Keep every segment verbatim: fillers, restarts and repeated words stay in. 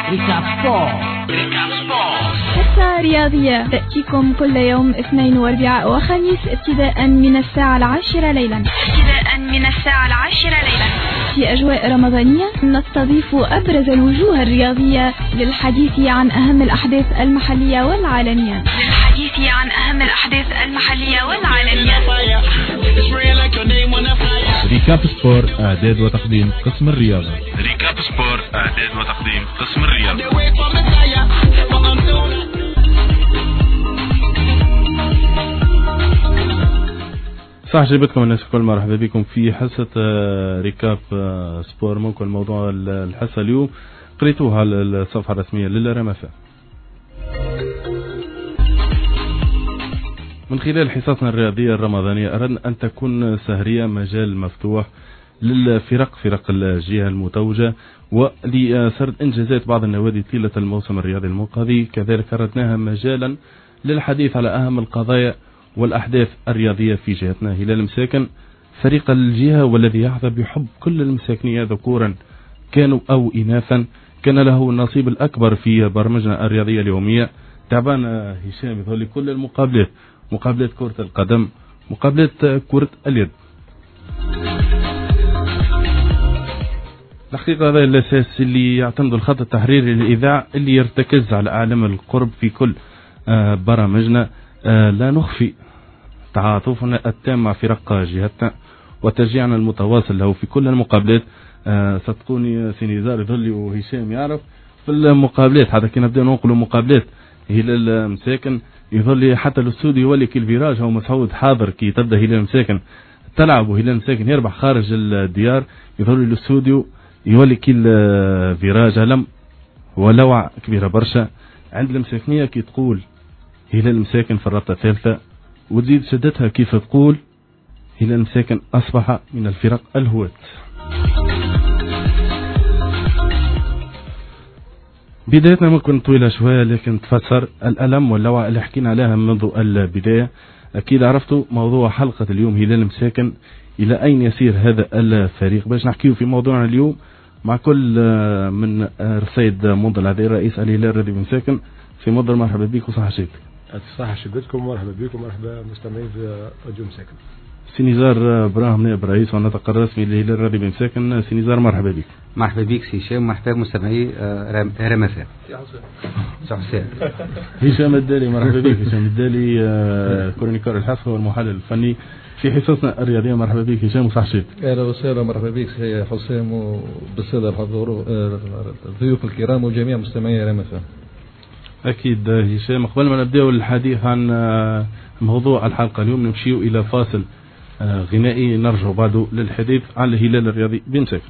ريكاب سبورت. ريكاب سبورت حصة رياضية تأتيكم كل يوم اثنين واربعاء وخميس ابتداء من الساعة العاشرة ليلا ابتداء من الساعة العاشرة ليلا في أجواء رمضانية نستضيف أبرز الوجوه الرياضية للحديث عن أهم الأحداث المحلية والعالمية للحديث عن أهم الأحداث المحلية والعالمية. ريكاب سبور إعداد وتقديم قسم الرياضة. ريكاب سبور إعداد وتقديم قسم الرياضة. صح جيبتكم الناس الكل، مرحبا بكم في حصة ريكاب سبور. ممكن موضوع الحصة اليوم قريتوها على الصفحة الرسمية للرمفة. من خلال حصصنا الرياضية الرمضانية أردنا أن تكون سهرية مجال مفتوح للفرق فرق الجهة المتوجة ولسرد إنجازات بعض النوادي طيلة الموسم الرياضي المنقضي. كذلك أردناها مجالا للحديث على أهم القضايا والأحداث الرياضية في جهتنا. هلال مساكن فريق الجهة والذي يحظى بحب كل المساكنية ذكورا كانوا أو إناثا كان له النصيب الأكبر في برمجنا الرياضية اليومية. تعبان هشام يظهر لي كل المقابلات، مقابلات كرة القدم، مقابلات كرة اليد. الحقيقة هذا الأساس اللي يعتمد الخط التحريري للإذاعة اللي يرتكز على عالم القرب في كل برامجنا. لا نخفي تعاطفنا التام مع فرق جهتنا وتشجيعنا المتواصل له في كل المقابلات. صدقوني سينيزار يظل وهشام يعرف في المقابلات حتى كي نبدأ ننقلوا مقابلات هلال مساكن يظل حتى الاستوديو يولي كي الفيراج هو مسعود حاضر كي تبدأ هلال مساكن تلعب وهلال مساكن يربح خارج الديار يظل الاستوديو يولي كي الفيراج ألم ولوع كبيرة برشا عند المساكنية كي تقول هلال مساكن في الرابطة الثالثة وتزيد شدتها كيف تقول هلال مساكن أصبح من الفرق الهوات. بدايتنا ممكن طويلة شوية لكن تفسر الألم واللوع اللي حكينا عليها منذ البداية. أكيد عرفتوا موضوع حلقة اليوم هلال مساكن إلى أين يسير هذا الفريق. باش نحكيه في موضوعنا اليوم مع كل من رصيد منذ العذير رئيس الهلال الرياضي مساكن. في مضر مرحبا بك وصحة شيك. صحة شدتكم مرحبا بكم مرحبا مستمعين راديو مساكن. سينيزار براهم نائب رئيس والناطق الرسمي للهلال الرياضي بمساكن. سينيزار مرحبا بك. مرحبا بك سي هشام مرحبا مستمعي رمسا. سي حسين. هشام الدالي مرحبا بك. هشام الدالي كرونيكار الحث والمحلل الفني في حصصنا الرياضية. مرحبا بك هشام وصحة شيك. اهلا وسهلا مرحبا بك سي حسام وبالسادة الحضور الضيوف الكرام وجميع مستمعي رمسا. أكيد هشام. قبل ما نبدأ الحديث عن موضوع الحلقة اليوم نمشيو إلى فاصل غنائي نرجع بعده للحديث عن الهلال الرياضي بمساكن.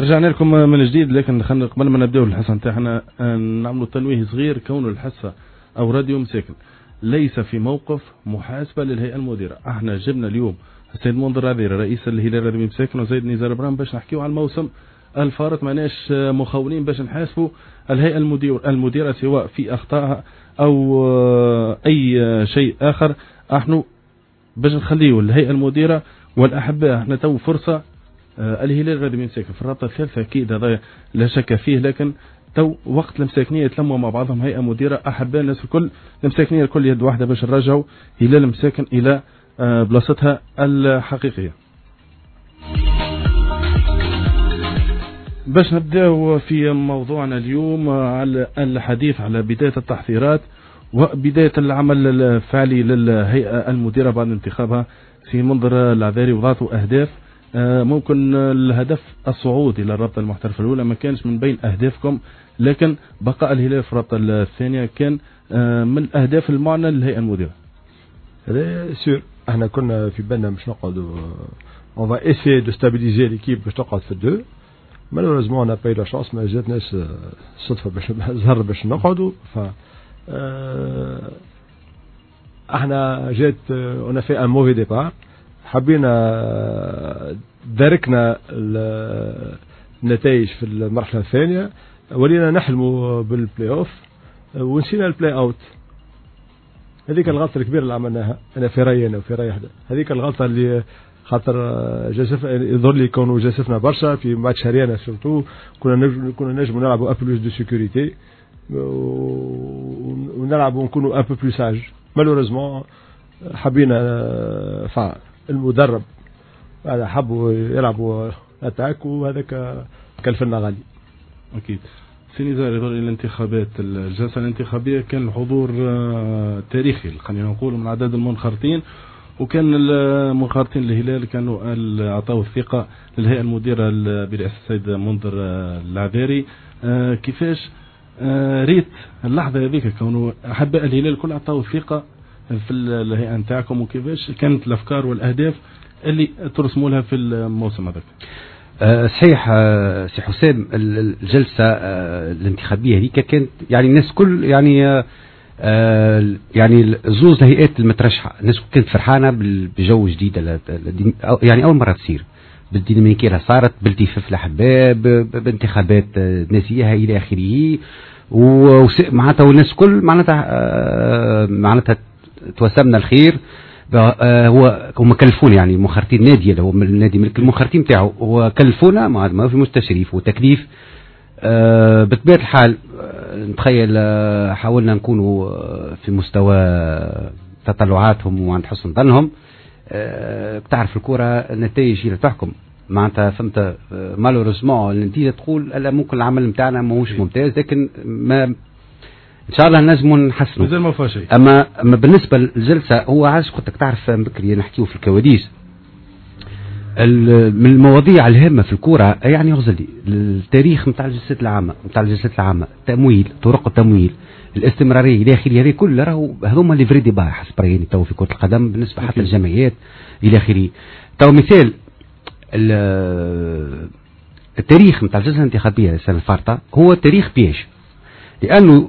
رجعنا لكم من جديد، لكن خلينا قبل ما نبداو الحصه نتاعنا نعملوا تنويه صغير. كون الحصه او راديو مساكن ليس في موقف محاسبه للهيئه المديره. احنا جبنا اليوم السيد منذر عذيري رئيس الهلال راديو مساكن وزيد نزار برام باش نحكيو على الموسم الفارط، ماناش مخولين باش نحاسبوا الهيئه المدير المديره سواء في اخطائها او اي شيء اخر. احنا باش نخليو الهيئه المديره والاحباء احنا تو فرصه. الهلال غادي يمسك في الرابطه الثالثه اكيد هذا لا شك فيه، لكن تو وقت المساكنيه يتلموا مع بعضهم هيئه مديره احباء الناس الكل المساكنيه الكل يد واحده باش نرجعوا هلال مساكن الى بلاصتها الحقيقيه. باش نبداو في موضوعنا اليوم على الحديث على بدايه التحضيرات وبدايه العمل الفعلي للهيئه المديره بعد انتخابها في منظر العذاري، وضعتوا اهداف. ممكن الهدف الصعود الى الرابطه المحترفه الاولى ما كانش من بين اهدافكم، لكن بقاء الهلال في الرابطه الثانيه كان من اهداف المعنى للهيئه المديره. هذا سور احنا كنا في بالنا باش نقعدوا اون فا ايسي دو ستابيليزي ليكيب باش تقعد في الدو. مالوريزمون انا باي لا شانس ما جاتناش صدفه باش زهر باش نقعدوا. ف احنا جات اون في ان موفي ديبار، حبينا داركنا النتائج في المرحله الثانيه، ولينا نحلموا بالبلاي اوف ونسينا البلاي اوت. هذيك الغلطه الكبيره اللي عملناها انا في رايي انا وفي راي حدا. هذيك الغلطه اللي خاطر جاسف يظهر لي كونوا جاسفنا برشا في ماتش هريانا سورتو، كنا نجم كنا نجموا نلعبوا ان بلوس دو سيكوريتي ونلعبوا ونكونوا ان بو بلو ساج. مالوريزمون حبينا فا المدرب هذا حبوا يلعبوا اتاك وهذاك كلفنا غالي. اكيد سيني زاري يظهر الانتخابات الجلسه الانتخابيه كان الحضور تاريخي خلينا نقول من عدد المنخرطين، وكان المنخرطين الهلال كانوا اعطوا الثقه للهيئه المديره برئاسه السيد منذر العذاري. كيفاش ريت اللحظه هذيك كونوا احباء الهلال كل اعطوا الثقه في الهيئه نتاعكم، وكيفاش كانت الافكار والاهداف اللي ترسموا لها في الموسم هذاك؟ أه صحيح. أه سي حسام الجلسه أه الانتخابيه هذيك كانت يعني الناس كل يعني أه يعني زوز هيئات المترشحه، الناس كانت فرحانه بجو جديد يعني اول مره تصير بالديناميكيه اللي صارت بالتفاف الاحباء بانتخابات ناسيه الى اخره، ومعناتها والناس كل معناتها أه معناتها توسمنا الخير. هو هم كلفونا يعني المخرطين النادي اللي هو النادي ملك المخرطين بتاعه، هو كلفونا ما في مستشريف وتكليف. أه بطبيعه الحال نتخيل أه حاولنا نكونوا في مستوى تطلعاتهم وعند حسن ظنهم. أه بتعرف الكره النتائج اللي تحكم معناتها فهمت. مالوريزمون النتيجه تقول لا ممكن العمل نتاعنا ماهوش ممتاز، لكن ما ان شاء الله نجموا نحسنوا مازال ما فيها شيء. اما اما بالنسبه للجلسه هو عايز قلت لك تعرف بكري نحكيو في الكواليس من المواضيع الهامه في الكوره يعني غزلي التاريخ نتاع الجلسات العامه نتاع الجلسات العامه التمويل، طرق التمويل، الاستمراريه الى اخره. هذه كلها راهو هذوما لي فري ديبا حسب رايي تو في كره القدم بالنسبه حتى للجمعيات الى اخره. تو مثال التاريخ نتاع الجلسه الانتخابيه السنه الفارطه هو تاريخ بيش، لانه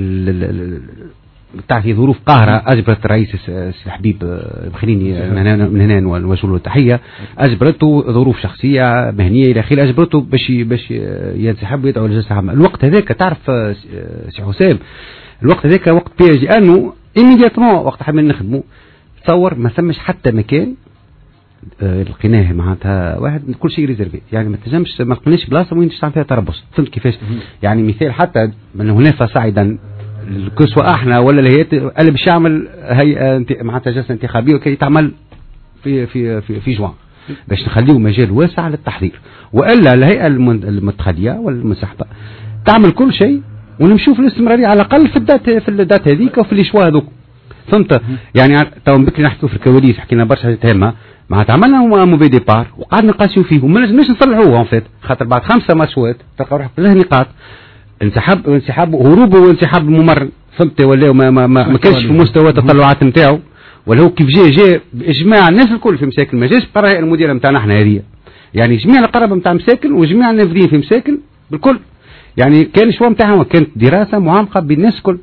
تعرفي ظروف قاهرة أجبرت الرئيس السي حبيب خليني من هنا نوجه له التحية، أجبرته ظروف شخصية مهنية إلى آخره أجبرته باش باش ينسحب ويدعو للجلسة العامة. الوقت هذاك تعرف سي حسام الوقت هذاك وقت بيجي أنه إميدياتمون وقت حابين نخدمه تصور ما ثمش حتى مكان لقيناه معناتها واحد كل شيء ريزيرفي، يعني ما تنجمش ما لقيناش بلاصه وين تشتغل فيها تربص. فهمت كيفاش؟ يعني مثال حتى من هناك صاعدا الكسوة احنا ولا الهيئات اللي باش يعمل هيئه معناتها جلسه انتخابيه وكي تعمل في في في, في جوان باش نخليه مجال واسع للتحضير، والا الهيئه المتخليه ولا المنسحبه تعمل كل شيء ونمشوا في الاستمراريه على الاقل في الدات في الدات هذيك وفي الاشواء هذوك. فهمت؟ يعني تو بكري نحكيو في الكواليس حكينا برشا تهمه معناتها عملنا موفي ديبار وقعدنا نقاسيو فيه وما نجمش نصلحوه ان فيت، خاطر بعد خمسه ماتشات تلقى روحك له نقاط انسحاب انسحاب هروب وانسحاب ممر. فهمت ولا ما ما, ما, ما كانش في مستوى التطلعات نتاعو، ولا هو كيف جاء جاء باجماع الناس الكل في مساكن ما جاش قرا المديره نتاعنا احنا هذه يعني جميع القرابة نتاع مساكن وجميع النافذين في مساكن بالكل. يعني كان الشوا نتاعهم كانت دراسة معمقة بالناس الكل.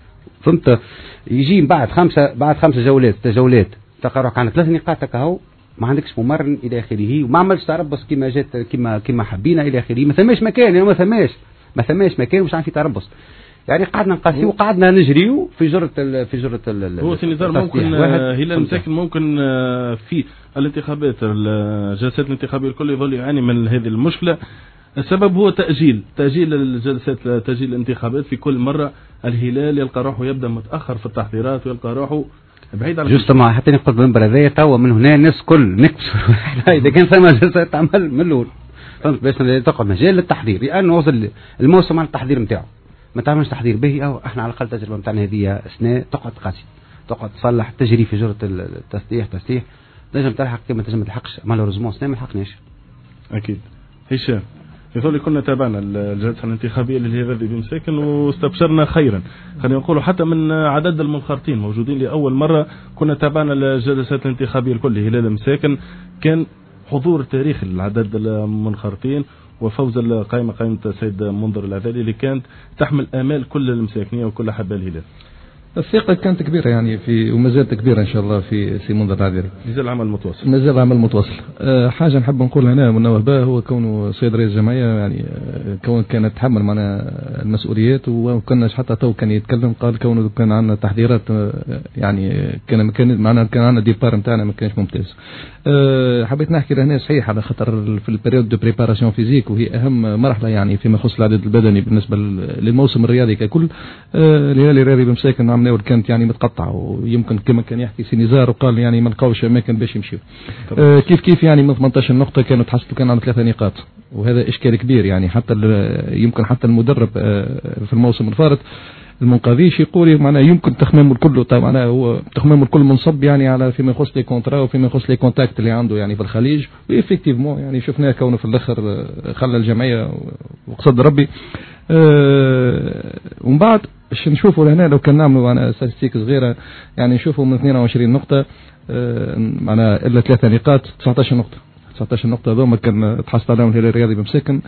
فهمت؟ يجي بعد خمسة بعد خمسة جولات تجولات تلقى روحك عندك ثلاث نقاط هكا ما عندكش ممرن الى اخره وما عملش تربص كما جات كما كما حبينا الى اخره. ما ثماش مكان يعني ما ثماش ما ثماش مكان مش عارف في تربص. يعني قعدنا نقاسي وقعدنا نجريو في جرة في جرة هو سينيزار ممكن هلال مساكن ممكن في الانتخابات الجلسات الانتخابية الكل يظل يعاني من هذه المشكلة. السبب هو تأجيل تأجيل الجلسات تأجيل الانتخابات في كل مرة. الهلال يلقى روحه يبدأ متأخر في التحضيرات ويلقى روحه بعيد على جوست ما حتى نقول بالمنبر هذايا توا من هنا الناس كل نكبس إذا كان ثم جلسة تعمل من الأول فهمت باش تقعد مجال للتحضير لأنه وصل الموسم على التحضير نتاعه. ما تعملش تحضير به أو احنا على الأقل التجربة نتاعنا هذه سنة تقعد قاسي تقعد تصلح تجري في جرة التسليح تسليح نجم تلحق كما تنجم ما تلحقش مالوريزمون سنة ما لحقناش. أكيد. هشام يقول كنا تابعنا الجلسة الانتخابية للهلال بمساكن واستبشرنا خيرا. خلينا نقول حتى من عدد المنخرطين موجودين لأول مرة كنا تابعنا الجلسات الانتخابية الكل هلال مساكن كان حضور تاريخي للعدد المنخرطين وفوز القائمة قائمة السيد منظر العذالي اللي كانت تحمل آمال كل المساكنية وكل أحباء الهلال. الثقة كانت كبيرة يعني في وما زالت كبيرة إن شاء الله في سي منظر العذالي. ما زال عمل متواصل. ما زال عمل متواصل. أه حاجة نحب نقول هنا من نوه هو كونه سيد رئيس الجمعية يعني أه كون كان يتحمل معنا المسؤوليات وكنا حتى تو كان يتكلم قال كونه كان عندنا تحضيرات أه يعني كان كان معنا كان عندنا ديبار نتاعنا ما كانش ممتاز. أه حبيت نحكي لهنا صحيح على خطر في البريود دو بريباراسيون فيزيك وهي أهم مرحلة يعني فيما يخص العدد البدني بالنسبة للموسم الرياضي ككل. أه الهلال الرياضي بمساكن عملنا كانت يعني متقطعة ويمكن كما كان يحكي سينيزار وقال يعني ما لقاوش اماكن باش يمشيو. أه كيف كيف يعني من ثمانية عشر نقطة كانوا تحسبوا كان على ثلاثة نقاط وهذا اشكال كبير يعني حتى يمكن حتى المدرب أه في الموسم الفارط المنقذيش يقول معناه يمكن تخمام الكل طبعا هو تخمام الكل منصب يعني على فيما يخص لي كونترا وفيما يخص لي كونتاكت اللي عنده يعني في الخليج وإفكتيفمون يعني شفناه كونه في الاخر خلى الجمعيه وقصد ربي. أه ومن بعد باش نشوفوا لهنا لو كان نعملوا انا ستاتستيك صغيره يعني نشوفوا من اثنين وعشرين نقطه أه معنا الا ثلاثه نقاط تسعة عشر نقطه تسعة عشر نقطه هذوما كان تحصل عليهم الهلال الرياضي بمساكن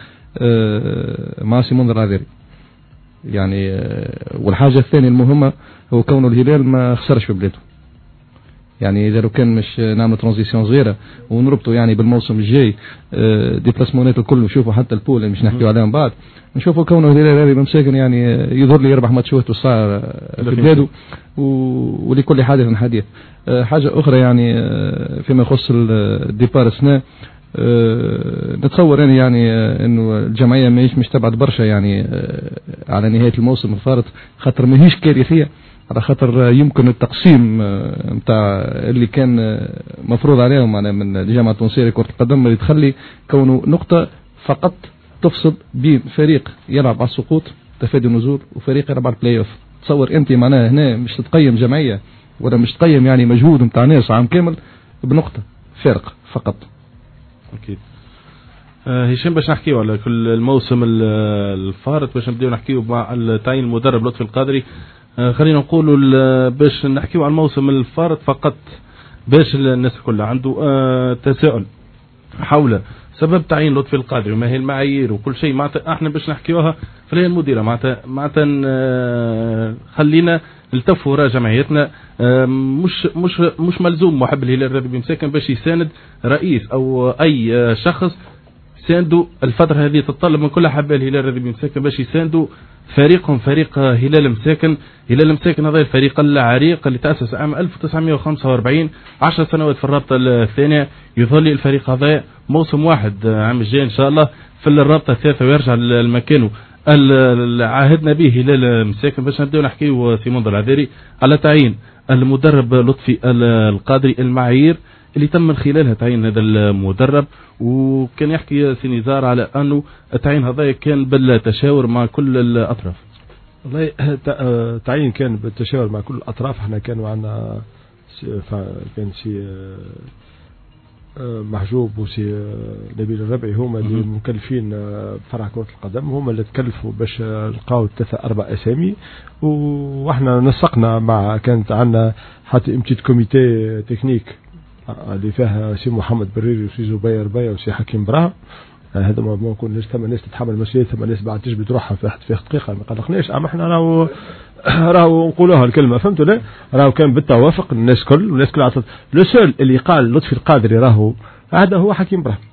أه مع سي منظر العذالي يعني. أه والحاجه الثانيه المهمه هو كونه الهلال ما خسرش في بلاده يعني اذا لو كان مش نعمل ترانزيسيون صغيره ونربطوا يعني بالموسم الجاي أه دي بلاسمونات الكل نشوفوا حتى البول اللي مش نحكيوا عليهم بعد نشوفوا كونه الهلال الرياضي بمساكن يعني يظهر لي يربح ماتشات وصار في بلاده ولكل حادث حديث. أه حاجه اخرى يعني أه فيما يخص الديبار السنه أه نتصور يعني يعني أه انه الجمعيه ماهيش مش تبعد برشا يعني أه على نهايه الموسم الفارط خاطر ماهيش كارثيه على خاطر يمكن التقسيم نتاع اللي كان مفروض عليهم معنا من الجامعه التونسيه لكره القدم اللي تخلي كونه نقطه فقط تفصل بين فريق يلعب على السقوط تفادي النزول وفريق يلعب على البلاي اوف. تصور انت معناها هنا مش تتقيم جمعيه ولا مش تقيم يعني مجهود نتاع ناس عام كامل بنقطه فارق فقط. اكيد. آه هشام باش نحكيو على كل الموسم الفارط باش نبداو نحكيو مع تعيين المدرب لطفي القادري. آه خلينا نقولوا باش نحكيو على الموسم الفارط فقط باش الناس كلها عنده آه تساؤل حول سبب تعيين لطفي القادري وما هي المعايير وكل شيء معناتها احنا باش نحكيوها في الهيئه المديره معناتها معناتها خلينا نلتفوا وراء جمعيتنا. مش مش مش ملزوم محب الهلال الرياضي بمساكن باش يساند رئيس او اي شخص ساندوا الفتره هذه تتطلب من كل احباء الهلال الرياضي بمساكن باش يساندوا فريقهم فريق هلال مساكن. هلال مساكن هذا الفريق العريق اللي تأسس عام ألف وتسعمائة وخمسة وأربعين عشر سنوات في الرابطة الثانية. يظل الفريق هذا موسم واحد عام الجاي إن شاء الله في الرابطة الثالثة ويرجع لمكانه اللي عاهدنا به هلال مساكن. باش نبداو نحكيو سي منظر العذالي على تعيين المدرب لطفي القادري المعايير اللي تم من خلالها تعيين هذا المدرب. وكان يحكي سينيزار على أنه التعيين هذا كان بالتشاور مع كل الأطراف. والله تعيين كان بالتشاور مع كل الأطراف. احنا كانوا عندنا كان سي محجوب وسي نبيل الربعي هما اللي مكلفين فرع كرة القدم هما اللي تكلفوا باش لقاو ثلاثة أربع أسامي واحنا نسقنا مع كانت عندنا حتى امتيد كوميتي تكنيك اللي فيها سي محمد بريري وسي زبير بايا وسي حكيم براهم. هذا ما ممكن ناس ثم ناس تتحمل مسؤولية ثم ناس بعد تجبد روحها في في دقيقة ما قلقناش. أما إحنا راهو راهو نقولوها الكلمة فهمتوا لا راهو كان بالتوافق الناس كل والناس كل عطت لو سول اللي قال لطفي القادري راهو هذا هو حكيم براهم.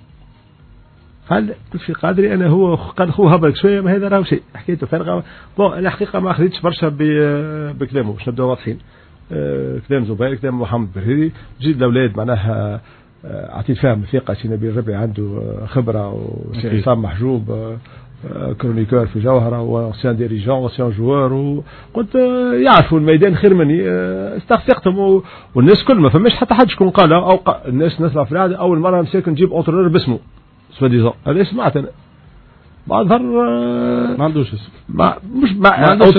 قال لطفي القادري أنا هو قال خوه هبرك شوية ما هذا راهو شيء حكيته فارغة. بون أنا حقيقة ما أخذتش برشا بكلامه باش نبدأ واضحين. أه كلام زبير كلام محمد بريري جيد الأولاد معناها أعطيت فهم ثقة سي نبيل الربعي عنده خبرة وسي عصام محجوب كرونيكور في جوهرة وسيان ديريجون وسيان جوار وقلت يعرفوا الميدان خير مني استغفقتهم والناس كل ما فماش حتى حد شكون قال أو قا الناس نطلع في العادة أول مرة مساك نجيب أوترور باسمه سوا ديزون هذا سمعت أنا بعد ظهر ما عندوش اسم ما مش ما عندوش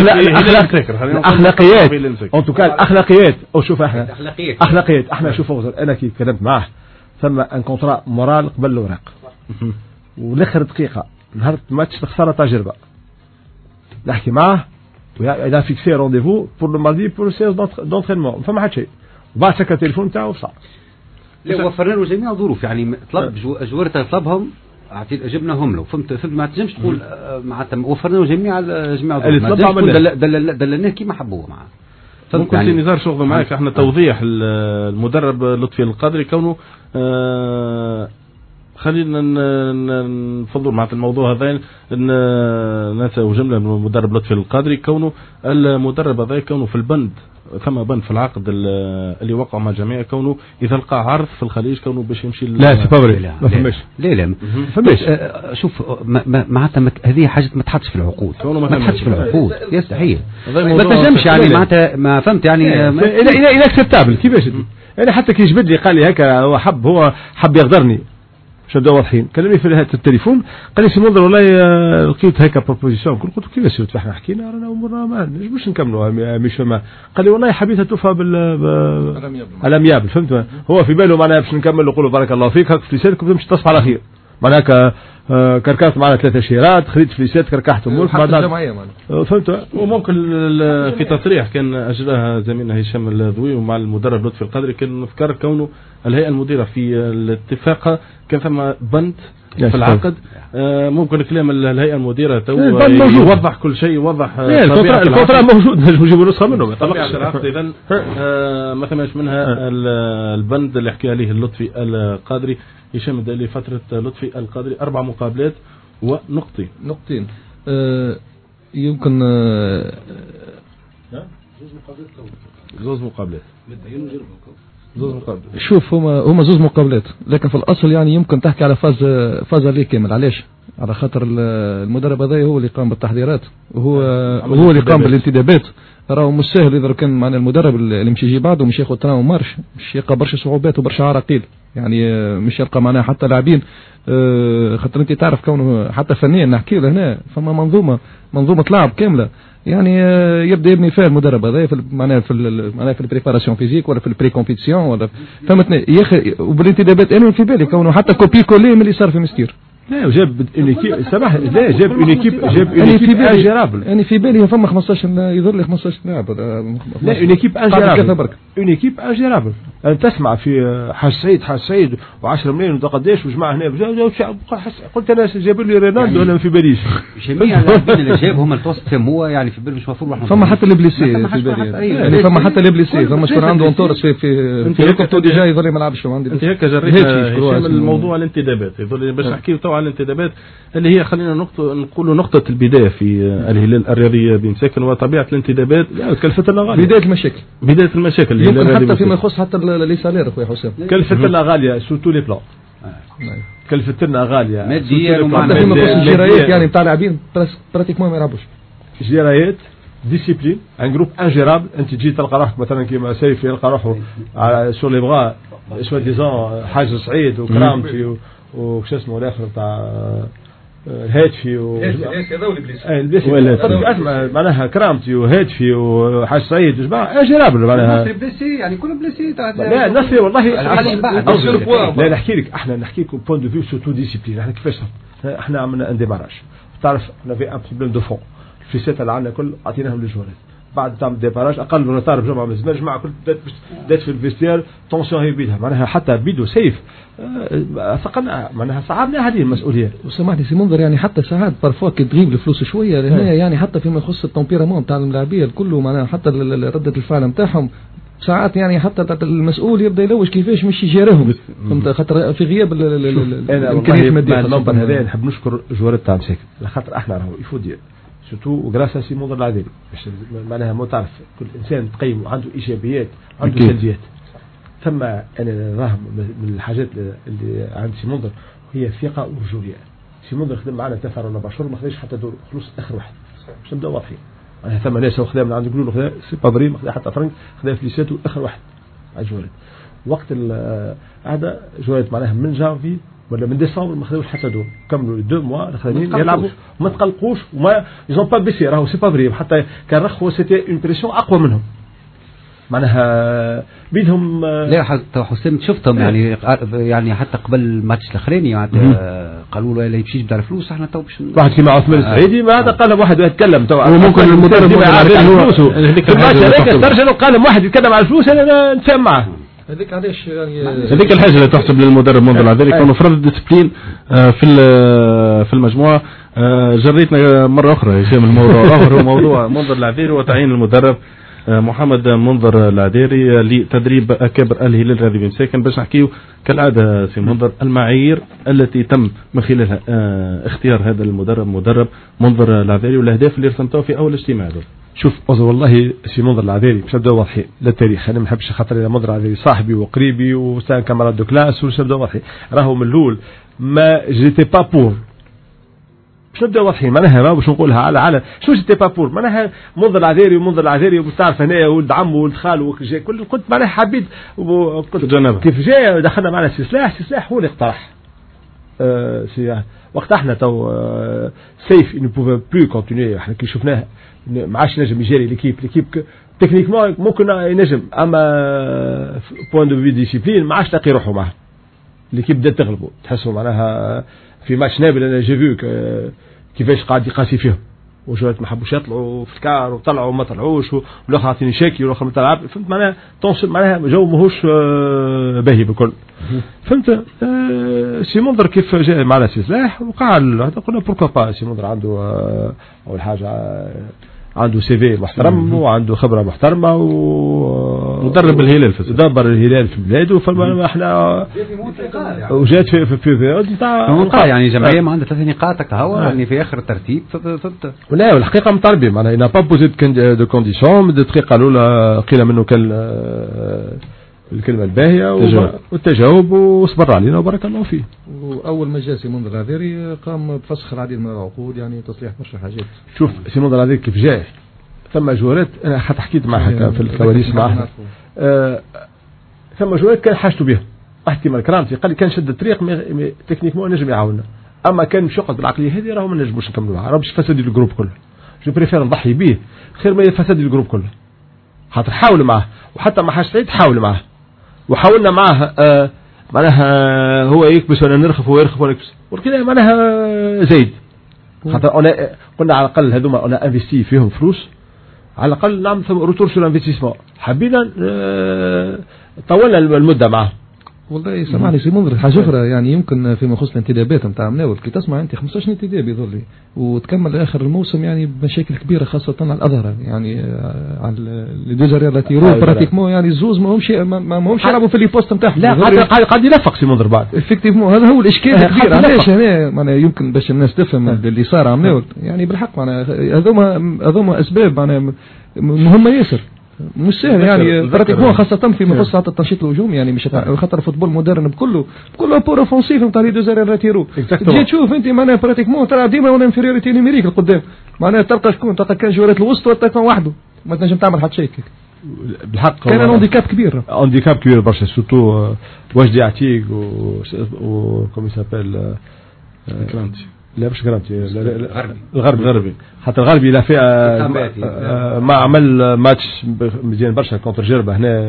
أخلاقيات أو تكال أخلاقيات أو شوف إحنا أخلاقيات إحنا شوف أنا كي كلمت معه ثم أن كونترا مورال قبل الأوراق والآخر دقيقة نهار ماتش خسارة تجربة نحكي معه وإذا فيكسي رونديفو بور لو ماردي بور سيونس دونترينمون فما حد شيء وبعد سكر التليفون تاعو صار. لا وفرنا له جميع الظروف يعني طلب جوارته طلبهم عطيت جبناهم له فهمت فهمت ما تنجمش تقول معناتها وفرنا له جميع جميع الظروف دللناه كيما حبوه معاه. ممكن يعني سي نزار شغل معاك احنا توضيح المدرب لطفي القادري كونه آه خلينا نفضل مع الموضوع هذا ناس وجمله المدرب لطفي القادري كونه المدرب هذا كونه في البند ثم بند في العقد اللي وقع مع الجميع كونه اذا لقى عرض في الخليج كونه باش يمشي لا سي لا ما فماش لا لا ما فماش شوف معناتها هذه حاجه ما تحطش في العقود ما تحطش في العقود يستحيل ما تنجمش يعني معناتها ما فهمت يعني الى الى الى اكسبتابل كيفاش انا حتى كي جبد لي قال لي هكا هو حب هو حب يغدرني شدوا واضحين كلمني في التليفون قال لي سي منظر والله لقيت هكا بروبوزيسيون قلت له كيفاش سويت احنا حكينا رانا امورنا ما نجمش نكملوا مش ما قال لي والله حبيتها توفى بال الاميابل فهمت هو في باله معناها باش نكمل نقول له بارك الله فيك هاك فليساتكم تمشي تصف على خير معناها كركات معنا ثلاثة شيرات خريت فليسات كركحت ملك بعد فهمت وممكن في تصريح كان اجراها زميلنا هشام الذوي ومع المدرب لطفي القادري كان نذكر كونه الهيئه المديره في الاتفاق كان ثم بند في العقد آه ممكن كلام الهيئه المديره تو يوضح كل شيء يوضح الفتره موجود نجم نجيبوا نسخه منه ما طبقش العقد اذا آه ما ثماش منها البند اللي حكى عليه اللطفي القادري هشام لي فتره لطفي القادري اربع مقابلات ونقطتين نقطتين آه يمكن آه زوز مقابلات زوز مقابلات شوف هما هما زوز مقابلات لكن في الاصل يعني يمكن تحكي على فاز فاز ليه كامل علاش على خاطر المدرب هذا هو اللي قام بالتحضيرات وهو هو اللي قام بالانتدابات راهو مش سهل اذا كان معنا المدرب اللي مش يجي بعده مش ياخذ تراهم مارش مش يلقى برشا صعوبات وبرشا عراقيل يعني مش يلقى معناها حتى لاعبين خاطر انت تعرف كونه حتى فنيا نحكي له هنا فما منظومه منظومه لعب كامله يعني يبدا يبني فيها المدرب هذا في معناها في معناها في البريباراسيون فيزيك ولا في البري كومبيتيسيون ولا فهمتني يا اخي وبالانتدابات انا في بالي كونه حتى كوبي كولي من اللي صار في مستير لا وجاب اون ايكيب سامح لا جاب اون ايكيب جاب اون ايكيب انجيرابل يعني في بالي فما خمسطاش يظهر لي خمسطاش لاعب لا اون ايكيب انجيرابل اون ايكيب انجيرابل انت تسمع في حاج سعيد حاج سعيد و10 ملايين ولا قداش وجماعه هنا قلت انا جابوا لي رونالدو انا ما في باليش جميع اللاعبين اللي جابهم التوسط هو يعني في بالي مش مفروض واحد فما حتى البليسي في بالي يعني فما حتى البليسي فما شكون عنده انطورس في في في الوقت ديجا يظهر لي ما لعبش عندي انت هيك جريت الموضوع الانتدابات يظهر باش نحكيو تو على الانتدابات اللي هي خلينا نقطة نقولوا نقطة البداية في الهلال الرياضية بن ساكن وطبيعة الانتدابات كلفت لنا غالية بداية المشاكل بداية المشاكل يمكن حتى فيما يخص حتى لي سالير اخويا حسام كلفت لنا غالية سو تو لي بلان كلفت لنا غالية ماديا ومعنى فيما يخص الجرايات يعني بتاع لاعبين براتيكمون ما يلعبوش جرايات ديسيبلين ان جروب انجيرابل انت تجي تلقى روحك مثلا كيما سيف يلقى روحه سور لي بغا سوا ديزون حاج سعيد وكرامتي وش اسمه الاخر تاع هاتفي و اسمع معناها كرامتي وهاتفي وحاج سعيد وجماعه انجيرابل معناها بليسي يعني كل بليسي تاع لا نصري والله لا نحكي لك احنا نحكي لكم بوين دو فيو سورتو ديسيبلين احنا كيفاش احنا عملنا ان ديماراج تعرف احنا في ان بروبليم دو فون الفيسات اللي عندنا كل عطيناهم للجوارات بعد تعمل ديباراج اقل من طارب جمعه من الزمان جماعه كل دات في الفيستير تونسيون هي بيدها معناها حتى بيدو سيف ثقلنا معناها صعبنا هذه المسؤوليه. وسامحني سي منذر يعني حتى ساعات بارفوا كي تغيب الفلوس شويه هنا يعني حتى فيما يخص التمبيرامون تاع اللاعبيه الكل معناها حتى رده الفعل نتاعهم ساعات يعني حتى المسؤول يبدا يلوج كيفاش مش يجاريهم فهمت خاطر في غياب الامكانيات الماديه. النمبر هذا نحب نشكر جوارات تاع مساكن خاطر احنا راهو يفودي سورتو وغراسا سي منذر العذيري باش معناها مو تعرف كل انسان تقيم عنده ايجابيات عنده سلبيات. ثم انا راهم من الحاجات اللي عند سي منذر هي الثقه والرجوليه. سي منذر خدم معنا ثلاث اربع شهور ما خداش حتى دور خلوص اخر واحد باش نبدا واضحين. أنا ثم ناس خذا من عند يقولوا خذا سي بابري ما خذا حتى فرنك خذا فليساتو اخر واحد على جوالات. وقت هذا جوالات معناها من جانفي ولا من ديسمبر ما خذاوش حتى دور كملوا دو موا الخدمين يلعبوا وما تقلقوش وما يزون با بيسي راهو سي بابري حتى كان رخوا سيتي اون بريسيون اقوى منهم معناها بيدهم. لا حتى حسام شفتهم يعني يعني حتى قبل الماتش الاخراني قالوا له لا يمشيش بتاع الفلوس احنا تو باش واحد كيما عثمان السعيدي ما هذا قال واحد يتكلم تو ممكن المدرب على فلوسه هذيك الحاجه قال واحد يتكلم على الفلوس انا نتفاهم معه. هذيك علاش يعني هذيك الحاجه اللي تحسب للمدرب منذر العذيري يكون فرض ديسبلين في في المجموعه. جريتنا مره اخرى هشام الموضوع الاخر هو موضوع منذر العذيري وتعيين المدرب محمد منذر العذيري لتدريب أكابر الهلال الرياضي بمساكن باش نحكيو كالعادة سي منذر المعايير التي تم من خلالها اختيار هذا المدرب مدرب منذر العذيري والأهداف اللي رسمتوها في أول اجتماع دول. شوف والله سي منذر العذيري باش نبداو واضحين للتاريخ أنا ما نحبش خاطر منذر العذيري صاحبي وقريبي وسان كاماراد دو كلاس باش نبداو واضحين راهو من الأول ما جيتي با بور باش نبدا واضحين معناها ما باش نقولها على على شو جيتي با بور معناها منذر العذيري ومنذر العذيري وتعرف هنا ولد عمه ولد خاله كل كنت معناها حبيت كيف جاء دخلنا معنا سي سلاح سي سلاح هو اللي اقترح أه سي وقت احنا تو أه سيف انه بوفا بلو كونتينيو احنا كي شفناه ما عادش نجم يجري ليكيب ليكيب تكنيكمون ممكن ينجم اما بوين دو في ديسيبلين ما عادش تلاقي روحه معاه ليكيب بدات تغلبه تحسوا معناها في ماتش نابل انا جي فيو كيفاش قاعد يقاسي فيهم وجوات ما حبوش يطلعوا في الكار وطلعوا وما طلعوش والاخر عاطيني شاكي والاخر ما تلعب فهمت معناها تونسل معناها جو ماهوش باهي بكل فهمت. آه سي منذر كيف جاء معنا سي سلاح وقال قلنا بوركوا با سي منذر عنده آه اول حاجه آه عنده سي في محترم وعنده خبره محترمه ومدرب الهلال في دبر الهلال في بلاده فما احنا وجات في في في نتاع يعني جمعيه ما عندها ثلاث نقاط هو يعني في اخر الترتيب فهمت. ولا الحقيقه مطالبين معناها انا با بوزيت دو كونديسيون دقيقه الاولى قيل منه كل الكلمه الباهيه والتجاوب وصبر علينا وبارك الله فيه. واول ما جاء سي منذر العذيري قام بفسخ العديد من العقود يعني تصليح برشا حاجات. شوف سي منذر العذيري كيف جاء ثم جوارات انا حتى حكيت معها في الكواليس معها آه ثم جوارات كان حاجته بها احتمال كرامتي قال لي كان شد الطريق تكنيكمون نجم يعاوننا اما كان مش يقعد بالعقليه هذه راهو ما نجموش نكملوا معاه راهو باش يفسد الجروب كله جو بريفير نضحي به خير ما يفسد الجروب كله خاطر حاول معاه وحتى مع حاج سعيد حاول معاه وحاولنا معاه آه معناها هو يكبس وانا نرخف وهو يرخف وانا يكبس ولكن معناها زايد خاطر انا قلنا على الاقل هذوما انا انفستي فيهم فلوس على الاقل نعمل روتور سور انفستيسمون حبينا آه طولنا المده معاه. والله سامحني سي منذر حاجه اخرى يعني يمكن فيما يخص الانتدابات نتاع مناول كي تسمع انت خمسطاش انتداب يظل لي وتكمل اخر الموسم يعني بمشاكل كبيره خاصه على الاظهره يعني على لي دوزارير التي رو براتيكمون يعني الزوز ما همش ما همش يلعبوا في لي بوست نتاعهم لا قاعد قاعد يلفق سي منذر بعد افكتيفمون هذا هو الاشكال الكبير علاش هنا معناها يمكن باش الناس تفهم اللي صار على مناول يعني بالحق معناها هذوما هذوما اسباب معناها مهمه ياسر مش سهل يعني براتيكمون خاصة فيما يخص حتى التنشيط الهجومي يعني مش خاطر فوتبول مودرن بكله بكله بور اوفونسيف نتاع لي دوزارير راتيرو تجي تشوف انت معناها براتيكمون تلعب ديما ولا انفيريوريتي نيميريك القدام معناها تلقى شكون تلقى كان جوارات الوسط وتلقى وحده ما تنجم تعمل حتى شيء بالحق كان هانديكاب كبير هانديكاب كبير برشا سورتو وجدي عتيق و كومي سابيل كرانتي لا مش كرامتي الغربي الغربي حتى الغربي لا فيها ما عمل ماتش مزيان برشا كونتر جربه هنا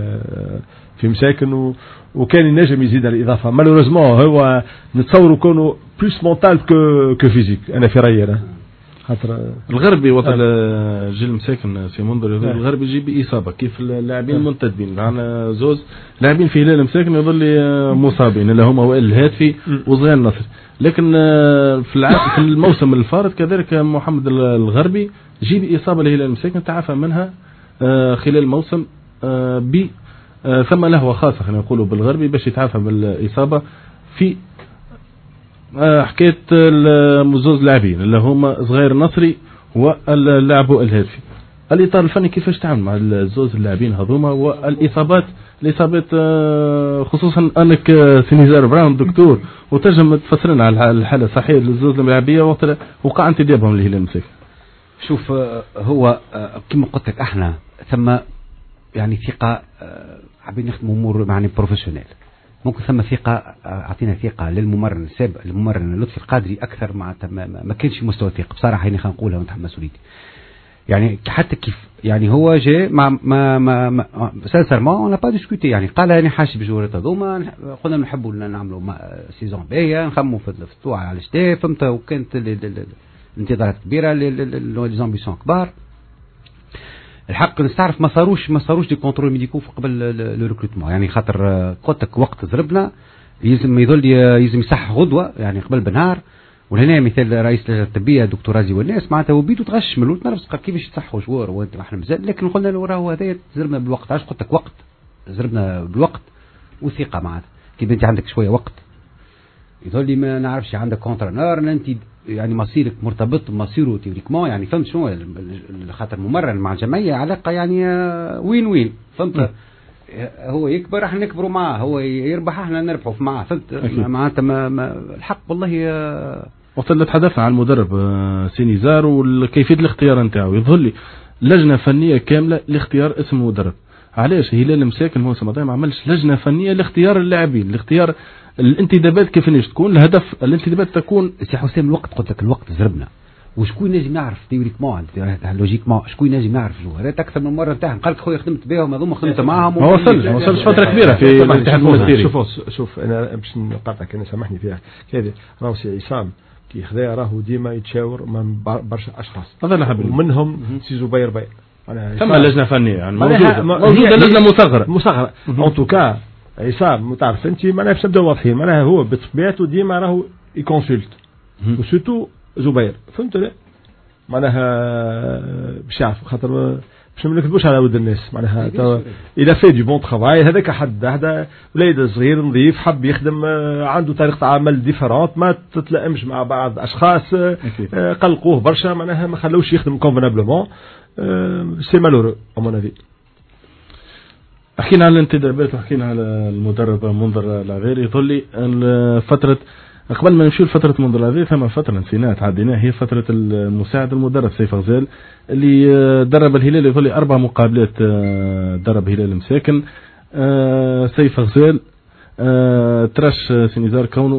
في مساكن وكان ينجم يزيد على الاضافه مالوريزمون هو نتصوروا كونه بلوس مونتال كو كو فيزيك انا في رايي انا خاطر الغربي وقت جيل مساكن سي منظر الغربي يجي بإصابة كيف اللاعبين المنتدبين معنا زوز لاعبين في هلال مساكن يظل مصابين اللي هما وائل الهاتفي وصغير النصر. لكن في في الموسم الفارط كذلك محمد الغربي جي بإصابة لهلال مساكن تعافى منها خلال الموسم ب ثم له خاصة خلينا نقولوا بالغربي باش يتعافى بالإصابة في حكاية زوز لاعبين اللي هما صغير النصري واللاعب الهاتفي. الإطار الفني كيفاش تعامل مع الزوز اللاعبين هذوما والإصابات الإصابات خصوصا أنك سينيزار براون دكتور وترجم تفسرنا على الحالة الصحية للزوز اللاعبية وقت وقع انتدابهم لهلال مساكن. شوف هو كما قلت لك احنا ثم يعني ثقة حابين نخدموا أمور يعني بروفيشنال. ممكن ثم ثقة أعطينا ثقة للممرن السابق الممرن لطفي القادري أكثر مع ما, ما كانش مستوى ثقة بصراحة هنا خلينا نقولها ونتحمل مسؤوليتي. يعني حتى كيف يعني هو جاء مع ما ما, ما سانسيرمون أنا با ديسكوتي يعني قال أنا حاسب بجوارات هذوما قلنا نحبوا نعملوا سيزون باهية نخموا في الطوع على الشتاء فهمت وكانت الانتظارات كبيرة للزامبيسيون كبار. الحق نستعرف ما صاروش ما صاروش دي كونترول ميديكو قبل لو ريكروتمون يعني خاطر قلت لك وقت ضربنا يلزم يظل يلزم يصح غدوه يعني قبل بنهار. وهنا مثال رئيس اللجنه الطبيه دكتور رازي والناس معناتها وبيتو تغش من الوقت نعرف كيفاش يصحوا جوار وانت احنا مازال لكن قلنا له راهو هذا زربنا بالوقت علاش قلت لك وقت زربنا بالوقت وثقه معناتها كي انت عندك شويه وقت يظل لي ما نعرفش عندك كونترنور انت يعني مصيرك مرتبط بمصيره تيوريكمون يعني فهمت شنو خاطر ممرن مع الجمعيه علاقه يعني وين وين فهمت هو يكبر احنا نكبروا معاه هو يربح احنا نربحوا معاه فهمت معناتها ما, ما الحق والله وقت اللي تحدثنا عن المدرب سينيزار وكيفيه الاختيار نتاعو يظهر لي لجنه فنيه كامله لاختيار اسم المدرب. علاش هلال مساكن الموسم الماضي ما عملش لجنه فنيه لاختيار اللاعبين لاختيار الانتدابات كيفاش تكون الهدف الانتدابات تكون سي حسام الوقت قلت لك الوقت زربنا وشكون نجم يعرف تيوريكمون لوجيكمون شكون نجم يعرف جوهرات اكثر من مره نتاعهم قال لك خويا خدمت بهم هذوما خدمت معاهم ما وصلش ما وصلش فتره كبيره في الاتحاد المنستيري. شوف شوف انا باش نقاطعك انا سامحني فيها كذا راهو سي عصام كي خذا راهو ديما يتشاور من برشا اشخاص ومنهم سي زبير بير ثم لجنه فنيه يعني موجوده موجوده لجنه مصغره مصغره ان توكا عصام تعرف انت معناها باش نبداو واضحين معناها هو بطبيعته ديما راهو يكونسلت وسورتو زبير فهمت لا معناها باش يعرف خاطر باش ما نكذبوش على ود الناس معناها الى في دي بون ترافاي هذاك حد هذا وليد صغير نظيف حب يخدم عنده طريقه عمل ديفيرونت ما تتلائمش مع بعض اشخاص قلقوه برشا معناها ما خلوش يخدم كونفنابلمون سي مالورو ا مون افي. حكينا على الانتدابات وحكينا على المدرب منظر العذيري يظل لي فتره قبل ما نمشي لفترة منذ العذير ثم فترة نسيناها تعديناها هي فترة المساعد المدرب سيف غزال اللي درب الهلال يظل أربع مقابلات درب هلال مساكن. سيف غزال ترش سينيزار كونه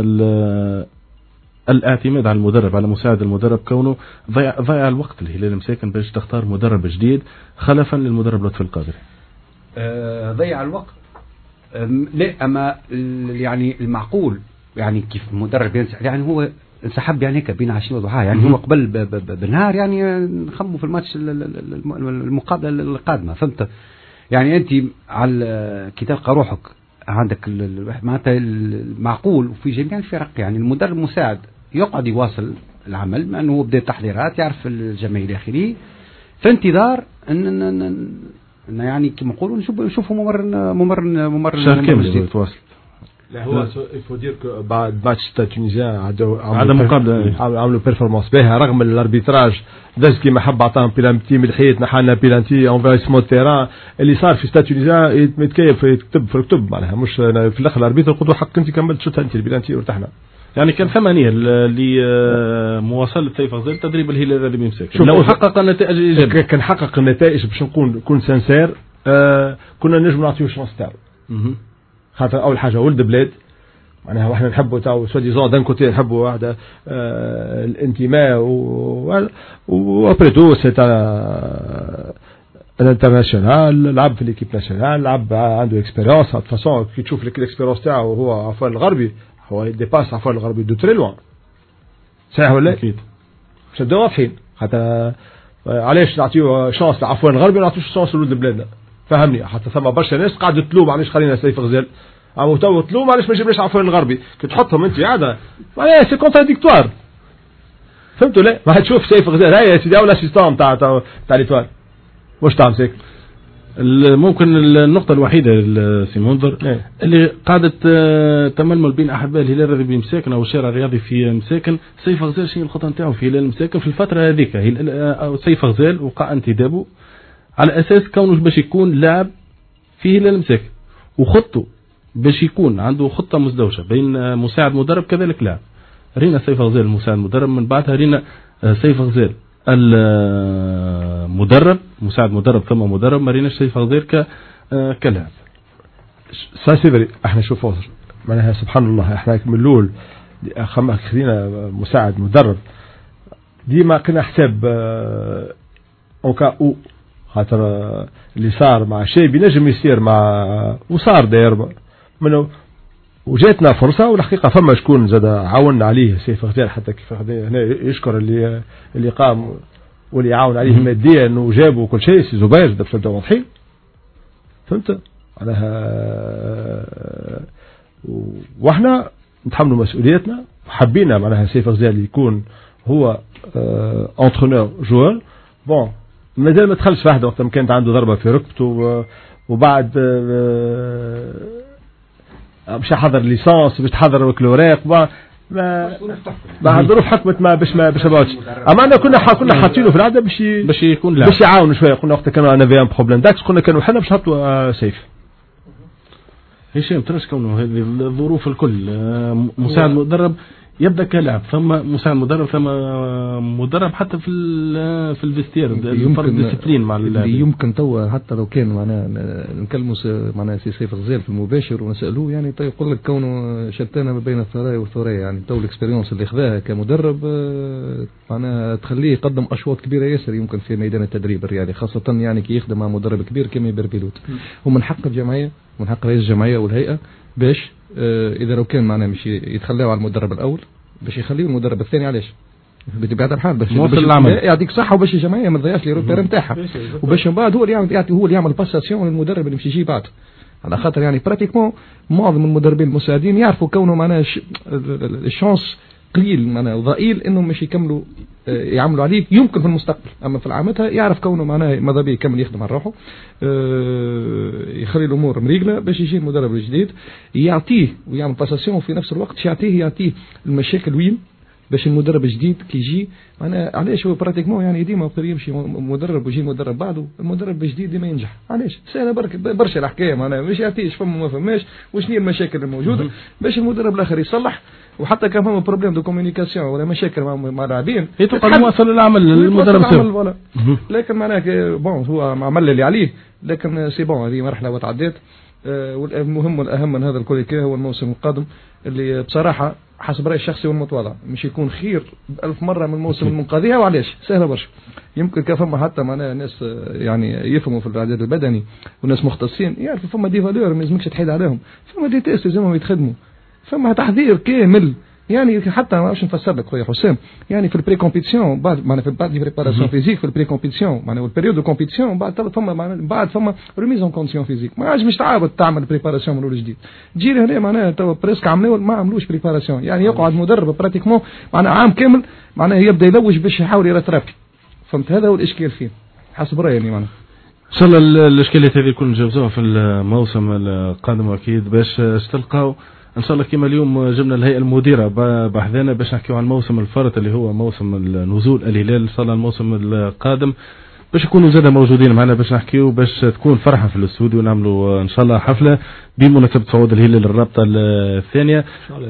الاعتماد على المدرب على مساعد المدرب كونه ضيع ضيع الوقت الهلال مساكن باش تختار مدرب جديد خلفا للمدرب لطفي القادري. ضيع الوقت لا اما يعني المعقول يعني كيف مدرب ينسحب يعني هو انسحب يعني هيك بين عشية وضحاها يعني هو قبل بالنهار يعني نخموا في الماتش المقابلة القادمة فهمت يعني انت على كي تلقى روحك عندك معناتها المعقول وفي جميع الفرق يعني المدرب المساعد يقعد يواصل العمل لانه هو بدا التحضيرات يعرف الجماهير الى اخره في انتظار ان ان يعني كما نقولوا نشوف نشوفوا ممرن ممرن ممرن شهر كامل يتواصل. لا هو يفو دير كو بعد ماتش تاع تونيزيان عندو عندهم مقابله عملوا بيرفورمانس باهيه رغم الاربيتراج داز كيما حب عطاهم بيلانتي من الحيط نحالنا بيلانتي انفيسمون تيران اللي صار في ستاد تونيزيان يتكيف يكتب في الكتب معناها مش في الاخر الاربيتر قلت له حق انت كملت شوتها انت البيلانتي وارتحنا يعني كان ثمانية لمواصلة سيف غزال تدريب الهلال اللي بيمسك لو حقق النتائج ايجابيه كان حقق النتائج باش نكون نكون سانسير آه كنا نجم نعطيو شانس تاعو خاطر اول حاجه ولد بلاد معناها واحنا نحبوا تاع سوادي زون دان كوتي نحبوا واحده آه الانتماء و ابري تو سي الانترناسيونال لعب في ليكيب ناسيونال لعب عنده اكسبيريونس دو فاسون كي تشوف لك الاكسبيريونس تاعو هو عفوا الغربي هو ديباس عفوا الغربي دو تري لوان صحيح ولا اكيد باش نبداو واضحين حتى علاش نعطيو شانس لعفوان الغربي ما نعطيوش شانس لولد بلادنا فهمني حتى ثم برشا ناس قاعده تلوم علاش خلينا سيف غزال او تو تلوم علاش ما جبناش عفوان الغربي كي تحطهم انت عاده معناها سي كونتراديكتوار فهمتوا لا ما تشوف سيف غزال هاي يا سيدي او الاسيستون تاع تاع ليتوال واش تعمل سيك ممكن النقطة الوحيدة سي منذر اللي قاعدة تململ بين أحباء الهلال الرياضي بمساكن أو الشارع الرياضي في مساكن سيف غزال شنو الخطة نتاعو في هلال مساكن في الفترة هذيك سيف غزال وقع انتدابه على أساس كونه باش يكون لاعب في هلال مساكن وخطه باش يكون عنده خطة مزدوجة بين مساعد مدرب كذلك لاعب رينا سيف غزال مساعد مدرب من بعدها رينا سيف غزال المدرب مساعد مدرب ثم مدرب ما ريناش سيف غزال ك كلاعب ساسيبري احنا شوف معناها سبحان الله احنا من الاول خذينا مساعد مدرب ديما كنا حساب اوكا او خاطر اللي صار مع شيء بينجم يصير مع وصار داير منه وجاتنا فرصة والحقيقة فما شكون زاد عاوننا عليه سيف غزال حتى كيف هنا يشكر اللي اللي قام واللي عاون عليه ماديا وجابوا كل شيء سي زبير باش نبداو واضحين فهمت معناها واحنا نتحملوا مسؤوليتنا وحبينا معناها سيف غزال يكون هو انترينور جوار بون مازال ما دخلش واحد وقت ما كانت عنده ضربة في ركبته وبعد باش يحضر ليسانس باش تحضر الوراق ما ما ما ظروف حكمت ما باش ما باش باش اما انا كنا كنا حاطينه في العاده باش باش يكون لاعب باش يعاون شويه قلنا وقت كانوا انا في ان بروبليم داكس قلنا كانوا حنا باش نحطوا سيف هشام تراش كونه هذه الظروف الكل مساعد مدرب يبدا كلاعب ثم مساعد مدرب ثم مدرب حتى في في الفيستير الفرق ديسيبلين مع اللي يمكن توا حتى لو كان معناها نكلموا معناها سي سيف غزال في المباشر ونسالوه يعني طيب يقول لك كونه شتانا ما بين الثرايا والثريا يعني تو الاكسبيريونس اللي خذاها كمدرب معناها تخليه يقدم اشواط كبيره ياسر يمكن في ميدان التدريب الرياضي خاصه يعني كي يخدم مع مدرب كبير كما بيربيلوت ومن حق الجمعيه ومن حق رئيس الجمعيه والهيئه باش اذا لو كان معناه مش يتخلاو على المدرب الاول باش يخليه المدرب الثاني علاش بطبيعه الحال باش يعطيك صحه وباش الجمعيه ما تضيعش لي روتير نتاعها وباش من بعد هو اللي يعمل يعطي هو اللي يعمل باساسيون للمدرب اللي مش يجي بعد على خاطر يعني براتيكمون معظم المدربين المساعدين يعرفوا كونه معناه الشانس قليل معناه ضئيل انهم مش يكملوا يعملوا عليه يمكن في المستقبل اما في العامتها يعرف كونه معناه ماذا بيه يكمل يخدم على روحه يخلي الامور مريقله باش يجي المدرب الجديد يعطيه ويعمل باساسيون في نفس الوقت يعطيه يعطيه المشاكل وين باش المدرب الجديد كي يجي معناه علاش هو براتيكمون يعني ديما وقت يمشي مدرب ويجي مدرب بعده المدرب الجديد ديما ينجح علاش سهله برك برشا الحكايه معناه مش يعطيش فما ما فماش وشنو هي المشاكل الموجوده باش المدرب الاخر يصلح وحتى كان فما بروبليم دو كومونيكاسيون ولا مشاكل مع اللاعبين يتبقى المواصل العمل للمدرب سير لكن معناه بون هو عمل اللي عليه لكن سي بون هذه مرحله وتعديت والمهم والاهم من هذا الكل هو الموسم القادم اللي بصراحه حسب رأيي الشخصي والمتواضع مش يكون خير بألف مرة من الموسم المنقذيها وعلاش سهلة برشا يمكن كفما حتى معنا ناس يعني يفهموا في الإعداد البدني وناس مختصين يعرفوا فما دي فالور ما لازمكش تحيد عليهم فما دي تيست لازمهم يتخدموا فما تحضير كامل يعني حتى ما باش نفسر لك خويا حسام يعني في البري كومبيتيسيون بعد معنا في بعد بريباراسيون فيزيك في البري كومبيتيسيون معنا والبريود دو كومبيتيسيون بعد فما بعد فما ريميز اون كونديسيون فيزيك ما عادش مش تعاود تعمل بريباراسيون من اول جديد تجي هنا معناها تو بريسك عملوا ما عملوش بريباراسيون يعني يقعد مدرب براتيكمون معنا عام كامل معناها يبدا يلوج باش يحاول يرترابي فهمت هذا هو الاشكال فيه حسب رايي يعني معناها ان شاء الله الاشكاليات هذه كل نجاوزوها في الموسم القادم اكيد باش تلقاو ان شاء الله كما اليوم جبنا الهيئه المديره بحذانا باش نحكيو عن الموسم الفرط اللي هو موسم النزول الهلال ان شاء الله الموسم القادم باش يكونوا زاده موجودين معنا باش نحكيو باش تكون فرحه في الاستوديو ونعملوا ان شاء الله حفله بمناسبه صعود الهلال الرابطه الثانيه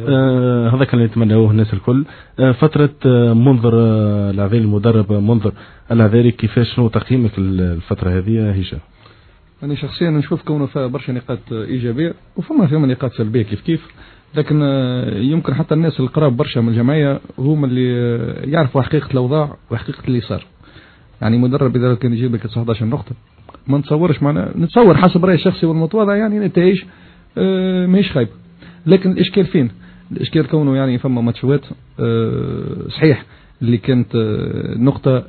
آه هذا كان اللي نتمناوه الناس الكل آه فتره آه منظر آه العذاري المدرب منظر العذاري كيفاش شنو تقييمك الفتره هذه هشام؟ أنا شخصيا نشوف كونه فيها برشا نقاط إيجابية وفما فيها نقاط سلبية كيف كيف لكن يمكن حتى الناس القراب برشا من الجمعية هم اللي يعرفوا حقيقة الأوضاع وحقيقة اللي صار يعني مدرب إذا كان يجيب لك تسعة عشر نقطة ما نتصورش معنا نتصور حسب رأيي الشخصي والمتواضع يعني نتائج اه ماهيش خايبة لكن الإشكال فين؟ الإشكال كونه يعني فما ماتشوات اه صحيح اللي كانت نقطة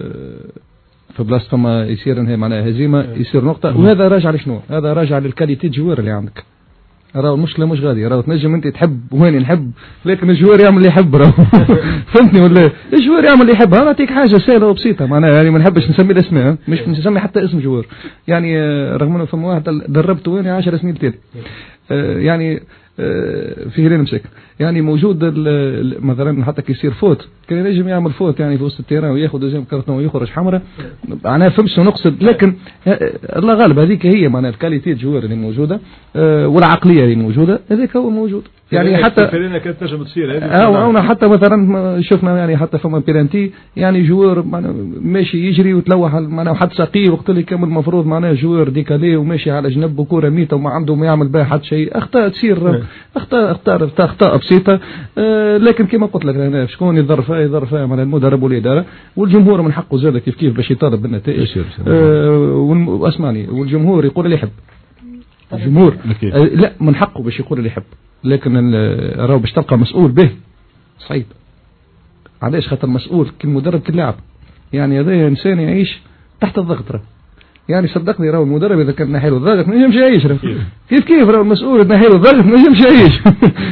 في بلاصة فما يصير انها معناها هزيمة يصير نقطة، وهذا راجع لشنو؟ هذا راجع للكاليتي الجوار اللي عندك. راهو المشكلة مش غادي، راهو تنجم انت تحب وهاني نحب، لكن الجوار يعمل اللي يحب راهو فهمتني ولا؟ الجوار يعمل اللي يحب. انا نعطيك حاجة سهلة وبسيطة معناها، يعني ما نحبش نسمي الاسماء، مش نسمي حتى اسم جوار. يعني رغم انه فما واحد دربته واني عشر سنين تالي يعني في هلال مساكن، يعني موجود مثلا حتى كي يصير فوت كان ينجم يعمل فوت يعني في وسط التيران وياخذ دوزيام كارتون ويخرج حمراء. معناها فهمت نقصد، لكن الله غالب هذيك هي معناها الكاليتي الجوار اللي موجوده والعقليه اللي موجوده، هذاك هو موجود. يعني حتى فرينا كانت تنجم تصير اه حتى مثلا شفنا يعني حتى فما بيرانتي يعني جوار ماشي يجري وتلوح معناها حتى ساقيه وقت اللي كان المفروض معناها جوار ديكالي وماشي على جنب وكوره ميته وما عنده ما يعمل بها حتى شيء. اخطاء تصير، اخطاء اخطاء اخطاء بسيطه، آه لكن كما قلت لك هنا شكون يضر فيها يضر فيها معناها المدرب والاداره، والجمهور من حقه زاد كيف كيف باش يطالب بالنتائج. آه واسمعني، والجمهور يقول اللي يحب. الجمهور آه لا من حقه باش يقول اللي يحب، لكن راهو باش تلقى مسؤول به صعيب. علاش؟ خاطر مسؤول كالمدرب كاللاعب، يعني هذا انسان يعيش تحت الضغط. راه يعني صدقني راهو المدرب اذا كان ناحيله الضغط ما ينجمش يعيش. كيف كيف راهو المسؤول ناحيله الضغط ما ينجمش يعيش.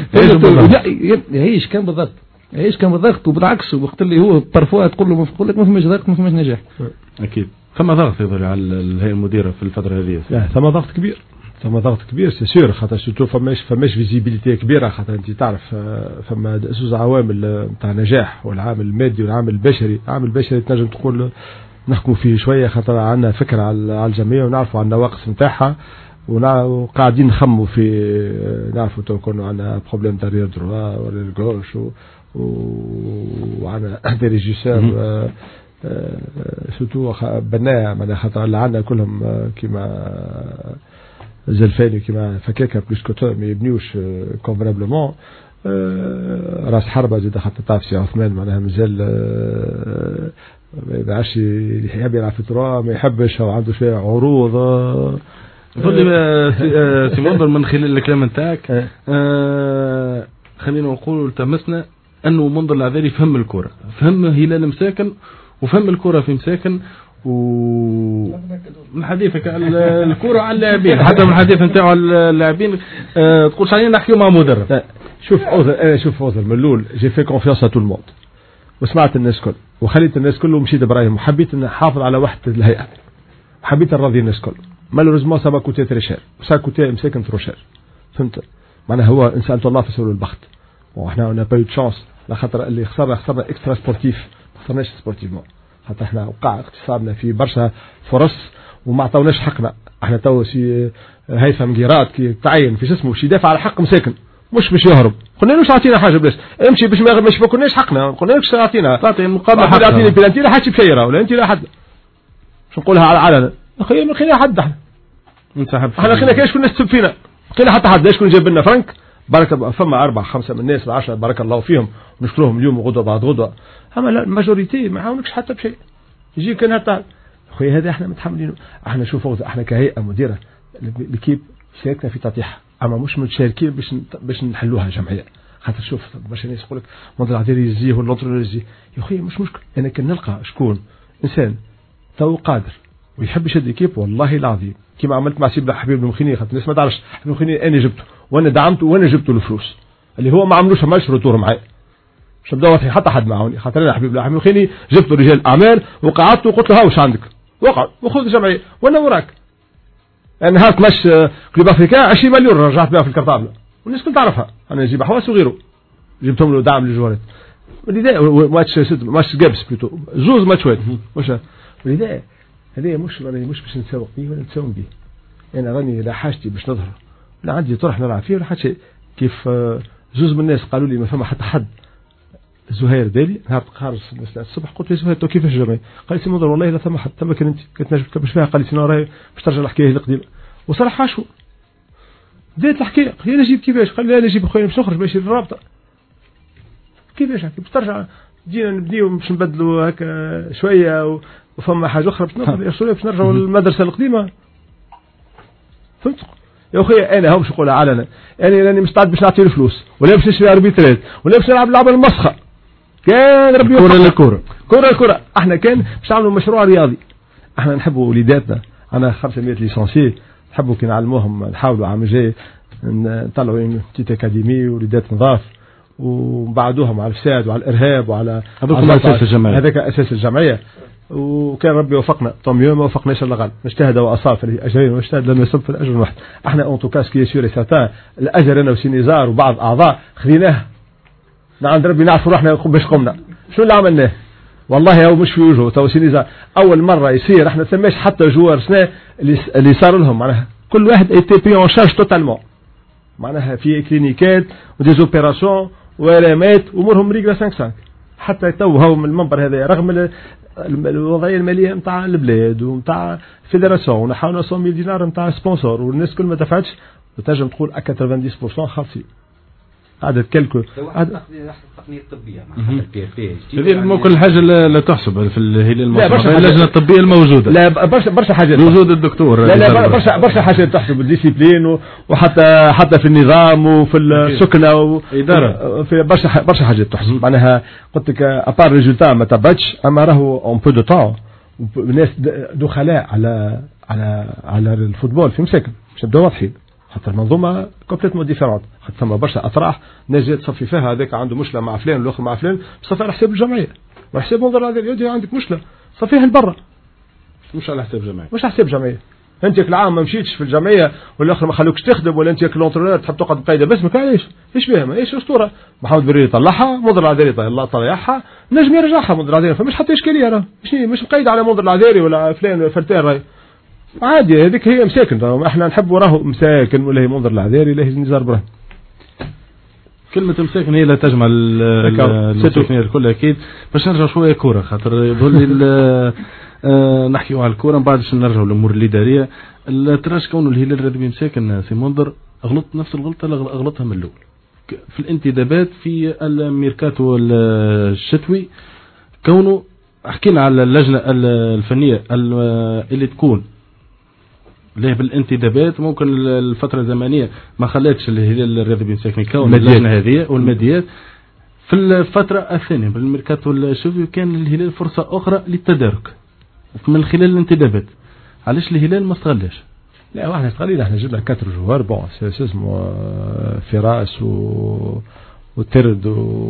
لا يعيش كان بالضغط، يعيش كان بالضغط، وبالعكس وقت اللي هو بارفوا تقول له يقول لك ما فماش ضغط ما فماش نجاح. اكيد ثم ضغط يظهر على الهيئه المديره في الفتره هذه. لا ثم ضغط كبير، ثم ضغط كبير سي سور، خاطر شفتو فماش فماش فيزيبيليتي كبيره، خاطر انت تعرف فما زوج عوامل نتاع نجاح، والعامل المادي والعامل البشري. العامل البشري تنجم تقول نحكموا فيه شويه خاطر عندنا فكره على الجميع ونعرفوا عن النواقص نتاعها، وقاعدين نخموا في نعرفوا تو كنا عندنا بروبليم تاع ريال دروا ولا الجوش وعندنا دي ريجيسور سورتو بناء معناها خاطر اللي عندنا كلهم كيما زلفاني كيما فكاكه بلوس كوتو ما يبنيوش كونفنابلومون. راس حربة زاد حتى تعرف سي عثمان معناها مازال ما يبعش يحب يلعب في تراب، ما يحبش او عنده شويه عروض. تفضل سي منظر من خلال الكلام نتاعك آه خلينا نقول التمسنا انه منظر العذاري فهم الكره، فهم هلال مساكن وفهم الكره في مساكن، ومن حديثك على الكره على اللاعبين حتى من حديث نتاعو على اللاعبين آه تقولش علينا نحكيو مع مدرب. شوف اوزر انا شوف اوزر من الاول جي في كونفيونس ا تو الموند، وسمعت الناس كل وخليت الناس كله ومشيت برايهم، وحبيت ان نحافظ على وحده الهيئه، حبيت نراضي الناس كل. مالوريزمون سا با كوتي تري شير، سا كوتي مساكن ترو شير، فهمت معناها. هو ان سالت الله فسولوا البخت، وحنا انا با يو تشانس لخاطر اللي خسرنا خسرنا اكسترا سبورتيف، ما خسرناش سبورتيفمون، خاطر احنا وقع اقتصادنا في برشا فرص وما عطاوناش حقنا. احنا تو سي هيثم قيراط كي تعين في اسمه باش يدافع على حق مساكن، مش باش يهرب. قلنا له عطينا حاجه بلاش امشي باش ما مش كناش حقنا، قلنا لك عطينا تعطي مقابل حق، تعطيني بلانتي لا حد بشيره ولا انت لا حد شو نقولها على العلن. اخي ما خلينا حد احنا انسحب، احنا خلينا كاش كنا نستب فينا، خلينا حتى حد ليش كنا جاب لنا فرنك بركه. فما اربع خمسه من الناس العشره بارك الله فيهم ونشكرهم اليوم وغدوه بعد غدوه، اما لا الماجوريتي ما عاونكش حتى بشيء. يجي كان هتا اخويا هذا احنا متحملين. احنا شوفوا احنا كهيئه مديره الكيب شاركنا في تطيحها، اما مش متشاركين باش باش نحلوها جمعيه. خاطر شوف باش الناس يقول لك منظر العذيري يزيه ولا نطر يزيه، يا اخويا مش مشكل. انا كان نلقى شكون انسان تو قادر ويحب يشد كيب والله العظيم كيما عملت مع سيدنا حبيب المخيني، خاطر الناس ما تعرفش حبيب المخيني انا جبته وانا دعمته وانا جبته الفلوس اللي هو ما عملوش مالش روتور معايا، مش بدور حتى حد معاوني. خاطر انا حبيب حبيب المخيني جبت رجال اعمال وقعدت وقلت له ها واش عندك وقعد وخذ الجمعيه وانا وراك. انا نهار مش كلوب افريكان عشرين مليون رجعت بها في الكرطابله والناس كلها تعرفها، انا نجيب حواس وغيره جبتهم له دعم للجوارات. ولذا ماتش ماتش جابس بلوتو زوز ماتشات واش ولذا هذه مش راني مش باش نتسوق فيه ولا نتساوم به، انا راني لا حاجتي باش نظهر لا عندي طرح نلعب فيه ولا حتى شيء. كيف زوز من الناس قالوا لي ما فما حتى حد. زهير دالي نهار خارج الصبح قلت له زهير تو كيفاش جمعي؟ قال لي سي منظر والله لا ثم حد ثم كان انت كنت نجم باش فيها. قال لي سينا راهي باش ترجع الحكايه القديمه وصراحه شو بدات الحكايه. قال لي نجيب كيفاش؟ قال لي انا نجيب خويا باش نخرج باش الرابطه كيفاش باش ترجع جينا نبديو باش نبدلوا هكا شويه وفما حاجه اخرى باش نرجعوا يا باش نرجعوا للمدرسه القديمه. فهمت يا اخويا انا هو باش نقولها علنا، انا راني مستعد باش نعطي له فلوس ولا باش نشري اربيترات ولا باش نلعب لعبه المسخه كان ربي كرة يوفقنا. لكرة كرة لكرة. احنا كان باش نعملوا مشروع رياضي. احنا نحبوا وليداتنا، انا خمسمية ليسانسي، نحبوا كي نعلموهم نحاولوا عام جاي نطلعوا تيت اكاديمي وليدات نظاف وبعدوهم على الفساد وعلى الارهاب وعلى هذوك اساس الجمعيه. هذاك اساس الجمعيه. وكان ربي وفقنا طميو ما وفقناش الا غلط. نجتهد واصاب في الاجرين ونجتهد لما يصب في الاجر الواحد. احنا اون تو كاس كي سيور ساتان الاجر انا وسينيزار وبعض اعضاء خذيناه عند ربي نعرفوا روحنا باش قمنا. شو اللي عملناه؟ والله هو مش في وجهه تو سينيزار اول مره يصير احنا ثماش حتى جوار سنه اللي صار لهم معناها كل واحد ايتي بي اون شارج توتالمون معناها في كلينيكات وديز اوبيراسيون ورامات امورهم ريغلا خمسة خمسة حتى تو هو من المنبر هذا رغم الوضعيه الماليه نتاع البلاد ونتاع فيدراسيون ونحاولوا مية دينار نتاع سبونسور والناس كل ما دفعتش وتنجم تقول ثمانين بالمئة خالصين عدد كلكو عدد التقنيه الطبيه مع هذه ممكن الحاجه لا تحسب في الهلال المصري اللجنه الطبيه الموجوده. لا برشا برشا حاجات وجود الدكتور. لا لا برشا برشا حاجات تحسب الديسيبلين وحتى حتى في النظام وفي السكنه واداره في برشا برشا حاجات تحسب. معناها قلت لك ابار ريزولتا ما تبعتش اما راهو اون بو دو طون الناس دخلاء على على على الفوتبول في مساكن باش نبداو واضحين. حتى المنظومه كومبليتمون ديفيرونت. حتى ثم برشا اطراح ناس جات تصفي فيها هذاك عنده مشكله مع فلان والاخر مع فلان صفي على حساب الجمعيه وحساب منظر هذا يودي عندك مشكله صفيها لبرا مش على حساب جمعيه مش على حساب جمعيه. انت العام ما مشيتش في الجمعيه والاخر ما خلوكش تخدم ولا انت كلونترونور تحب تقعد مقيده باسمك علاش؟ ايش بها ايش اسطوره محمد بريري يطلعها منظر العذاري الله طلعها نجم يرجعها منظر العذاري فمش حتى اشكاليه راه مش مش مقيد على منظر العذاري ولا فلان ولا فلتان راهي عادي. هذيك هي مساكن احنا نحبوا راهو مساكن ولا هي منظر العذاري لا هي نزار براه. كلمة مساكن هي لا تجمع المساكن الكل أكيد. باش نرجع شوية كورة خاطر يظل لي نحكيوا على الكورة من بعد باش نرجعوا للأمور الإدارية. تراش كونه الهلال رادبي مساكن سي منظر غلط نفس الغلطة اللي غلطها من الأول في الانتدابات في الميركاتو الشتوي. كونه حكينا على اللجنة الفنية اللي تكون ليه بالانتدابات ممكن الفترة الزمنية ما خلاتش الهلال الرياضي بن ساكن يكون اللجنة هذه والماديات. في الفترة الثانية بالميركاتو الشتوي كان الهلال فرصة أخرى للتدارك من خلال الانتدابات. علاش الهلال ما استغلش؟ لا واحنا استغلينا احنا جبنا كاتر جوار بون اسمه فراس و وترد و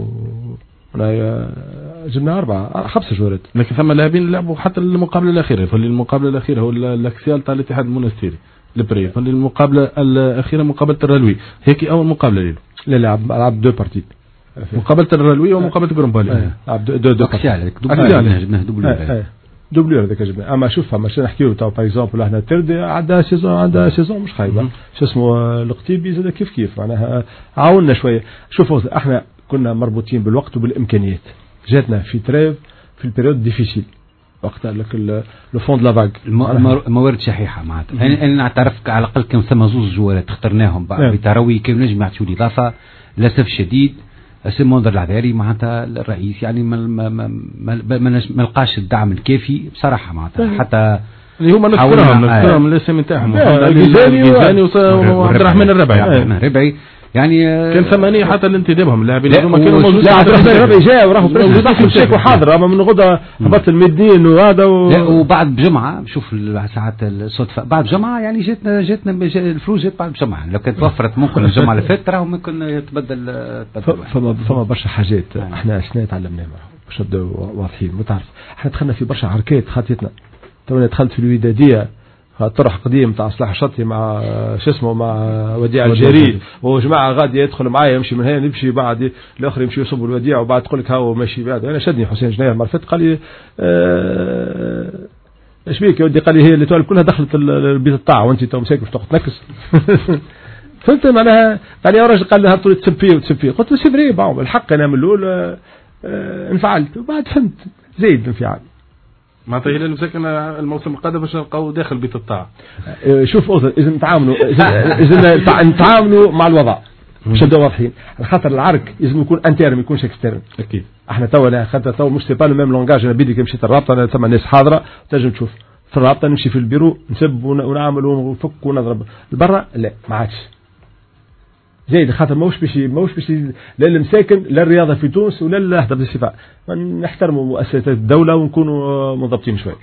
جبنا أربعة خمسة جوارات. لكن ثم لاعبين لعبوا حتى المقابلة الأخيرة. فالمقابلة الأخيرة هو الأكسيال تاع الاتحاد المونستيري البري. فالمقابلة الأخيرة مقابلة الرلوي هيك أول مقابلة له. لا لعب لعب دو بارتي مقابلة الرلوي ومقابلة جرومبالي. لعب دو دو أكسيال أكسيال جبناه دبليو دبليو هذاك جبنا. أما شوف أما شنو نحكيو تاع باغ اكزومبل احنا ترد عندها سيزون عندها سيزون مش خايبة. شو اسمه القتيبي زاد كيف كيف معناها عاوننا شوية. شوفوا احنا كنا مربوطين بالوقت وبالامكانيات. جاتنا في تريف في البيريود ديفيسيل وقتها لك لو فون دو لا فاغ الموارد شحيحه معناتها. انا انا نعترفك على الاقل كان ثم زوج جوارات اخترناهم بعد بتراوي كانوا نجم يعطيو لي اضافه للاسف شديد. سي منظر العذاري معناتها الرئيس يعني ما ما ما ما, ما لقاش الدعم الكافي بصراحه معناتها حتى اللي هما نذكرهم نذكرهم الاسم نتاعهم الجيزاني وعبد الرحمن الربعي. عبد الرحمن الربعي يعني كان ثمانية حتى الانتدابهم اللاعبين هذوما كانوا موجودين. لا عبد الرحمن الربعي جاء وراهو بريس شيك حاضر اما من غدا هبط المدين وهذا و... لا وبعد بجمعه شوف ساعات الصدفه بعد جمعه يعني جاتنا جاتنا الفلوس جات بعد جمعه. لو كانت توفرت ممكن الجمعه اللي فاتت راهو ممكن يتبدل فما فما برشا حاجات احنا شنو تعلمناها باش نبداو واضحين. ما تعرف احنا دخلنا في برشا عركات خاطتنا. تو دخلت في الوداديه طرح قديم تاع صلاح الشطي مع شو اسمه مع وديع الجريد وجماعه غادي يدخل معايا يمشي من هنا نمشي بعد الاخر يمشي يصب الوديع وبعد تقول لك هاو ماشي بعد. انا شدني حسين جناير مرفت قال لي ايش بيك يا ودي؟ قال لي هي اللي توالب كلها دخلت البيت الطاعه وانت تو مساك باش تاخذ تنكس. فهمت معناها؟ قال لي يا راجل قال لي هبطوا تسب فيه وتسب فيه. قلت له سي فري باو الحق انا من الاول انفعلت وبعد فهمت زيد الانفعال. معناتها الهلال مساكن الموسم القادم باش نلقاو داخل بيت الطاعه. شوف اوزر اذا نتعاملوا اذا نتعاملوا مع الوضع باش نبداو واضحين. خاطر العرك لازم يكون انترن ما يكونش اكسترن. اكيد احنا تو خاطر تو مش سي با لو ميم لونجاج. انا بيدي كي مشيت الرابطه انا ثم ناس حاضره تنجم تشوف في الرابطه نمشي في البيرو نسب ونعمل ونفك ونضرب. البرا لا ما عادش جيد خاطر موش باش موش باش لا المساكن لا الرياضه في تونس ولا الاهداف الاستيفاء نحترموا مؤسسات الدوله ونكونوا منضبطين شوي.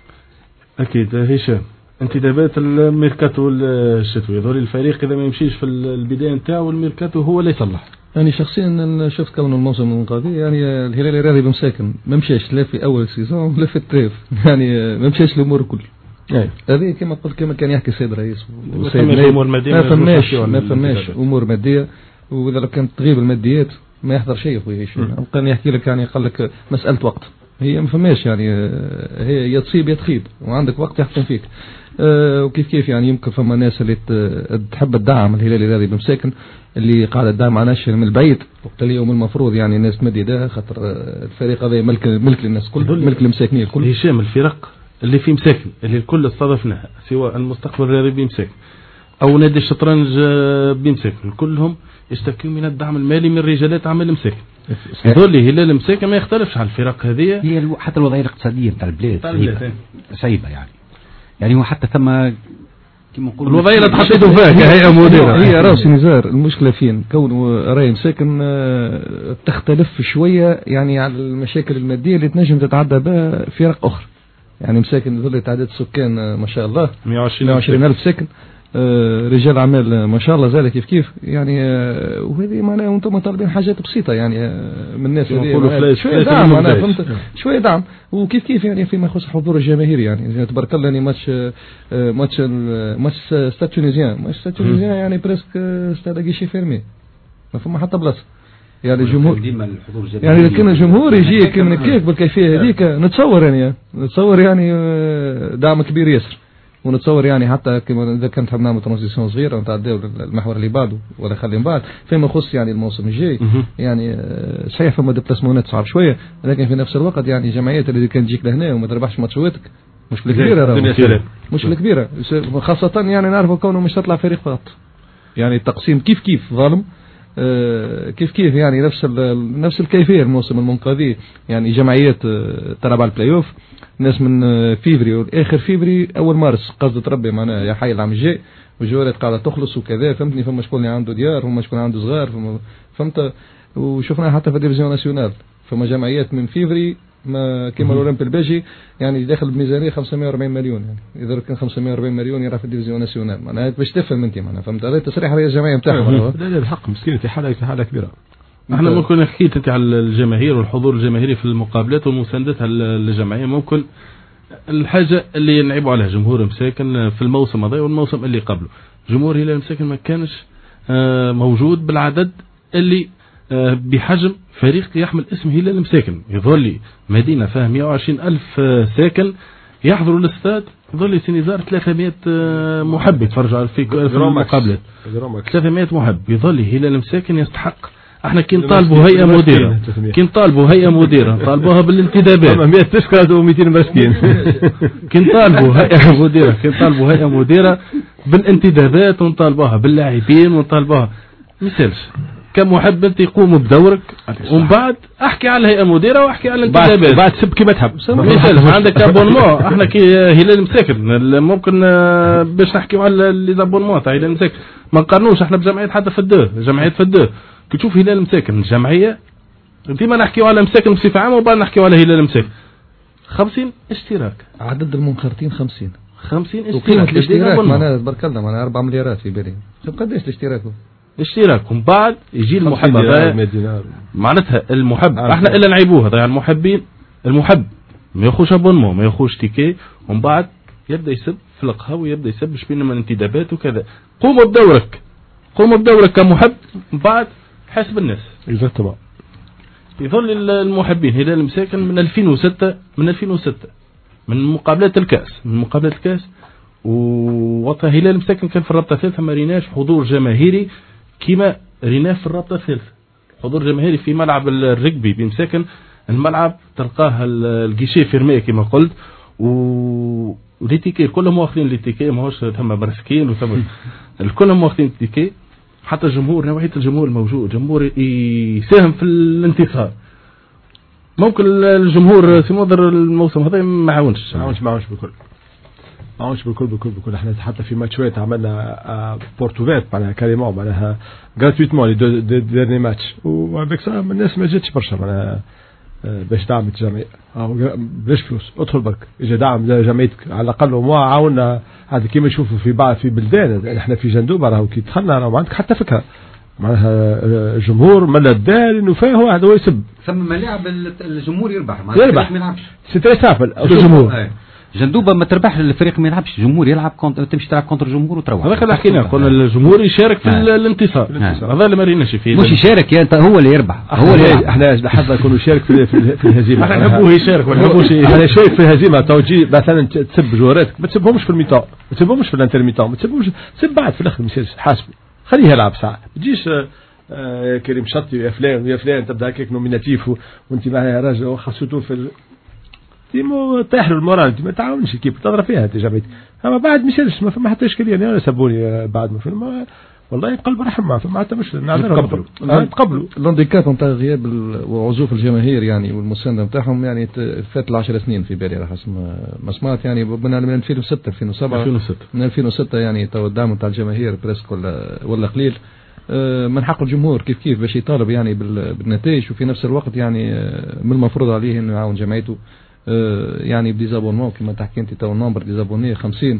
اكيد هشام، انتدابات الميركاتو الشتوي ذول الفريق اذا ما يمشيش في البدايه نتاعو الميركاتو هو اللي يصلح. يعني شخصيا شفت كون الموسم المنقضي يعني الهلال الرياضي بمساكن ما مشاش لا في اول سيزون ولا في التريف يعني ما مشاش الامور الكل. هذه كما قلت كما كان يحكي السيد الرئيس والسيد ما فماش ما فماش امور ماديه، واذا لو كانت تغيب الماديات ما يحضر شيء خويا هشام. كان يحكي لك يعني قال لك مساله وقت، هي ما فماش يعني هي يا تصيب يا تخيب وعندك وقت يحكم فيك. أه وكيف كيف يعني يمكن فما ناس اللي تحب الدعم الهلال الرياضي بمساكن اللي قاعده تدعم على ناشر من البعيد، وقت اليوم المفروض يعني الناس تمد يدها خاطر الفريق هذا ملك ملك للناس كل ملك المساكنين الكل. هشام الفرق اللي في مساكن اللي الكل استضفناها سواء المستقبل الرياضي بمساكن او نادي الشطرنج بمساكن كلهم يشتكون من الدعم المالي من رجالات اعمال مساكن. هذول هلال مساكن ما يختلفش على الفرق هذه، هي حتى الوضعيه الاقتصاديه نتاع البلاد صعيبه صعيبه يعني يعني وحتى ثم كما نقولوا الوضعيه اللي تحطيتوا فيها كهيئه مديره هي راس نزار. المشكله فين؟ كون راي مساكن تختلف شويه يعني على المشاكل الماديه اللي تنجم تتعدى بها فرق اخرى. يعني مساكن ذل تعداد السكان ما شاء الله مئة وعشرين ألف ساكن، آه رجال أعمال ما شاء الله زاد كيف كيف يعني آه وهذه معناها وانتم طالبين حاجات بسيطة يعني آه من الناس هذه شوية دعم أنا فهمت شوية دعم وكيف كيف يعني فيما يخص الحضور الجماهيري يعني تبارك الله يعني ماتش آه ماتش ماتش ستاد تونيزيان ماتش ستاد تونيزيان يعني بريسك ستاد غيشي فيرمي ما فما حتى بلاصة يعني الجمهور يعني إذا كان الجمهور يجي كيف كيف بالكيفية هذيك نتصور يعني نتصور يعني دعم كبير ياسر، ونتصور يعني حتى كما إذا كانت حاب نعمل ترانزيسيون صغيرة ونتعداو المحور اللي بعده ولا خلي من بعد فيما يخص يعني الموسم الجاي يعني صحيح فما ديبلاسمونات صعب شوية، لكن في نفس الوقت يعني جمعيات اللي كانت تجيك لهنا وما تربحش ماتشاتك مشكلة كبيرة مشكلة كبيرة خاصة يعني نعرفوا كونه مش تطلع فريق فقط يعني التقسيم كيف كيف ظالم. آه كيف كيف يعني نفس نفس الكيفية الموسم المنقذي يعني جمعيات آه تلعب على البلاي اوف ناس من آه فيفري اخر فيفري اول مارس قصد تربي معناها يا حي العام الجاي وجوارات قاعدة تخلص وكذا فهمتني. فما شكون عنده ديار فما شكون عنده صغار فهمت وشفناها حتى في الديفيزيون ناسيونال فما جمعيات من فيفري ما كيما الأولمبي الباجي يعني داخل بميزانية خمسمائة وأربعين مليون يعني إذا كان خمسمائة وأربعين مليون يرى في الديفيزيون ناسيونال معناها باش تفهم أنت معناها فهمت هذا تصريح رئيس الجمعية نتاعهم. لا لا الحق مسكين في حالة في حالة كبيرة. احنا ممكن حكيت انت على الجماهير والحضور الجماهيري في المقابلات ومساندتها للجمعية ممكن الحاجة اللي نعيبوا عليها جمهور مساكن في الموسم هذا والموسم اللي قبله جمهور هلال مساكن ما كانش موجود بالعدد اللي بحجم فريق يحمل اسم هلال مساكن. يظل مدينة فيها مئة وعشرين ألف ساكن يحضروا الاستاد يظل سينيزار ثلاثمائة محب يتفرجوا في المقابلات ثلاثمائة محب. يظل هلال مساكن يستحق. احنا كي نطالبوا هيئة مديرة كي نطالبوا هيئة مديرة نطالبوها بالانتدابات مئة تشكرة ومئتين مسكين كي نطالبوا هيئة مديرة كي نطالبوا هيئة مديرة بالانتدابات ونطالبوها باللاعبين ونطالبوها مثالش كمحب انت يقوم بدورك ومن بعد احكي على الهيئة مديرة واحكي على الانتدابات بعد سب كيما تحب عندك ابونمون. احنا كي هلال مساكن ممكن باش نحكيو على لي زابونمون تاع هلال مساكن ما نقارنوش احنا بجمعيات حتى في الدو جمعيات في الدو كي تشوف هلال مساكن الجمعية ديما نحكيو على مساكن بصفة عامة وبعد نحكيو على هلال مساكن خمسين اشتراك عدد المنخرطين خمسين خمسين اشتراك وقيمة الاشتراك معناها تبارك الله معناها أربعة مليارات في بالي قداش الاشتراك اشتراك ومن بعد يجي المحب معناتها المحب احنا الا نعيبوه هذا يعني المحبين المحب ما ياخوش ابونمون ما ياخوش تيكي ومن بعد يبدا يسب في القهوه يبدا يسب باش بينما الانتدابات وكذا. قوموا بدورك قوموا بدورك كمحب من بعد حسب الناس اكزاكتومون. يظل المحبين هلال مساكن من ألفين وستة من ألفين وستة من مقابلات الكاس من مقابلات الكاس ووقتها هلال مساكن كان في الرابطه الثالثه ما ريناش حضور جماهيري كما ريناه في الرابطه الثالثه حضور جماهيري في ملعب الرجبي بمساكن الملعب تلقاه الجيشي فيرمي كما قلت و وليتيكي كلهم واخدين ليتيكي ماهوش ثم برسكين وثم الكلهم واخدين ليتيكي حتى الجمهور نوعيه الجمهور الموجود جمهور يساهم في الانتصار. ممكن الجمهور في مدر الموسم هذا ما عاونش ما عاونش ما عاونش بكل ماهوش بالكل بالكل بالكل. احنا حتى في ماتشات عملنا بورتوفيت معناها كاريمون معناها جراتويتمون لي دو ديرني ماتش وبيك سا الناس ما جاتش برشا معناها باش دعم الجمعيه بلاش فلوس ادخل برك اجا دعم جمعيتك على الاقل وما عاونا هذا كيما نشوفوا في بعض في بلدان. احنا في جندوبه راهو كي دخلنا راهو ما عندك حتى فكره معناها الجمهور ملا الدار انه فيه واحد هو يسب ثم ملاعب الجمهور يربح يربح ما يلعبش سي تري سامبل الجمهور جندوبه ما تربحش الفريق ما يلعبش الجمهور يلعب كونت تمشي تلعب كونتر الجمهور وتروح. هذاك اللي حكينا قلنا الجمهور يشارك في الانتصار هذا اللي ما ريناش فيه مش يشارك يا انت هو اللي يربح هو اللي يلعب. احنا لحظه نكونوا يشارك في في الهزيمه احنا نحبوه يشارك ولا نحبوش احنا يشارك في الهزيمه توجي مثلا تسب جواراتك ما تسبهمش في الميتون ما تسبهمش في الانترميتون ما تسبهمش تسب بعد في الاخر ما يصيرش حاسبه خليه يلعب ساعه ما تجيش آه كريم شطي يا فلان يا فلان تبدا هكاك نوميناتيف وانت معايا يا راجل خاصته في تيمو طيح له المورال انت ما تعاونش كيف تضرب فيها انت جمعيتك اما بعد مش ما فما حتى اشكاليه انا سبوني بعد ما فما والله بقلب رحم ما فما حتى مش نعذرهم نتقبلوا الانديكاب نتاع غياب وعزوف الجماهير يعني والمسانده نتاعهم يعني فات العشر سنين في بالي على حسب ما سمعت يعني من ألفين وستة ألفين وسبعة من ألفين وستة يعني تو الدعم نتاع الجماهير بريسك ولا ولا قليل من حق الجمهور كيف كيف باش يطالب يعني بالنتائج وفي نفس الوقت يعني من المفروض عليه انه يعاون جمعيته يعني بديزابونمون كما تحكي انت تو النمبر ديزابوني خمسين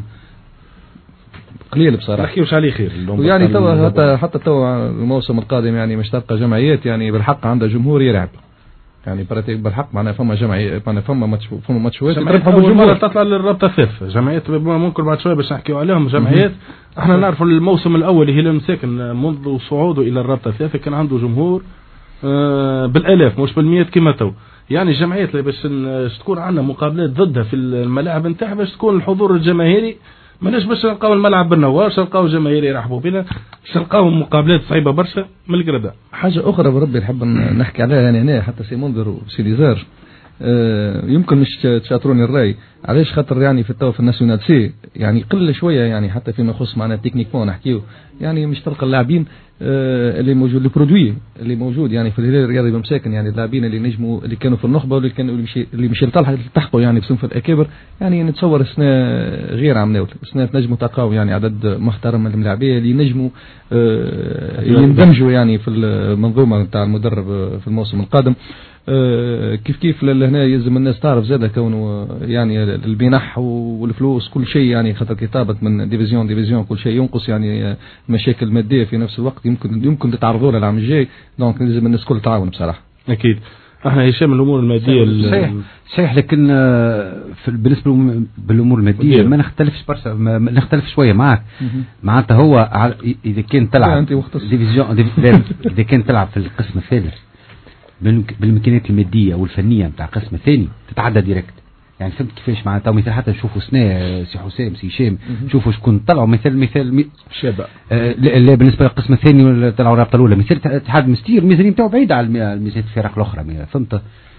قليل بصراحه ما نحكيوش عليه خير يعني تو حتى حتى تو الموسم القادم يعني مش تلقى جمعيات يعني بالحق عندها جمهور يلعب يعني براتيك بالحق معناها فما جمعيه معناها فما ماتش فما ماتشات تربحوا بالجمهور تطلع للرابطه الثالثه جمعيات ممكن بعد شويه باش نحكيو عليهم جمعيات احنا نعرفوا الموسم الاول هلال مساكن منذ صعوده الى الرابطه الثالثه كان عنده جمهور بالالاف مش بالمئات كما تو يعني الجمعيات اللي باش تكون عندنا مقابلات ضدها في الملاعب نتاعها باش تكون الحضور الجماهيري ماناش باش نلقاو الملعب بالنوار نلقاو جماهيري يرحبوا بنا نلقاو مقابلات صعيبه برشا من القرده. حاجه اخرى بربي نحب نحكي عليها انا هنا حتى سي منذر وسي ليزار أه يمكن مش تشاطروني الراي علاش خاطر يعني في التو في الناسيونال سي يعني قل شويه يعني حتى فيما يخص معنا تكنيكمون نحكيو يعني مش تلقى اللاعبين أه اللي موجود البرودوي اللي موجود يعني في الهلال الرياضي بمساكن يعني اللاعبين اللي نجموا اللي كانوا في النخبه واللي كانوا اللي مش اللي مش يلتحقوا يعني في صنف الاكابر يعني نتصور السنه غير عمناول السنه نجموا تلقاو يعني عدد محترم من اللاعبين اللي نجموا أه يندمجوا يعني في المنظومه نتاع المدرب في الموسم القادم. أه كيف كيف لهنا يلزم الناس تعرف زاده كونه يعني البنح والفلوس كل شيء يعني خاطر كتابه من ديفيزيون ديفيزيون كل شيء ينقص يعني مشاكل ماديه في نفس الوقت يمكن يمكن تتعرضوا لها العام الجاي دونك لازم الناس كل تعاون بصراحه. اكيد احنا هشام الامور الماديه صحيح صحيح لكن في بالنسبه بالامور الماديه ما نختلفش برشا ما نختلف شويه معك معناتها هو اذا كان تلعب ديفيزيون اذا كان تلعب في القسم الثالث بالامكانيات الماديه والفنيه نتاع القسم الثاني تتعدى ديريكت يعني فهمت كيفاش معناتها مثال حتى نشوفوا سنة سي حسام سي هشام نشوفوا شكون طلعوا مثال مثال شابه آه لا بالنسبه للقسم الثاني طلعوا الرابطه الاولى مثال اتحاد مستير الميزانيه نتاعو بعيده على الميزانيات الفرق الاخرى فهمت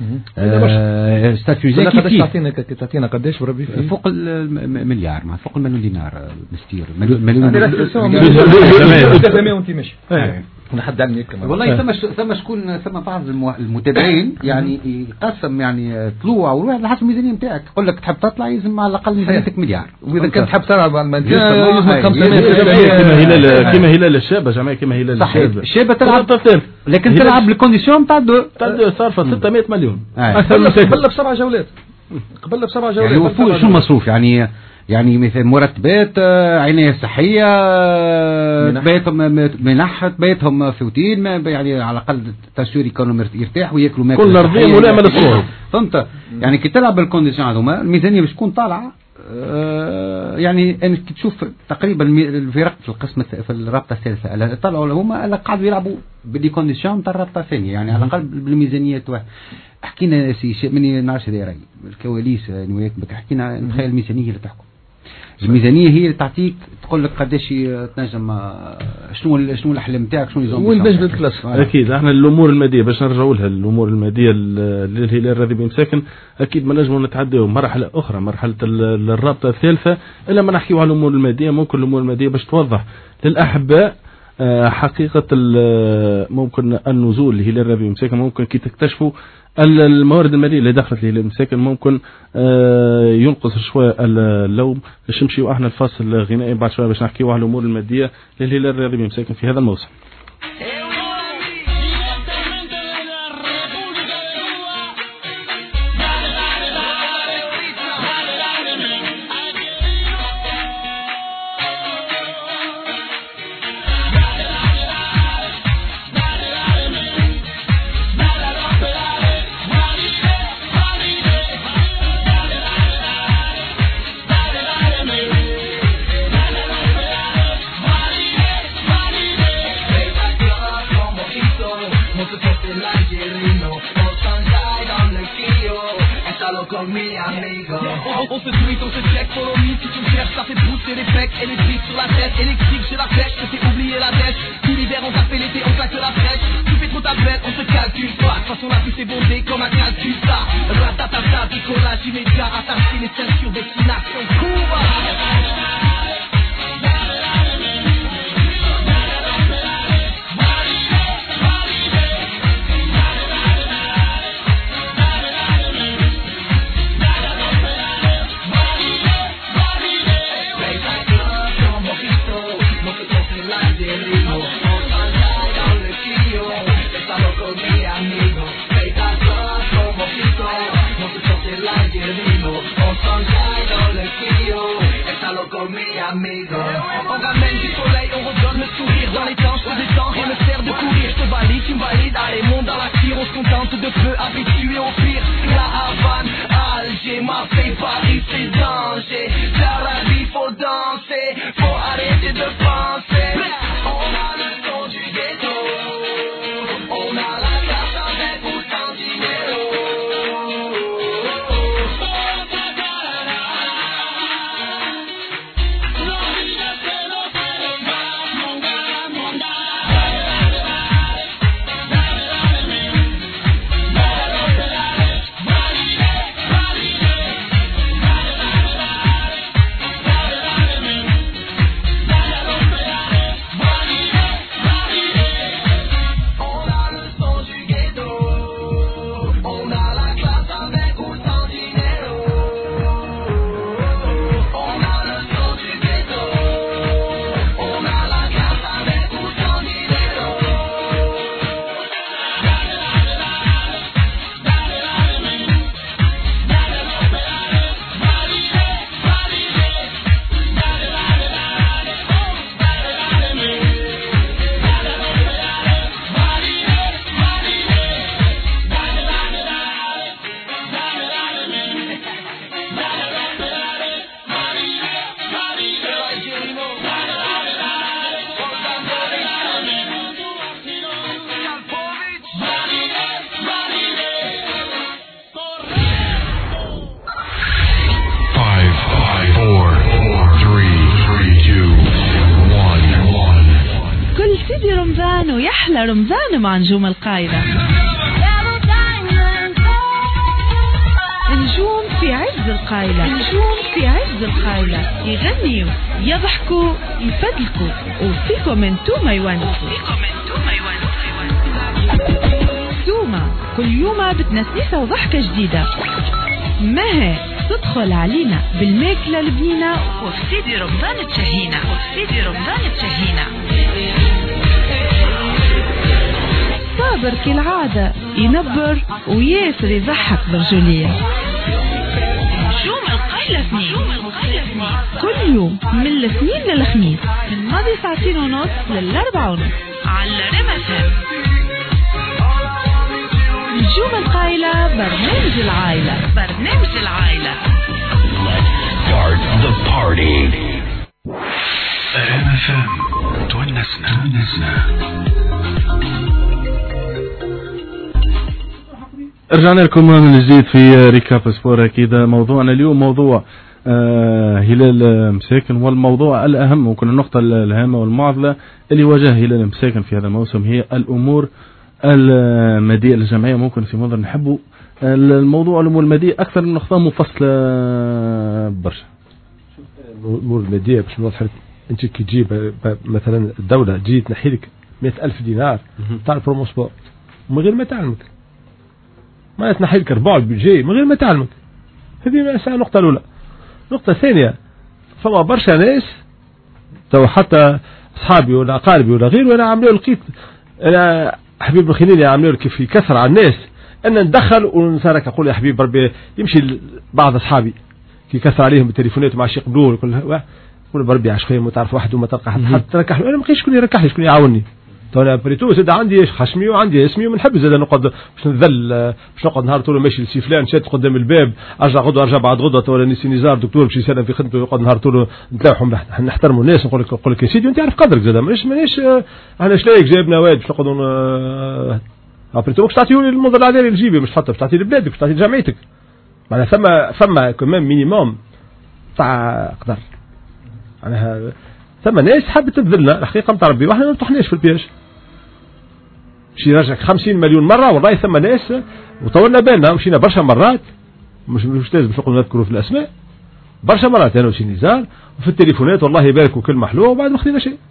آه استاتيوزي كيف تعطينا تعطينا قداش بربي فوق المليار مع فوق المليون دينار مستير مليون وانت ماشي انا حد علمي كمان والله ثم ثم شكون ثم بعض المتابعين يعني يقسم يعني طلوع وروح على حسب الميزانيه نتاعك يقول لك تحب تطلع لازم على الاقل ميزانيتك مليار واذا كنت تحب تلعب على المنطقه لازم خمسمية كما هلال كما هلال الشابه جماعه كما هلال الشابه الشابه تلعب لكن تلعب بالكونديسيون نتاع دو تاع صارفه ستمائة مليون اكثر قبل بسبع جولات قبل بسبع جولات يعني وفوق شو المصروف يعني يعني مثل مرتبات عناية صحية بيتهم منحت بيتهم فوتين يعني على الأقل التسوير يكونوا يرتاح ويأكلوا ماكل كل أرضية ملائمة للصور فهمت يعني كي تلعب بالكونديسيون هذوما الميزانية باش تكون طالعة يعني انك تشوف تقريبا الفرق في القسم في الرابطه الثالثه طلعوا هما قاعدوا يلعبوا باللي كونديسيون تاع الرابطه الثانيه يعني على الاقل بالميزانيات واحد حكينا سي شيء مني نعرفش دايره الكواليس يعني حكينا نتخيل الميزانيه اللي تحكم الميزانيه هي اللي تعطيك تقول لك قداش تنجم شنو شنو الاحلام نتاعك شنو نظام وين باش تكلاس اكيد احنا الامور الماديه باش نرجعوا لها الامور الماديه للهلال الرياضي بمساكن اكيد ما نجموا نتعداو مرحله اخرى مرحله الرابطه الثالثه الا ما نحكيو على الامور الماديه ممكن الامور الماديه باش توضح للاحباء حقيقه ممكن النزول الهلال الرياضي بمساكن ممكن كي تكتشفوا الموارد المالية اللي دخلت لي للمساكن ممكن ينقص شوية اللوم باش نمشيو احنا الفاصل الغنائي بعد شوية باش نحكيو على الأمور المادية للهلال الرياضي بمساكن في هذا الموسم. On se tweet, on se check, follow me si tu me cherches, ça fait pousser les pecs et les pics sur la tête, électrique, j'ai la pêche, je t'ai oublié la tête, tout l'hiver on tape l'été, on claque la fraîche, tu fais trop ta bête, on se calcule pas, de toute façon la plus c'est bondé comme un calcul ça, ratatata, décollage immédiat, attacher les ceintures, destination, cours. Amigo. On ramène du soleil, on redonne le sourire dans les temps, je te détends, rien ne sert de courir, je te valide, tu me valides, allez monte dans la tire, on se contente de peu, habitué au pire, la Havane, Alger, Marseille, Paris, c'est danger, dans la vie faut danser, faut arrêter de penser, on a le son du ghetto, on a la classe avec ou sans dinero. ويحلى رمضان مع نجوم القاهرة. نجوم في عز القاهرة، نجوم في عز القاهرة يغنيوا يضحكوا يفدلكوا وفيكم انتوما يوانسوا. توما كل يوم بتنسيسة وضحكة جديدة. مها تدخل علينا بالماكلة البنينة وفسيدي رمضان تشهينا وفسيدي رمضان تشهينا. صابر كالعادة ينبر وياسر يضحك برجولية. نجوم القاهرة اثنين كل يوم من الاثنين للخميس من ماضي ساعتين ونص للأربعة ونص على رمسان. نجوم القاهرة برنامج العائلة برنامج العائلة. Let's start the party. رمسان تونسنا تونسنا. رجعنا لكم من جديد في ريكاب سبور. أكيد موضوعنا اليوم موضوع آه هلال مساكن، والموضوع الأهم وكل النقطة الهامة والمعضلة اللي واجه هلال مساكن في هذا الموسم هي الأمور المادية للجمعية. ممكن في منظر نحبوا الموضوع الأمور المادية أكثر من نقطة مفصلة برشا. الأمور المادية باش نوضح لك، أنت كي تجيب مثلا الدولة تجي تنحي لك مئة ألف دينار تاع البروموسبور من غير ما تعلمك، ما تنحي لك ربع البيجي من غير ما تعلمك. هذه النقطة الأولى. النقطة الثانية فما برشا ناس تو حتى أصحابي ولا أقاربي ولا غير وأنا عملوا لقيت أنا حبيب الخليلي عملوا لك كيف يكثر على الناس أن ندخل ونسارك أقول يا حبيب ربي يمشي بعض أصحابي كي يكثر عليهم بالتليفونات وما عادش يقبلوا وكل يقول بربي عاش خير ما تعرف واحد وما تلقى حتى حتى تركح أنا ما لقيتش شكون يركح لي شكون يعاونني. تو انا بريتو زاد عندي خشمي وعندي اسمي ونحب زاد نقعد باش نذل باش نقعد نهار طول ماشي لسي فلان شاد قدام الباب ارجع غدوه ارجع بعد غدوه تو نسي نزار دكتور باش يسلم في خدمته ويقعد نهار طول نتلاوحوا نحترموا الناس نقول لك نقول لك يا سيدي انت عارف قدرك زاد مانيش مانيش انا شلايك جايبنا واد باش نقعدوا بريتو باش تعطيوا لي المنظر العدالي اللي جيبي باش تحطه باش تعطي لبلادك باش تعطي لجمعيتك معناها ثم ثم كمان مينيموم تاع قدر معناها ثم ناس حبت تبذلنا الحقيقه نتاع ربي واحنا ما نطحناش في البياج شي راجعك خمسين مليون مرة والله ثم ناس وطولنا بالنا مشينا برشا مرات مش مش لازم نقول نذكروا في الأسماء برشا مرات أنا وشي نزار وفي التليفونات والله يبارك وكل محلوه وبعد ما خدينا شيء.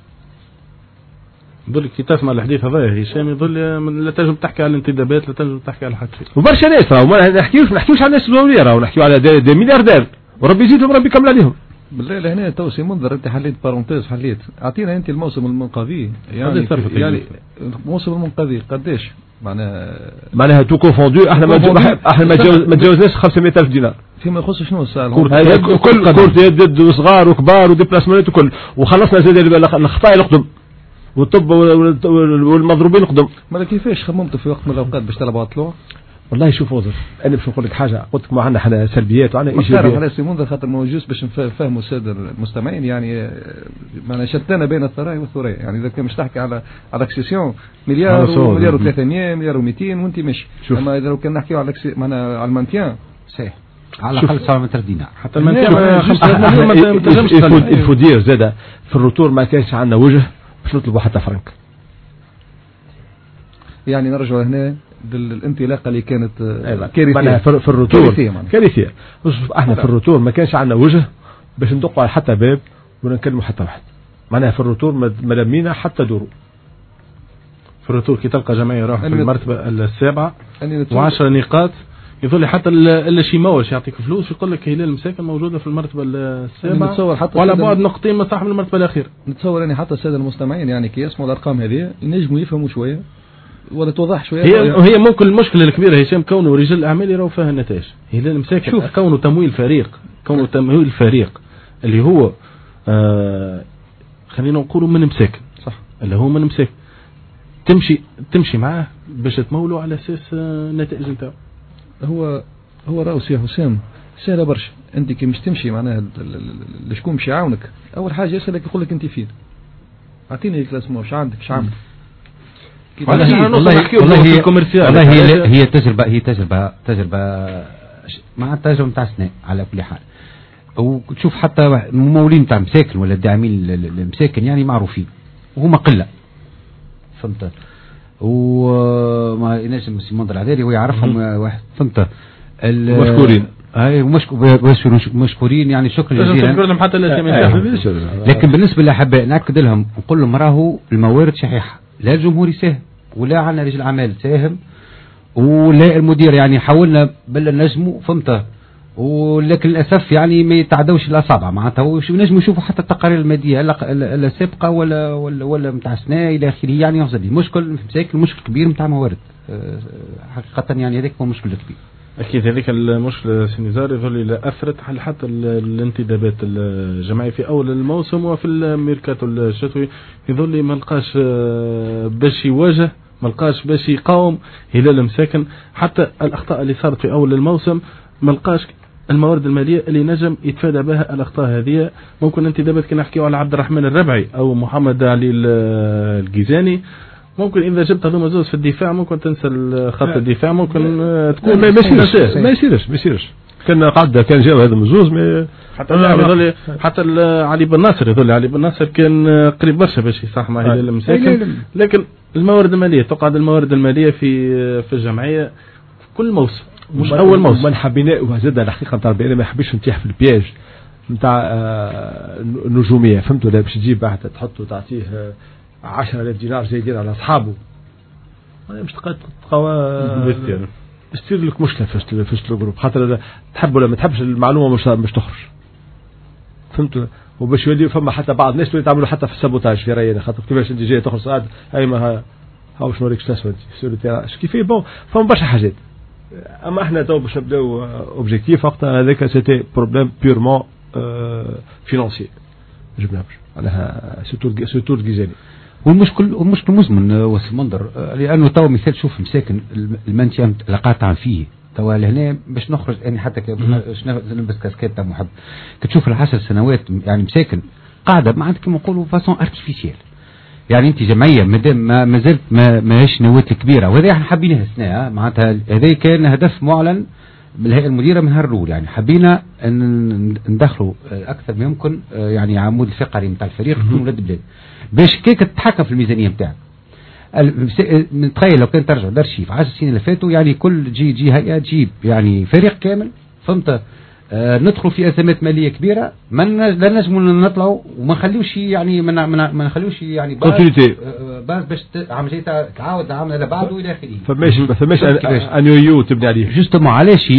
يظل كي تسمع الحديث هذا هشام يظل لا تنجم تحكي على الانتدابات لا تنجم تحكي على حد شيء. وبرشا ناس راهو ما نحكيوش نحكيوش على الناس الأولياء راهو نحكيو على دي, دي ملياردير وربي يزيدهم وربي يكمل عليهم. بالله لهنا توسي منظر انت حليت بارونتيز حليت اعطينا انت الموسم المنقذي يعني يعني الموسم المنقذي قداش معناها معناها تو كونفوندو احنا ما احنا ما تجاوزناش خمسمائة ألف دينار فيما يخص شنو الساعه كل كرة يد وصغار وكبار وديبلاسمنت وكل وخلصنا زاد الخطايا القدم والطب والمضروبين القدم. مالا كيفاش خممتوا في وقت من الاوقات باش تلعبوا على الطلوع؟ والله شوف وظر انا باش نقول لك حاجه قلت لك ما عندنا احنا سلبيات وعندنا ايجابيات على سي منذر خاطر موجود باش نفهموا الساده المستمعين يعني معنا شتان بين الثراء والثريا يعني اذا كان مش تحكي على على اكسيسيون مليار ومليار وثلاثمية مليار ومئتين وانت مش اما اذا لو كان نحكيو على معنا على المانتيان صحيح على الاقل سبعمائة ألف دينار حتى المانتيان خمسة ما تنجمش الفودير زاد في الروتور ما كانش عندنا وجه باش نطلبوا حتى فرنك يعني نرجع هنا بالانطلاقه اللي كانت كارثيه في الروتور كارثيه. احنا في الروتور ما كانش عندنا وجه باش ندقوا على حتى باب ولا نكلموا حتى واحد معناها في الروتور ما لمينا حتى دورو. في الروتور كي تلقى جمعيه راح في المرتبه السابعه وعشرة نقاط يظل حتى الا شي موش يعطيك فلوس يقول لك هلال المساكن موجوده في المرتبه السابعه وعلى بعد نقطتين من صاحب المرتبه الاخيره. نتصور يعني حتى الساده المستمعين يعني كي يسمعوا الارقام هذه ينجموا يفهموا شويه ولا توضح شويه هي هي ممكن المشكله الكبيره هشام كونه رجال الاعمال يراو فيها النتائج. هلال المساكن شوف كونه تمويل فريق كونه تمويل الفريق اللي هو آه خلينا نقولوا من مساكن صح اللي هو من مساكن تمشي تمشي معاه باش تمولوا على اساس النتائج نتاعو. هو هو راهو سي حسام سهله برشا انت كي مش تمشي معناها شكون باش يعاونك اول حاجه يسالك يقول لك انت فين اعطيني الكلاس واش عندك اش عندك والله والله والله والله هي هي تجربه هي تجربه تجربه مع التجربه نتاع سنة على كل حال وتشوف حتى الممولين نتاع مساكن ولا الداعمين المساكن يعني معروفين وهما قله فهمت وما ينجم سي منظر العذاري هو يعرفهم واحد فهمت مشكورين اي مشكورين يعني شكرا جزيلا حتى لكن بالنسبه للاحباء ناكد لهم نقول لهم راهو الموارد شحيحه لا الجمهور يساهم ولا عنا رجال اعمال ساهم ولا المدير يعني حاولنا بل نجموا فهمت ولكن للاسف يعني ما يتعدوش الاصابع معناتها ونجموا يشوفوا حتى التقارير الماديه لا سابقه ولا ولا ولا نتاع سنه الى اخره يعني يحصل مشكل مساكن مشكل كبير نتاع موارد حقيقه يعني هذاك هو مشكل كبير. اكيد هذيك المشكله سينيزار يظل اثرت على حتى الانتدابات الجماعيه في اول الموسم وفي الميركاتو الشتوي يظل ما لقاش باش يواجه ما لقاش باش يقاوم هلال مساكن حتى الاخطاء اللي صارت في اول الموسم ما لقاش الموارد الماليه اللي نجم يتفادى بها الاخطاء هذه. ممكن انتدابات كي نحكيو على عبد الرحمن الربعي او محمد علي الجيزاني ممكن اذا جبت هذوما زوز في الدفاع ممكن تنسى خط الدفاع ممكن تكون ما يصيرش ما يصيرش ما يصيرش كان قعد كان جاو هذا مزوز ما حتى يظل حتى علي بن ناصر يظل علي بن ناصر كان قريب برشا باش يصح مع هلال المساكن لكن الموارد الماليه تقعد الموارد الماليه في في الجمعيه في كل موسم مش اول موسم من حبينا وزاد الحقيقه نتاع انا ما حبيتش نتيح في البياج نتاع النجوميه فهمتوا لا باش تجيب واحد تحطه تعطيه عشرة آلاف دينار زايدين على اصحابه انا مش تلقى تلقى تصير لك مشكله في في الجروب، خاطر تحب ولا ما تحبش المعلومه مش مش تخرج، فهمت؟ وباش يولي فما حتى بعض الناس اللي تعملوا حتى في السابوتاج في راينا، خاطر كيفاش انت جاي تخرج ساعات اي ما ها باش نوريك تسوى سور التيران كيف بون، فما برشا حاجات. اما احنا تو باش نبداو اوبجيكتيف وقتها هذاك سيتي بروبليم بيورمون فينانسي جبناه على سورتو سورتو الجيزاني. والمشكل والمشكل مزمن وسي منظر، لانه تو مثال شوف مساكن المنتيان لقاطع فيه توا لهنا باش نخرج يعني حتى شنو نلبس كاسكيت تاع محب كتشوف العشر سنوات يعني مساكن قاعده ما عندك كما نقولوا فاسون ارتيفيسيال. يعني انت جمعيه مادام ما مازالت ما ماهيش نواه كبيره، وهذا احنا حابينها السنه معناتها هذا كان هدف معلن بالهيئه المديره من نهار الاول، يعني حبينا ان ندخلوا اكثر ما يمكن يعني عمود الفقري نتاع الفريق يكون ولاد بلاد باش كيك تتحكم في الميزانيه نتاعك. نتخيل لو كان ترجع درشي في عشر سنين اللي فاتوا يعني كل جي جي هيئه تجيب يعني فريق كامل، فهمت؟ آه ندخلوا في ازمات ماليه كبيره ما لا نجموا نطلعوا وما نخليوش يعني ما ما نخليوش يعني كونتينيتي باز باش عمليه تعاود العام اللي بعده الى اخره. فماش ما فماش ان يو يو تبني عليه جوستومون. علاش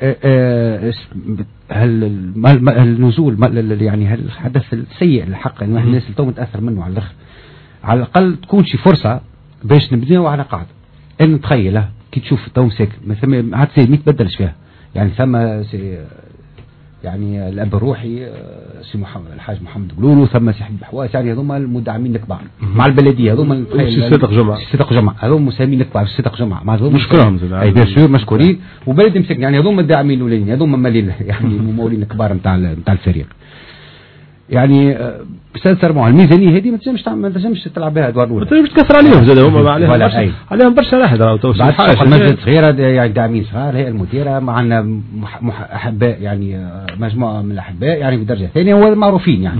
هل النزول يعني الحدث السيء الحق ان الناس اللي تو متاثر منه على الاخر، على الاقل تكون شي فرصه باش نبداو على قاعده. ان نتخيل كي تشوف تو ساكن مثلا عاد سي ما يتبدلش فيها، يعني ثم سي يعني الاب الروحي سي محمد الحاج محمد قلولو، ثم سي حبيب حواس، يعني هذوما المدعمين الكبار مع البلديه، هذوما سي صدق جمعه سي صدق جمعه هذوما مساهمين الكبار سي صدق جمعه مع هذوما مشكورهم اي بيان سور مشكورين، وبلد مسكن يعني هذوما الداعمين الاولين، هذوما مالين يعني الممولين الكبار نتاع نتاع الفريق. يعني بسال مع الميزانيه هذه ما تنجمش ما تنجمش تلعب بها ادوار الاولى، ما تنجمش تكثر عليهم زاد هما عليهم برشا عليهم برشا واحد راهو توصل حاجه مجلس صغيره يعني داعمين صغار، هي المديره معنا احباء يعني مجموعه من الاحباء يعني بدرجه ثانيه هو معروفين يعني.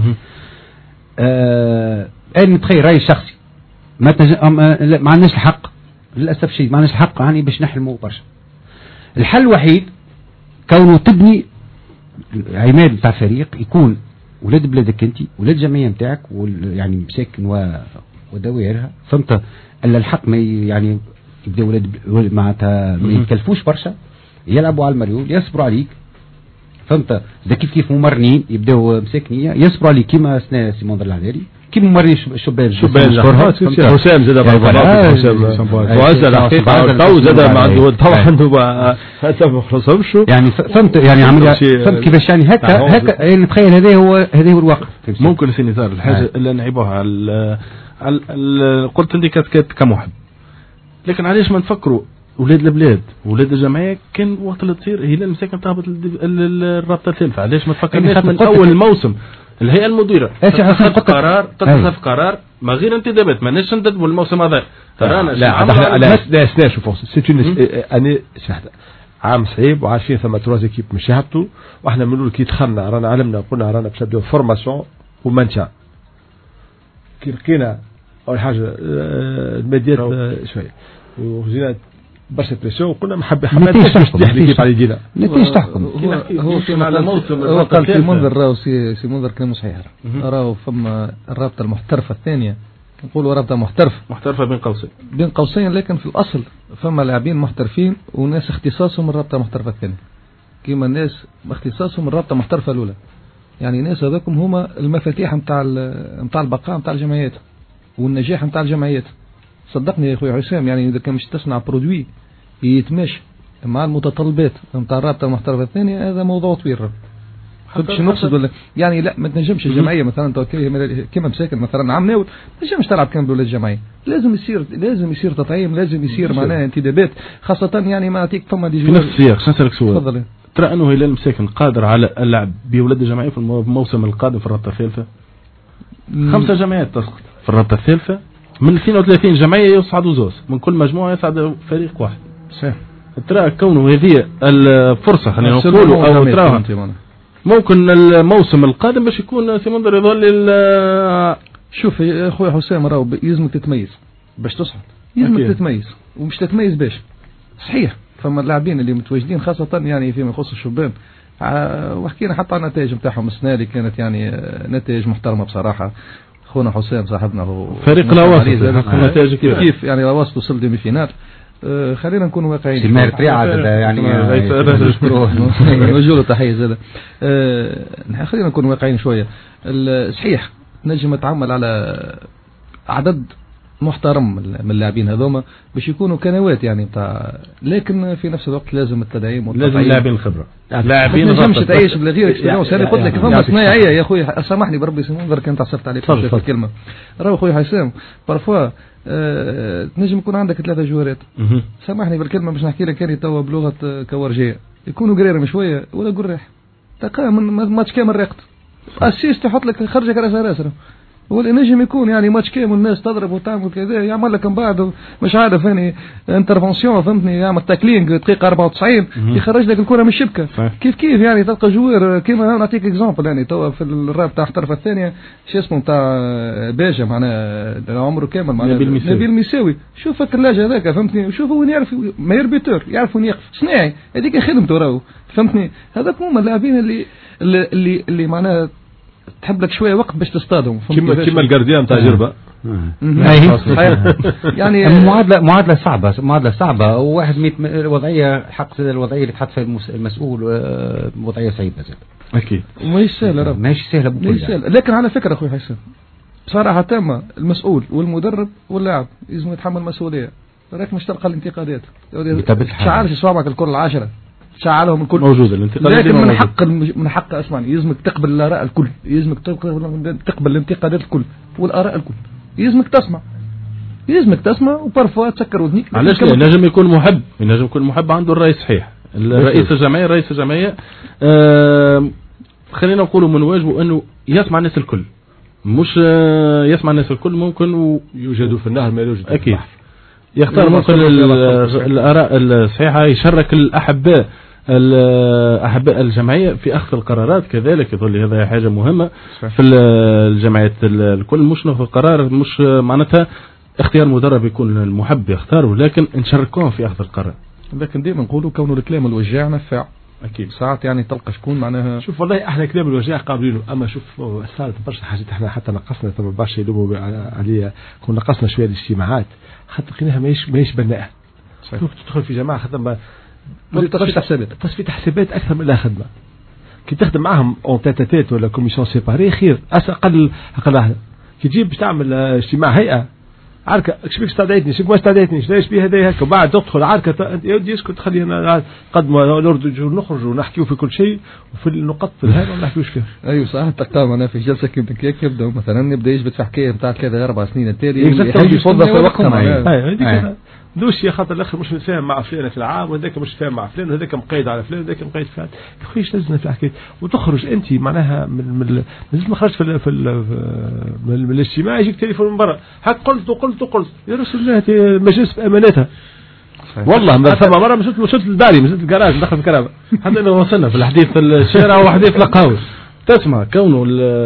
آه انا نتخيل رايي الشخصي ما ما عندناش الحق للاسف شيء ما عندناش الحق يعني باش نحلموا برشا. الحل الوحيد كونه تبني عماد نتاع فريق يكون ولاد بلادك انت ولاد الجمعيه نتاعك يعني مساكن و... ودوائرها، فهمت؟ الا الحق ما يعني يبداو ولاد معناتها ما يتكلفوش برشا، يلعبوا على المريول يصبروا عليك، فهمت؟ اذا كيف كيف ممرنين يبداو مساكنيه يصبروا عليك كيما سنا سي منظر العذاري كيما ممرنين الشباب الشباب حسام زاد حسام فواز الحقيقه تو زاد ما عنده تو عنده حتى ما خلصهمش يعني فهمت يعني عمليه فهمت كيفاش يعني هكا هكا يعني نتخيل هذا هو هذا هو الواقع. ممكن سي نزار الحاجه اللي نعيبوها على قلت انت كاسكيت كمحب، لكن علاش ما نفكروا ولاد البلاد ولاد الجمعيه كان وقت اللي تصير هي المساكن تهبط الرابطه الثالثه، علاش ما تفكرناش من اول الموسم الهيئه المديره تتخذ قرار تتخذ قرار ما غير انتدابات ما ناش ندبوا الموسم هذا ترانا لا لا لا لا شوفوا سيت اني شهاده عام صعيب وعارفين ثم تروز ايكيب مش يهبطوا، واحنا بنقولوا كي دخلنا رانا علمنا قلنا رانا باش نبداو فورماسيون ومنشا كي لقينا اول حاجه الماديات شويه وجينا برشا بريسيون وقلنا محب حبيت تحكي على يدينا نتيجة تحكم. هو في على موسم هو قال في منذر راهو سي سي منذر كلام صحيح، راهو فما الرابطه المحترفه الثانيه نقولوا رابطه محترفه محترفه بين قوسين بين قوسين، لكن في الاصل فما لاعبين محترفين وناس اختصاصهم الرابطه المحترفه الثانيه، كيما الناس اختصاصهم الرابطه المحترفه الاولى، يعني ناس هذاكم هما المفاتيح نتاع نتاع البقاء نتاع الجمعيات والنجاح نتاع الجمعيات. صدقني يا اخوي حسام، يعني اذا كان مش تصنع برودوي يتماشى مع المتطلبات نتاع الرابطه المحترفه الثانيه هذا موضوع طويل. باش نقصد ولا يعني لا ما تنجمش الجمعيه مثلا كما مساكن مثلا عام ناول ما تنجمش تلعب كان بولاد الجمعيه، لازم يصير لازم يصير تطعيم، لازم يصير معناها انتدابات، خاصه يعني ما عطيك فما دي في نفس السياق. شنو نسالك سؤال؟ تفضل. ترى انه هلال مساكن قادر على اللعب بولاد الجمعيه في الموسم القادم في الرابطه الثالثه؟ خمسه جمعيات تسقط في الرابطه الثالثه من اثنين وثلاثين جمعيه يصعدوا زوز، من كل مجموعه يصعد فريق واحد. صحيح. ترى كونه هذه الفرصه خلينا نقولوا او تراها ممكن الموسم القادم باش يكون سي منظر يظل. شوف يا اخويا حسام راهو يلزمك تتميز باش تصعد، يلزمك تتميز ومش تتميز باش صحيح فما اللاعبين اللي متواجدين خاصه يعني فيما يخص الشبان وحكينا حتى على النتائج نتاعهم السنه اللي كانت يعني نتائج محترمه بصراحه. خونا حسام صاحبنا هو فريق الواسط نتائج كيف كيف يعني الواسط وصل ديمي فينال آه خلينا نكون واقعيين. سمير طريعة يعني نوجه له تحية زادة. آه خلينا نكون واقعيين شوية. صحيح نجم نتعامل على عدد محترم من اللاعبين هذوما باش يكونوا كنوات يعني بتاع، لكن في نفس الوقت لازم التدعيم لازم لاعبين الخبره، لاعبين ما تنجمش تعيش بلا غير اكسبيريونس. انا قلت لك فما صناعيه يا خويا، سامحني بربي سمونذر كنت عصفت عليك في الكلمه. راهو خويا حسام بارفوا أه تنجم يكون عندك ثلاثه جوارات، سامحني بالكلمه باش نحكي لك كاني توا بلغه كورجيه، يكونوا قريرهم شويه ولا قريح تلقاه من ماتش كامل ريقت اسيست يحط لك خرجك راس راسه، ولا نجم يكون يعني ماتش كامل الناس تضرب وتعمل كذا، يعمل لك من بعد مش عارف يعني انترفونسيون فهمتني، يعمل تاكلينج دقيقه أربعة وتسعين يخرج لك الكره من الشبكه. كيف كيف يعني تلقى جوار كيما نعطيك اكزامبل يعني توا في الراب تاع الطرف الثانيه شو اسمه تاع باجا معناها عمره كامل معناها نبيل المساوي، شوف الثلاجه هذاك فهمتني، شوف وين يعرف ماير بيتور يعرف وين يقف صناعي، هذيك خدمته راهو فهمتني. هذاك هما اللاعبين اللي اللي اللي, اللي معناها تحب لك شويه وقت باش تصطادهم كيما كيما الجارديان تاع جربه. يعني معادله معادله صعبه معادله صعبه وواحد ميت وضعيه حق الوضعيه اللي تحط فيها المسؤول وضعيه صعيبه زاد اكيد وماهيش سهله ماهيش سهله ماهيش سهله. لكن على فكره اخوي حسن بصراحه تامه المسؤول والمدرب واللاعب لازم يتحمل مسؤوليه، راك مش تلقى الانتقادات شعارش صوابعك الكل العشره شعالهم الكل موجود الانتقادات، لكن من حق من حق اسمعني يلزمك تقبل الاراء الكل، يلزمك تقبل تقبل الانتقادات الكل والاراء الكل، يلزمك تسمع يلزمك تسمع وبارفوا تسكر ودنيك. علاش لا نجم يكون محب نجم يكون محب عنده الراي صحيح. الرئيس الجمعيه رئيس الجمعيه آه خلينا نقولوا من واجبه انه يسمع الناس الكل، مش آه يسمع الناس الكل، ممكن ويوجدوا في النهر ما يوجد اكيد يختار ممكن الآراء الصحيحة، يشرك الأحباء الأحباء الجمعية في أخذ القرارات كذلك، يظل هذا حاجة مهمة في الجمعيات الكل، مش ناخذ قرار مش معناتها اختيار مدرب يكون المحب يختاره، لكن نشاركوهم في أخذ القرار. لكن ديما نقولوا كونه الكلام الوجاع نفع أكيد ساعات يعني تلقى شكون معناها. شوف والله احنا كلام الوجاع قابلينه، اما شوف صارت برشا حاجات احنا حتى نقصنا ثم برشا يلوموا عليها، كنا نقصنا شويه الاجتماعات خاطر لقيناها ماهيش ماهيش بناءه. تدخل في جماعه خاطر ما تصفيه حسابات تصفيه حسابات اكثر من لا خدمه. كي تخدم معهم اون تاتات ولا كوميسيون سيباري خير، اقل اقل واحد كي تجيب باش تعمل اجتماع هيئه عاركه ايش بيك استدعيتني ايش ما استدعيتنيش ليش بيه هذا هكا، وبعد تدخل عاركه انت يا ودي اسكت خلينا قد ما نرجو نخرجوا ونحكيوا في كل شيء وفي النقط هذا ما نحكيوش فيها. ايوه صح تلقاهم انا في جلسه كيف كيف يبداو مثلا نبدا يجبد في حكايه نتاع ثلاثه اربع سنين التالي يفضل في وقتها. اي دوش يا خاطر الاخر مش متفاهم مع فلان في العام وهذاك مش فاهم مع فلان وهذاك مقيد على فلان وهذاك مقيد فلان، يا اخوي ايش لازمنا في الحكايه وتخرج انت معناها من من لازم خرجت في في من الاجتماع يجيك تليفون من برا هاك قلت وقلت وقلت يا رسول الله مجلس بامانتها والله ما ثم مره مشيت مشيت للداري مشيت للجراج دخل الكرامه حتى انه وصلنا في الحديث في الشارع وحديث القهوه تسمع كونه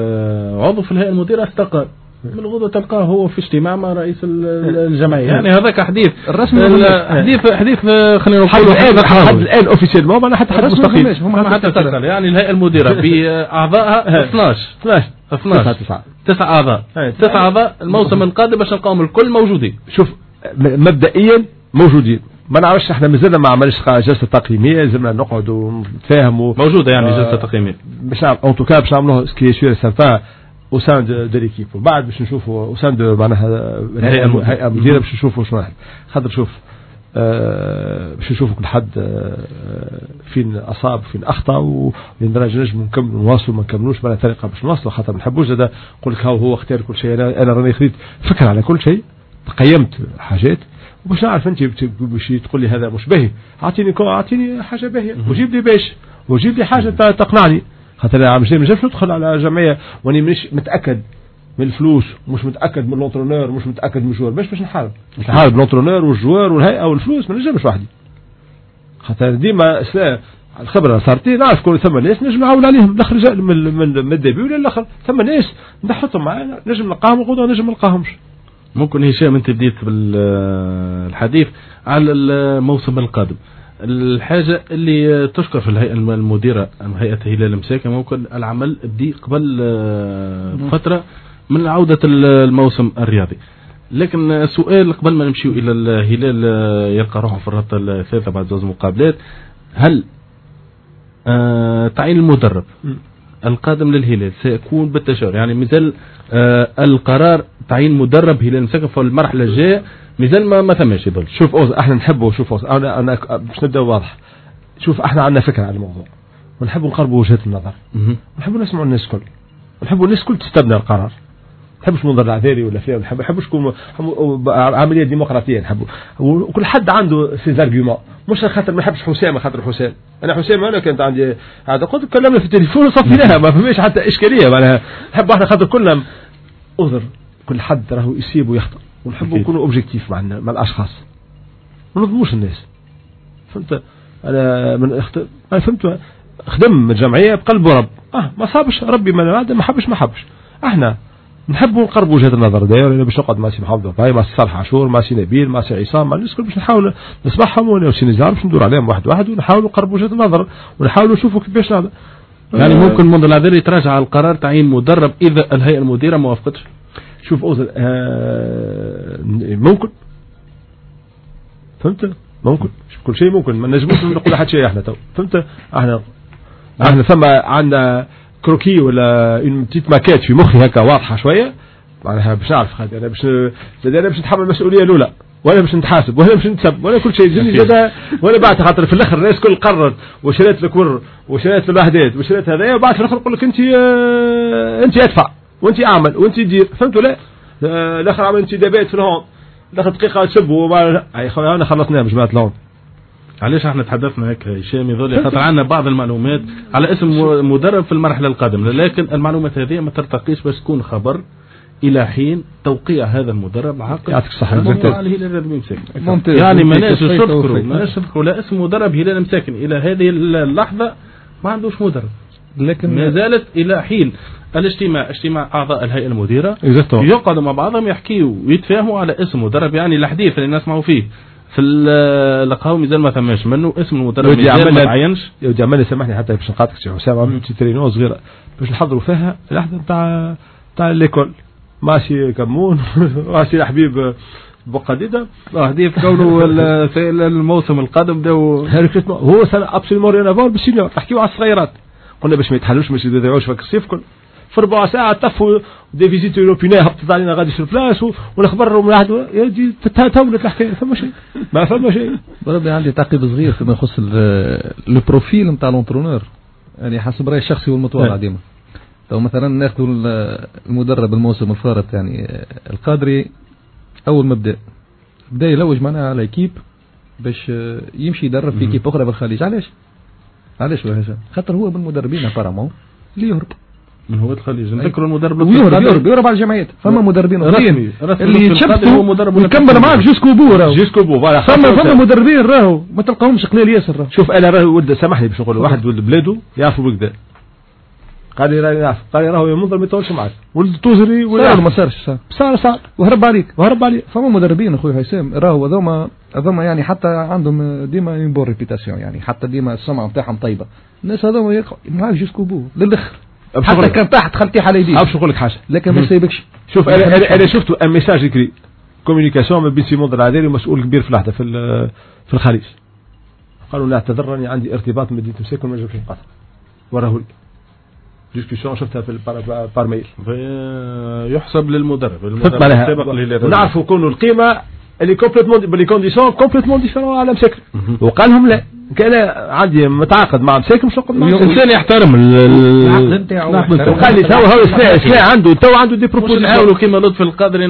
عضو في الهيئه المديره استقال من غدوة تلقاه هو في اجتماع مع رئيس الجمعية، يعني هذاك حديث الرسمي حديث حديث خلينا نقول الان الان اوفيسيال ما انا حتى حد مستقيم هم حتى اتصل يعني الهيئة المديرة بأعضائها اثناش اثناش تسع أعضاء تسع أعضاء الموسم القادم باش نلقاهم الكل موجودين. شوف مبدئيا موجودين ما نعرفش احنا مازلنا ما عملش جلسه تقييميه لازمنا نقعدوا ونتفاهموا موجوده يعني جلسه تقييميه باش اون توكا باش نعملوها سكي سور سانتا وسان دو ليكيب وبعد باش نشوفوا وسان دو معناها الهيئه المديره باش نشوفوا شنو خاطر شوف أه باش نشوفوا كل حد أه فين اصاب فين اخطا ولندرجه نجم نكمل نواصلوا ما نكملوش بلا طريقه باش نواصلوا خاطر ما نحبوش هذا نقول لك هاو هو اختار كل شيء انا انا راني خديت فكره على كل شيء قيمت حاجات وباش نعرف انت باش تقول لي هذا مش باهي اعطيني اعطيني حاجه باهيه وجيب لي باش وجيب لي حاجه تقنعني خاطر مش مش ندخل على جمعيه واني مش متاكد من الفلوس مش متاكد من لونترونور مش متاكد من الجوار باش باش نحارب باش نحارب لونترونور والجوار والهيئه والفلوس ما نجمش وحدي خاطر ديما الخبره صارتي نعرف كل ثم ناس نجم نعاون عليهم الاخر من من الدبي ولا الاخر ثم ناس نحطهم معانا نجم نلقاهم وغدوه نجم ما نلقاهمش. ممكن هشام انت بديت بالحديث على الموسم القادم الحاجة اللي تشكر في الهيئة المديرة هيئة هلال مساكن ممكن العمل بدي قبل فترة من عودة الموسم الرياضي لكن سؤال قبل ما نمشيو الى الهلال يلقى روحه في الرابطه الثالثه بعد زوج مقابلات، هل آه تعيين المدرب م. القادم للهلال سيكون بالتشاور؟ يعني مثل آه القرار تعيين مدرب هلال مساكن في المرحله الجايه مثل ما ما ثماش يظل. شوف أوز احنا نحبه، شوف أوز انا انا باش نبدا واضح. شوف احنا عندنا فكره على الموضوع ونحب نقربوا وجهات النظر، نحب نسمعوا الناس الكل، نحب الناس الكل تستبنى القرار. نحبش منظر العذاري ولا فلان، نحب نحبش تكون عمليه ديمقراطيه، نحبوا وكل حد عنده سي ارغيومون، مش خاطر ما نحبش حسام خاطر حسام. انا حسام انا كنت عندي هذا قلت كلمنا في التليفون وصفيناها ما فماش حتى اشكاليه معناها. نحب احنا خاطر كلنا اذر كل حد راهو يسيب ويخطئ، ونحبوا نكونوا اوبجيكتيف مع مع الاشخاص، ما نظلموش الناس. فهمت انا من اخت... انا فهمت خدم الجمعيه بقلب ورب، اه ما صابش ربي ما ما حبش ما حبش. احنا نحبوا نقربوا وجهة النظر داير. انا باش نقعد مع سي محمد باي مع سي صالح عاشور مع سي نبيل مع سي عصام مع الناس باش نحاول نسمعهم ولا سي نزار باش ندور عليهم واحد واحد ونحاول نقربوا وجهة النظر ونحاولوا نشوفوا كيفاش هذا. يعني آه ممكن منذ العذر يتراجع على القرار تعيين مدرب اذا الهيئه المديره ما وافقتش. شوف اوزل آه ممكن فهمت ممكن شوف كل شيء ممكن ما نجموش نقول حتى شيء احنا تو فهمت. احنا احنا ثم عندنا كروكي ولا اون بتيت ماكيت في مخي هكا واضحه شويه معناها باش نعرف خاطر انا باش انا باش نتحمل المسؤوليه الاولى ولا باش نتحاسب ولا باش نتسب ولا كل شيء زين زاد ولا بعد خاطر في الاخر الناس كل قررت وشريت الكور وشريت الوحدات وشريت هذايا وبعد في الاخر نقول لك انت انت ادفع وانت اعمل وانت دير فهمتوا لا الاخر عمل انتدابات في الهون الاخر دقيقه تسبوا اي خويا انا خلصناها بجماعه الهون. علاش احنا تحدثنا هيك هشام يظل خاطر عندنا بعض المعلومات على اسم مدرب في المرحله القادمه، لكن المعلومات هذه ما ترتقيش باش تكون خبر الى حين توقيع هذا المدرب عقد يعطيك الصحه يعني ماناش نذكروا ماناش نذكروا لا اسم مدرب هلال مساكن الى هذه اللحظه ما عندوش مدرب، لكن ما زالت الى حين الاجتماع اجتماع اعضاء الهيئه المديره يقعدوا مع بعضهم يحكيوا ويتفاهموا على اسم مدرب. يعني الحديث اللي نسمعوا فيه في اللقاء مازال ما ثماش منه اسم المدرب مازال ما تعينش. يا ودي عملنا سامحني حتى باش نقاطعك سي حسام عملت ترينو صغيره باش نحضروا فيها اللحظه نتاع نتاع ليكول ماشي كمون ماشي حبيب بقديده هذه في كونه الموسم القادم بداو هو سنه ابسوليمون ريان افور بالسينيور تحكيوا على الصغيرات قلنا باش ما يتحلوش باش يضيعوش في الصيف كل في ربع ساعه طفوا دي فيزيت اوروبيين هبطت علينا غادي في البلاص ونخبرهم واحد يا دي تولت الحكايه فما شيء ما فما شيء. بربي عندي تعقيب صغير فيما يخص البروفيل نتاع لونترونور يعني حسب رايي الشخصي والمتواضع ديما. لو مثلا ناخذ المدرب الموسم الفارط يعني القادري اول ما بدا بدا يلوج معنا على كيب باش يمشي يدرب في كيب اخرى بالخليج. علاش علاش وهذا خاطر هو من المدربين ابارامون اللي يهرب من هو الخليج. نذكروا المدرب يهرب يهرب يهرب على الجمعيات. فما مدربين اخرين اللي يتشبثوا ويكمل معاك جوسكو بو راهو جوسكو بو فما فما مدربين راهو ما تلقاهمش قليل ياسر راهو. شوف انا راهو ولد سامحني باش نقول واحد ولد بلاده يعرفوا بكذا قال لي راه يعرف قال لي راهو يمنظر ما يطولش معاك ولد توزري ولا ما صارش صار صار وهرب عليك وهرب عليك. فما مدربين اخوي هشام راهو هذوما هذوما يعني حتى عندهم ديما اون بون ريبيتاسيون يعني حتى ديما السمعه نتاعهم طيبه. الناس هذوما معاك جوسكو بو للاخر حتى كان تحت خلتي على يديه. باش نقول لك حاجه لكن ما يسيبكش. شوف انا انا شفت ان ميساج يكري كوميونيكاسيون ما بين سيمون العذاري ومسؤول كبير في اللحظه في في الخليج قالوا لا اعتذر راني عندي ارتباط مدينه مساكن ما نجمش نقاطع وراه لي ديسكسيون شفتها في البار ميل يحسب للمدرب المدرب نعرفوا كونه القيمه اللي كومبليتمون بلي كونديسيون كومبليتمون ديفيرون على مساكن وقال لهم لا كان عندي متعاقد مع مساكن مش نقعد معاه الانسان يحترم العقد نتاعو وقال لي تو هو سلا سلا عنده تو عنده دي بروبوزيشن نحاولوا كيما لطفي القادري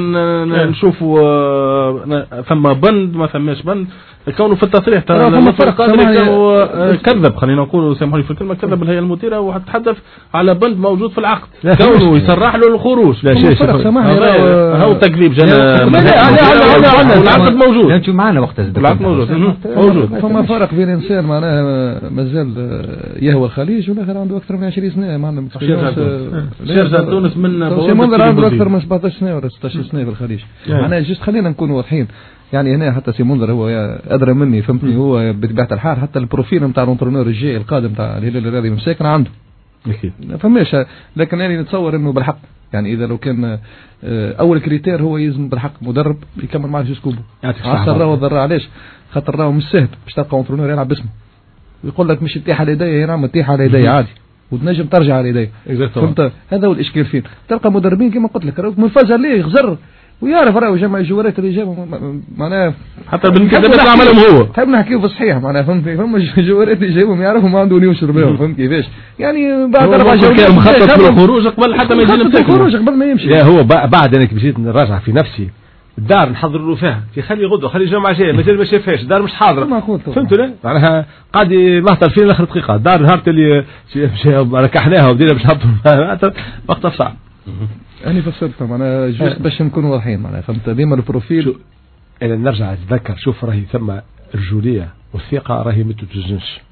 نشوفوا ثم بند ما ثماش بند كونه في التصريح ترى لطفي القادري كذب خلينا نقولوا سامحوني في الكلمه كذب الهيئه المديره وتحدث على بند موجود في العقد كونه يصرح له الخروج. لا شيء هو تكذيب جانا العقد موجود انتم معنا وقت العقد موجود موجود. فما فرق بين انسان معناها مازال يهوى الخليج والاخر عنده اكثر من عشرين سنه معنا شرجع تونس من سيمون عنده اكثر من سبعطاش سنه ولا ستطاش سنه في الخليج. معناها جست خلينا نكونوا واضحين يعني هنا حتى سي منذر هو ادرى مني فهمتني هو بطبيعه الحال حتى البروفيل نتاع الانترونور الجاي القادم تاع الهلال الرياضي مساكن عنده اكيد فماش. لكن انا نتصور انه بالحق يعني اذا لو كان اول كريتير هو يلزم بالحق مدرب يكمل معاه جوز كوبو عسر راهو ضر علاش خاطر راهو مش سهل باش تلقى اونترونور يلعب باسمه ويقول لك مش تطيح على يدي نعم تطيح على يدي عادي وتنجم ترجع على يدي فهمت هذا هو الاشكال فين تلقى مدربين كما قلت لك منفجر ليه يغزر ويعرف راهو جمع الجوارات اللي جابهم معناها حتى بالكذا عملهم هو تحب نحكيو بالصحيح معناها فهمت فما الجوارات اللي جابهم يعرفوا ما عندهم يشرب بهم فهمت كيفاش يعني بعد اربع جولات مخطط للخروج قبل حتى ما يجي الخروج قبل ما يمشي لا هو بعد انا مشيت نراجع في نفسي الدار نحضر له فيها خلي غدوه خلي جمعه جايه مازال ما شافهاش الدار مش حاضره فهمتوا لا معناها قاعد يمهطل فينا لاخر دقيقه الدار نهار اللي ركحناها وبدينا باش نهبطوا وقتها صعب أنا فسرتها معناها جوست باش نكونوا واضحين معناها فهمت ديما البروفيل أنا نرجع أتذكر شوف راهي ثم الرجولية والثقة راهي ما تتوزنش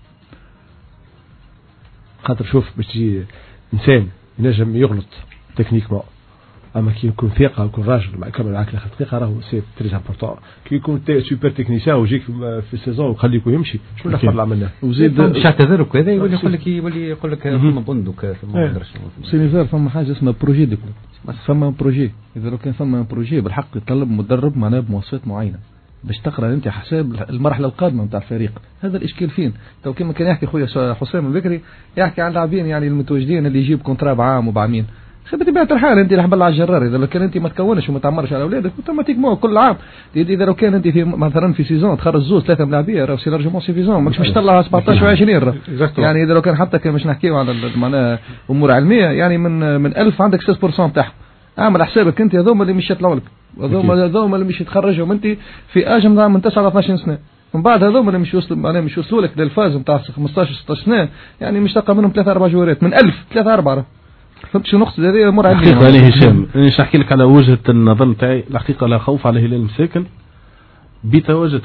خاطر شوف باش تجي إنسان ينجم يغلط تكنيكمون أما كي يكون ثقة ويكون راجل مع كمل معاك لاخر دقيقة راهو سي تريز امبورطون كي يكون سوبر تكنيسيان ويجيك في السيزون ويخليك ويمشي شنو نفر اللي عملناه وزيد مش اعتذرك هذا يولي يقول لك يولي يقول لك ثم بندق ثم ما نقدرش سينيفير فما حاجة اسمها بروجي ديكو فما بروجي إذا لو كان فما بروجي بالحق يطلب مدرب معناه بمواصفات معينة باش تقرا انت حساب المرحله القادمه نتاع الفريق هذا الاشكال فين تو كما كان يحكي خويا حسام البكري يحكي على اللاعبين يعني المتواجدين اللي يجيب كونترا بعام وبعامين بطبيعة الحال انت رح على الجرار اذا لو كان انت ما تكونش وما تعمرش على اولادك اوتوماتيكمون كل عام اذا لو كان انت في مثلا في سيزون تخرج زوج ثلاثه ملاعبيه راه سي لارجمون سيفيزون ماكش باش تطلع سبعطاش وعشرين يعني اذا لو كان حتى كان باش نحكيو على معناها امور علميه يعني من من ألف عندك ستة بالمئة تاعهم اعمل حسابك انت هذوما اللي مش يطلعوا لك هذوما هذوما اللي مش يتخرجهم انت في اجم من تسعة ل اثناش سنه من بعد هذوما اللي مش يوصلوا معناها مش يوصلوا لك للفاز نتاع خمسطاش ستطاش سنه يعني مش تلقى منهم ثلاثه اربع جوارات من ألف ثلاثه اربعه فهمت شنو نقصد هذه امور علميه حقيقه عليه هشام نش نحكي لك على وجهه النظر نتاعي الحقيقه لا خوف على هلال مساكن بتواجد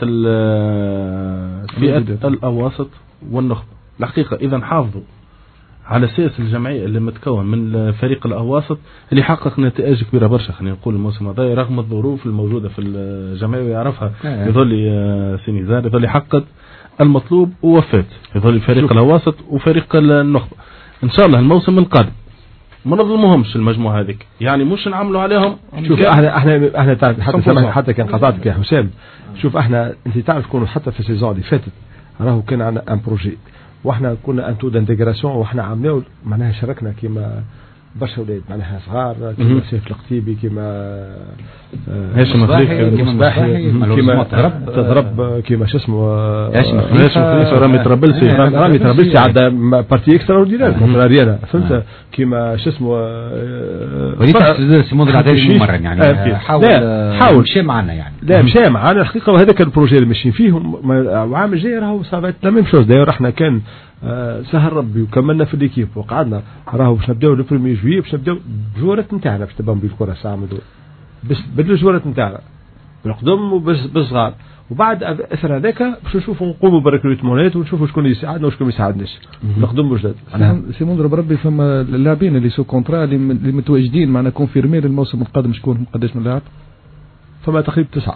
الفئات الاواسط والنخبه الحقيقه اذا حافظوا على اساس الجمعيه اللي متكون من فريق الاواسط اللي حقق نتائج كبيره برشا خلينا نقول الموسم هذا رغم الظروف الموجوده في الجمعيه ويعرفها يظل سينيزار يظل يحقق المطلوب ووفات يظل فريق الاواسط وفريق النخبه ان شاء الله الموسم القادم ما نظلمهمش المجموعه هذيك يعني مش نعملوا عليهم شوف احنا احنا احنا تعرف حتى سامح حتى كان قطعتك يا حسام شوف احنا انت تعرف كونوا حتى في السيزون اللي فاتت راهو كان عندنا ان بروجي واحنا كنا ان تو دانتيغراسيون واحنا عملناه معناها شاركنا كيما برشا اولاد معناها صغار كيما سيف القتيبي كيما هاشم خليفه كيما تضرب كيما شو اسمه هاشم خليفه رامي ترابلسي رامي ترابلسي عندها بارتي اكسترا اوردينير كونتر ريانا فهمت كيما شو اسمه وليت سيمون العدالي مره يعني حاول حاول مشى معنا يعني لا مشى معنا الحقيقه وهذاك البروجي اللي ماشيين فيهم وعام الجاي راهو صافي لا ميم شوز داير احنا كان سهل ربي وكملنا في ليكيب وقعدنا راهو باش نبداو لو بريمي جويي باش نبداو جوارات نتاعنا باش تبان بالكره الساعه مدو بس بدلوا جوارات نتاعنا بالقدم وبس بالصغار وبعد اثر هذاك باش نشوفوا نقوموا بريكروتمونات ونشوفوا شكون يساعدنا وشكون ما يساعدناش نقدم وجداد سيمون ضرب ربي فما اللاعبين اللي سو كونترا اللي متواجدين معنا كونفيرمي للموسم القادم شكون قداش من لاعب فما تقريبا تسعه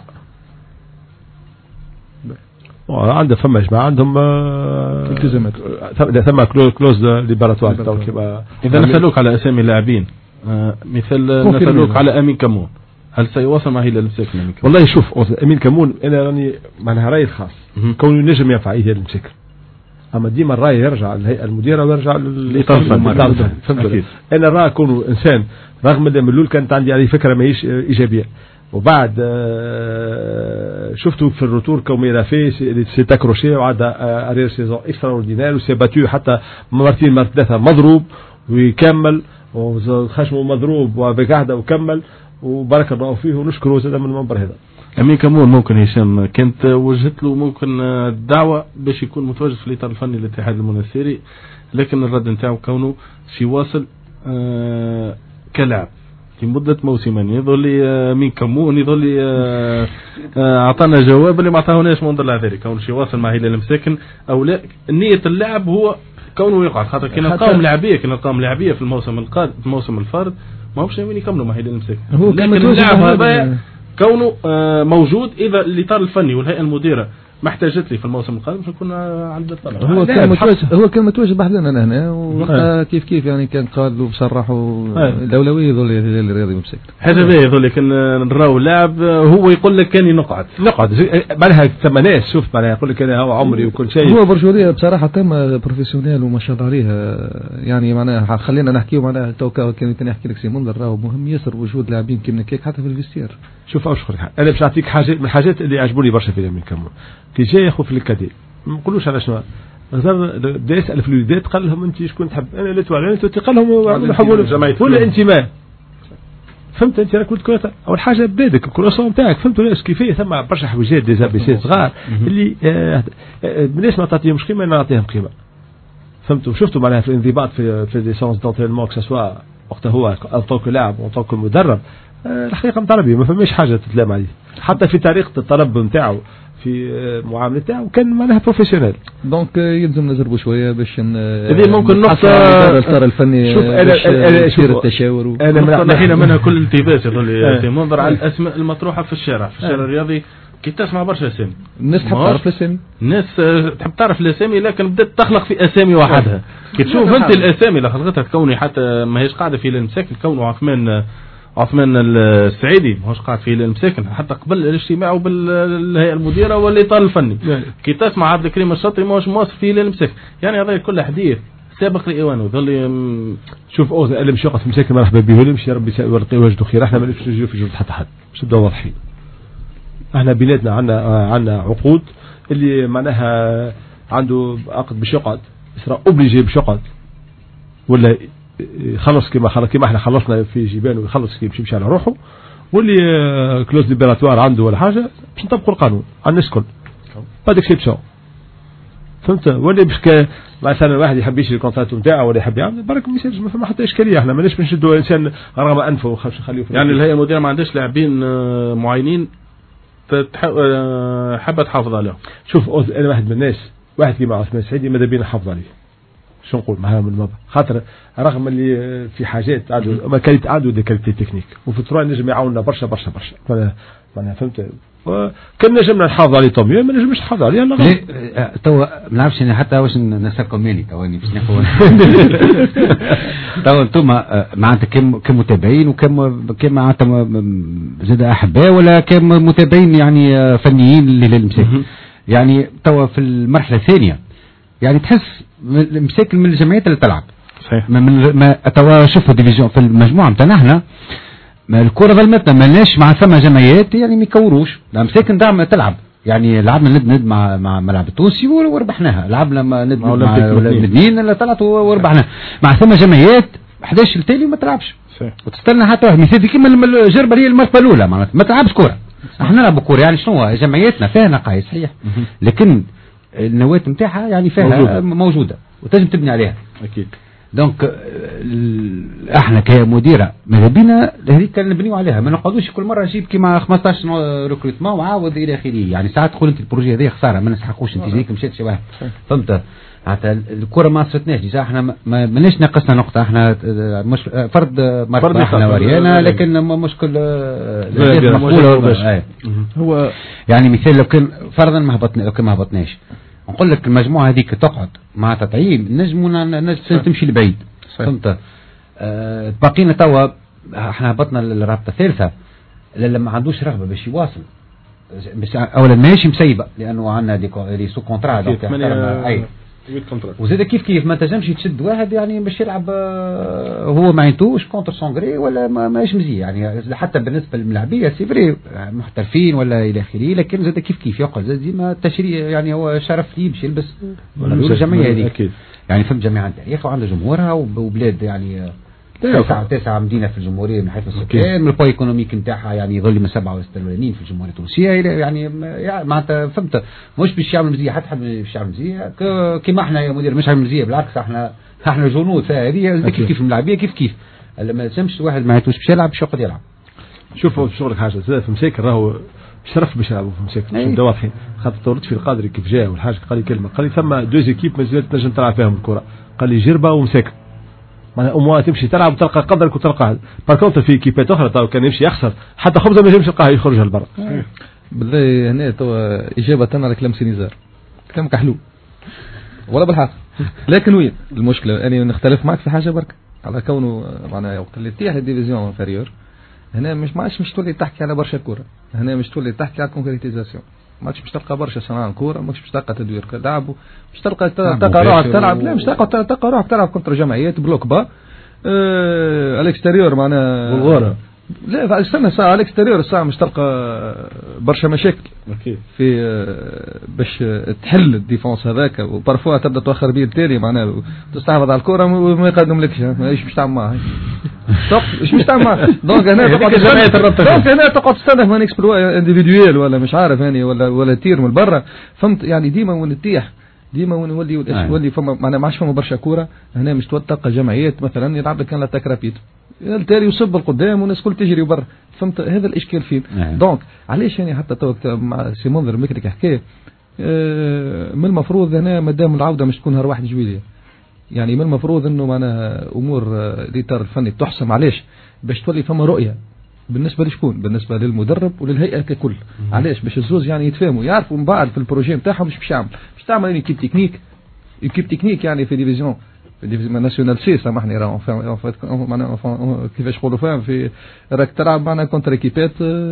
عنده فما جماعة عندهم التزامات ثم كلوز ليبراتوار إذا نسألوك على أسامي اللاعبين مثل نسألوك على أمين كمون هل سيواصل مع هلال مساكن أمين كمون؟ والله شوف أمين كمون أنا راني معناها رأيي الخاص كونه نجم ينفع هلال مساكن أما ديما الرأي يرجع للهيئة المديرة ويرجع للإطار الفني أنا رأى كونه إنسان رغم أن من الأول كانت عندي عليه فكرة ماهيش إيجابية وبعد شفتوا في الروتور كوميرا في سي تاكروشي وعاد ارير سيزون اكسترا اوردينير وسي باتو حتى مرتين مرت ثلاثه مضروب ويكمل وخشمه مضروب وبقعده وكمل وبارك الله فيه ونشكره زاد من المنبر هذا. امين كمون ممكن هشام كانت وجهت له ممكن الدعوه باش يكون متواجد في الاطار الفني للاتحاد المنستيري لكن الرد نتاعو كونه شي واصل آه كلاعب في مدة موسمين يظل لي مين كمون يظل لي أعطانا جواب اللي ما أعطاهوناش منذ العذاري كونه شي واصل مع هلال مساكن أو لا نية اللعب هو كونه يقع خاطر كي نلقاهم لاعبية كي نلقاهم لاعبية في الموسم القادم في الموسم الفارد ما همش ناويين يكملوا مع هلال مساكن لكن اللاعب هذا كونه موجود إذا الإطار الفني والهيئة المديرة ما احتاجت لي في الموسم القادم باش نكون عند الطلب. هو كان متواجد هو كان متواجد بحذنا هنا وقتها كيف كيف يعني كان قال له بصراحه الاولويه يظل الرياضي مسكت هذا باهي يظل لك نراو لاعب هو يقول لك كاني نقعد نقعد معناها ثم ناس شوف معناها يقول لك انا هو عمري وكل شيء. هو برجوليه بصراحه تم بروفيسيونيل وما شاء الله عليها يعني معناها خلينا نحكيو معناها توكا كان يحكي لك سي منذر راهو مهم ياسر وجود لاعبين كيما كيك حتى في الفيستير. شوف اوش خليك انا باش نعطيك حاجه من الحاجات اللي عجبوني برشا في اليمين كمون كي جاي ياخذ في الكادي ما نقولوش على شنو بدا يسال في الوليدات قال لهم انت شكون تحب انا لا انت قال لهم نحبوا ولا انتماء فهمت انت راك كنت اول حاجه بلادك الكروسون نتاعك فهمتوا الناس كيفيه ثم برشا حويجات دي زابيسي صغار اللي الناس ما تعطيهمش قيمه انا نعطيهم قيمه فهمتوا شفتوا معناها في الانضباط في في ليسونس دونترينمون كسوا وقتها هو ان طونك لاعب وان طونك مدرب الحقيقه مطالبي ما فماش حاجه تتلام عليه حتى في طريقه الطلب نتاعو في معامله نتاعو كان معناها بروفيسيونيل دونك يلزم نزربوا شويه باش هذه ممكن نقطه الاطار الفني شوف انا يصير التشاور انا نحينا منها كل الالتباس يظل في منظر على الاسماء المطروحه في الشارع في الشارع الرياضي كي تسمع برشا اسامي الناس تحب تعرف الاسامي الناس تحب تعرف الاسامي لكن بدات تخلق في اسامي وحدها كي تشوف انت الاسامي اللي خلقتها تكوني حتى ماهيش قاعده في المساكن كونه عثمان عثمان السعيدي ماهوش قاعد في المساكن حتى قبل الاجتماع بالهيئه المديره والاطار الفني كي تسمع عبد الكريم الشاطري ماهوش مواصف في المساكن يعني هذا كل حديث سابق لاوانه ظل شوف اوز اللي مش يوقف مساكن مرحبا به ولا مش يا ربي يرقي وجهه خير احنا ما نمشيش نجيو في جهه حتى حد باش نبداو واضحين احنا بلادنا عندنا عندنا عقود اللي معناها عنده عقد باش يقعد يصير اوبليجي باش يقعد ولا خلص كما خلص كما احنا خلصنا في جبال ويخلص كي يمشي على روحه واللي كلوز ليبراتوار عنده ولا حاجه باش نطبقوا القانون على الناس الكل با ديكسيبسيون فهمت ولا باش مثلا واحد يحب يشري الكونترات نتاعو ولا يحب يعمل برك ما فما حتى اشكاليه احنا ماناش باش نشدوا انسان رغم انفه وخاش نخليه يعني الهيئه المديره ما عندهاش لاعبين معينين حابه تحافظ عليهم. شوف انا واحد من الناس واحد كيما عثمان السعيدي ماذا بينا نحافظ عليه شو نقول معها من المبا خاطر رغم اللي في حاجات عنده ما كانت عنده دي كاليتي تكنيك وفي الترا نجم يعاوننا برشا برشا برشا انا انا فهمت كان نجمنا نحافظ عليه طبيعي ما نجمش نحافظ عليه انا لا توا ما نعرفش انا حتى واش نسالكم مالي توا باش نقول توا انتم معناتها كمتابعين وكم كم معناتها زاد احباء ولا كم متابعين يعني فنيين للمساكن يعني توا في المرحله الثانيه يعني تحس مساكن من الجمعيات اللي تلعب صحيح ما ما توا شوفوا ديفيزيون في المجموعه نتاعنا احنا ما الكره ظلمتنا مالناش مع ثم جمعيات يعني ما يكوروش مساكن دعم تلعب يعني لعبنا ند ند مع مع ملعب التونسي وربحناها لعبنا ند مع المدنيين اللي طلعت وربحناها مع ثم جمعيات احد عشر التالي ما تلعبش وتستنى حتى واحد مثال كيما الجربه هي المرتبه الاولى معناتها ما تلعبش كره احنا نلعب كره يعني شنو جمعياتنا فيها نقايص صحيح لكن النواة نتاعها يعني فيها موجودة, موجودة. وتجب تبني عليها اكيد دونك احنا كمديره ماذا بينا هذيك كان نبنيو عليها ما نقعدوش كل مره نجيب كيما خمسطاش ريكروتمون وعاود الى اخره يعني ساعات تقول انت البروجي هذا خساره ما نسحقوش انت جيك مشيت شي واحد فهمت حتى الكره ما صرتناش ديجا احنا ماناش ناقصنا نقطه احنا مش فرد مرتبه احنا وريانا لكن مشكل هو يعني مثال لو كان فرضا ما هبطنا لو كان ما هبطناش نقول لك المجموعه هذيك تقعد مع تطعيم نجموا تمشي لبعيد فهمت أه باقينا توا احنا هبطنا للرابطه الثالثه اللي ما عندوش رغبه باش يواصل اولا ماشي مسيبه لانه عندنا دي سو كونترا دونك اي وزاد كيف كيف ما تنجمش تشد واحد يعني باش يلعب هو ما عندوش كونتر سونغري ولا ما ماش مزيان يعني حتى بالنسبه للملاعبيه سي فري محترفين ولا الى اخره لكن زاد كيف كيف يقعد زاد ديما التشريع يعني هو شرف ليه باش يلبس الجمعيه هذيك يعني فهم جميع نتاع يا اخي عندها جمهورها وبلاد يعني تسعة تسعة مدينة في الجمهورية من حيث السكان من البوي ايكونوميك نتاعها يعني يظل من سبعة وستين في الجمهورية التونسية يعني معناتها فهمت مش باش يعمل مزية حتى حد باش يعمل مزية كيما احنا يا مدير مش عامل مزية بالعكس احنا احنا جنود فهذه كيف كيف الملاعبية كيف كيف لما تمشي واحد ما يعرفش باش يلعب باش يقعد يلعب شوفوا في شغلك حاجة في مساكن راهو شرف باش يلعبوا في مساكن باش نبداو واضحين خاطر تورط في القادري كيف جاء والحاجة قال لي كلمة قال لي ثم دوز ايكيب ما زالت تنجم تلعب فيهم الكرة قال لي جربة ومساكن معناها أمها تمشي تلعب وتلقى قدرك وتلقى باركونتر في كيبات أخرى طيب كان يمشي يخسر حتى خبزة ما يمشي يلقاه يخرج لبرا بالله هنا توا إجابة على كلام سينيزار، كلامك حلو ولا بالحق، لكن وين المشكلة؟ أنا نختلف معك في حاجة برك، على كونه معناها وقت اللي تيح الديفيزيون انفيريور هنا مش معش مش تولي تحكي على برشا كورة، هنا مش تولي تحكي على كونكريتيزاسيون، ماكش مش تلقى برشا صناعة كورة، ماكش مش تلقى تدوير لعب، مش تلقى تلقى روحك تلعب، لا مش تلقى تلقى روحك تلعب كونتر جمعيات بلوك با أه الاكستيريور معناها بالغورة. لا استنى ساعة على الاكستيريور الساعة مش تلقى برشا مشاكل أكيد في باش تحل الديفونس هذاك، وبارفوا تبدا تؤخر بيه التالي معناها تستحفظ على الكرة وما يقدم لكش ايش باش تعمل معاه طب ايش باش تعمل معاه دونك هنا تقعد دونك هنا تقعد تستنى من اكسبلوا انديفيدويل ولا مش عارف يعني ولا ولا تير من برا فهمت يعني ديما ونتيح ديما ونولي ولي فما معناها ما عادش فما برشا كورة هنا مش تلقى جمعيات مثلا يلعب لك كان لا تاكرابيت التالي يصب القدام والناس كل تجري وبر فهمت هذا الاشكال فين دونك علاش يعني حتى تو مع سي منذر مكرك حكايه أه من المفروض هنا مادام العوده مش تكون واحد جويليه يعني من المفروض انه معناها امور الاطار الفني تحسم علاش باش تولي فما رؤيه بالنسبه لشكون بالنسبه للمدرب وللهيئه ككل علاش باش الزوز يعني يتفاهموا يعرفوا من بعد في البروجي نتاعهم مش باش يعمل باش تعمل يعني كيب تكنيك كيب تكنيك يعني في ديفيزيون في ديفيزيون ناسيونال سي سامحني راه معناها كيفاش يقولوا فاهم في راك تلعب معنا كونتر ايكيبات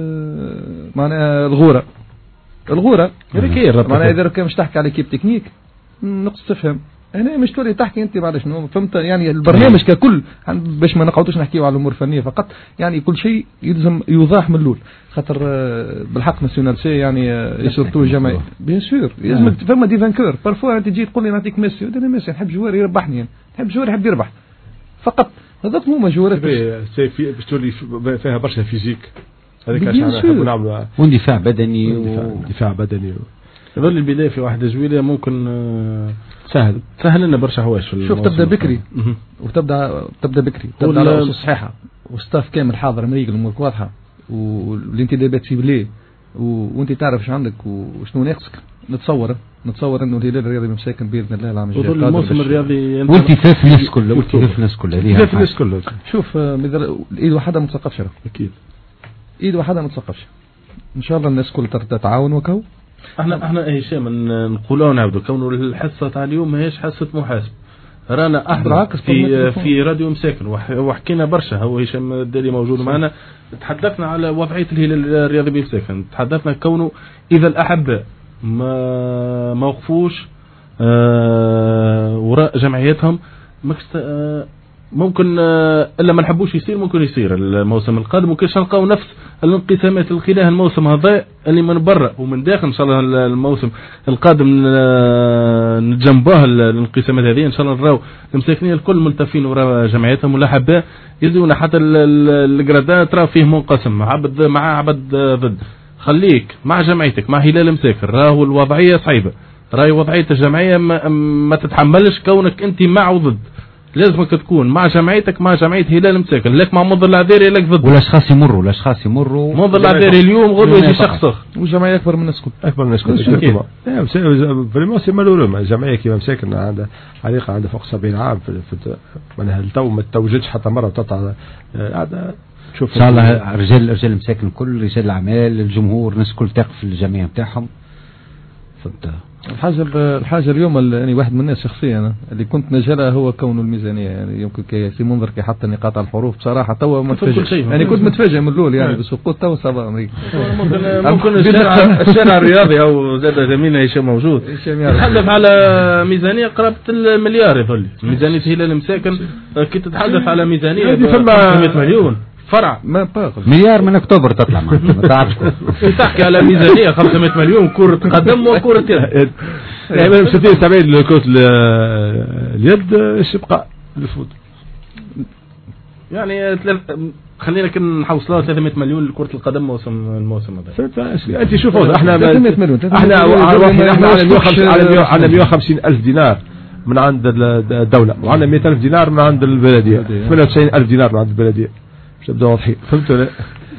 معناها الغوره الغوره معناها اذا كان مش تحكي على كيب تكنيك نقص تفهم هنا مش تولي تحكي انت بعد شنو فهمت يعني البرنامج ككل باش ما نقعدوش نحكيو على الامور الفنيه فقط يعني كل شيء يلزم يوضح من الاول خاطر بالحق ناسيونال سي يعني يسورتو الجماهير بيان سور لازم فما دي فانكور بارفوا انت تجي تقول لي نعطيك ميسي انا ميسي نحب جوار يربحني نحب جوار يحب يربح فقط هذاك هما جوارات سي في باش تولي فيها برشا فيزيك هذيك عشان نحبوا نعملوا واندفاع بدني ودفاع بدني يظل البداية في واحدة جويلة ممكن سهل سهل لنا برشا حوايج في شوف تبدا بكري وتبدا تبدا بكري تبدا على أسس صحيحة وستاف كامل حاضر مريق الأمور واضحة والانتدابات سيبليه وانت تعرف ايش عندك وشنو ناقصك نتصور نتصور انه الهلال الرياضي مساكن باذن الله العام الجاي وظل الموسم الرياضي والتفاف الناس كله والتفاف الناس كله التفاف الناس كله شوف ايد واحدة ما تسقفش اكيد ايد واحدة ما تسقفش ان شاء الله الناس كل تتعاون وكو احنا احنا هشام نقولوا نعبدوا كونه الحصه تاع اليوم ماهيش حصه محاسب رانا احنا في في راديو مساكن وحكينا برشا هو هشام الدالي موجود معنا تحدثنا على وضعيه الهلال الرياضي بمساكن تحدثنا كونه اذا الاحباء ما ما وقفوش اه وراء جمعيتهم اه ممكن اه الا ما نحبوش يصير ممكن يصير الموسم القادم ممكنش نلقاو نفس الانقسامات الخلاف الموسم هذا اللي من برا ومن داخل ان شاء الله الموسم القادم نتجنبوه الانقسامات هذه ان شاء الله نراو المساكنين الكل ملتفين وراء جمعيتهم والاحباء يزيدونا حتى الجرادات ترى فيه منقسم عبد مع عبد ضد خليك مع جمعيتك مع هلال مساكن راهو الوضعيه صعيبه راهي وضعيه الجمعيه ما, ما تتحملش كونك انت مع وضد لازمك تكون مع جمعيتك مع جمعية هلال مساكن لك مع منظر العذاري لك ضد والاشخاص يمروا الاشخاص يمروا منظر العذاري اليوم غدوه يجي شخص اخر والجمعيه اكبر من الناس كل اكبر من الناس كل فريمون سي مالورو الجمعيه كيما مساكن عندها حقيقه عندها فوق سبعين عام في معناها التو ما توجدش حتى مره تطلع قاعده شوف ان شاء الله رجال رجال مساكن كل رجال الاعمال الجمهور الناس كل تقف في الجمعيه نتاعهم فهمت الحاجة الحاجة اليوم يعني واحد من الناس شخصيا أنا اللي كنت نجهلها هو كونه الميزانية يعني يمكن كي في منظر كي حتى نقاط على الحروف بصراحة توا متفاجئ يعني كنت متفاجئ من الأول يعني بسقوط توا صبا ممكن ممكن الشارع الشارع الرياضي أو زاد زميلنا هشام موجود تتحدث على ميزانية قرابة المليار يظل ميزانية هلال مساكن كي تتحدث على ميزانية خمسمائة مليون فرع ما باقي مليار من اكتوبر تطلع ما تعرفش تحكي على ميزانيه خمسمائة مليون كره قدم وكره يد يعني من ستين سبعين كره اليد ايش يبقى الفوت يعني خلينا كنا نحوصلها ثلاثمائة مليون لكره القدم موسم الموسم هذا انت شوف احنا ثلاثمائة مليون احنا احنا على على مئة وخمسين الف دينار من عند الدوله وعندنا مئة الف دينار من عند البلديه ثمانية وتسعين الف دينار من عند البلديه تبدا واضحين فهمت ولا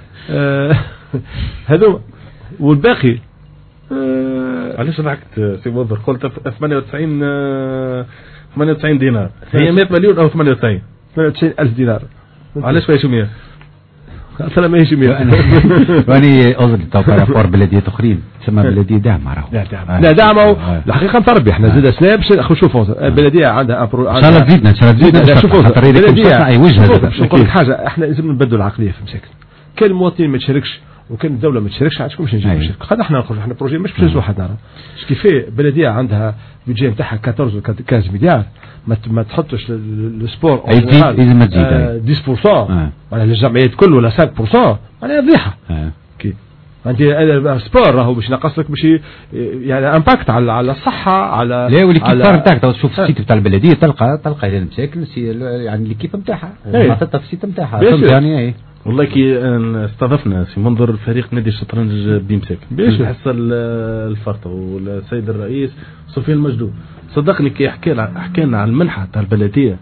هذو والباقي علاش ضحكت سي موظف قلت ثمانية وتسعين ثمانية وتسعين دينار هي مئة مليون او ثمانية وتسعين ثمانية وتسعين الف دينار علاش فيها شو مئة اصلا ما يهجم واني قصدي طبعا فور بلديات اخرين تسمى بلديه دعم راهو لا دعم لا دعم الحقيقه نتربي احنا زاد سناب شوفوا البلديه عندها ان شاء الله تزيدنا ان شاء الله تزيدنا شوفوا البلديه اي وجهه نقول لك حاجه احنا لازم نبدلوا العقليه في مساكن كان المواطنين ما تشاركش وكان الدوله ما تشاركش عادش باش نجيو نشارك خاطر احنا نخرجوا احنا بروجي مش باش نجيو واحد نهار كيفاه بلديه عندها بيجي نتاعها أربعطاش خمسطاش مليار ما ما تحطش السبور لازم تزيد عشرة بالمئة معناها للجمعيات كل ولا خمسة بالمئة معناها فضيحه كي انت السبور راهو باش ينقص لك باش يعني امباكت على على الصحه على لا والكيف نتاعك تشوف السيت نتاع البلديه تلقى تلقى المشاكل يعني الكيف نتاعها حاططها في السيت نتاعها يعني ايه والله كي استضفنا سي منظر فريق نادي الشطرنج بيمسك باش الحصه الفرطه والسيد الرئيس سفيان المجدود صدقني كي حكى حكى لنا على المنحه تاع البلديه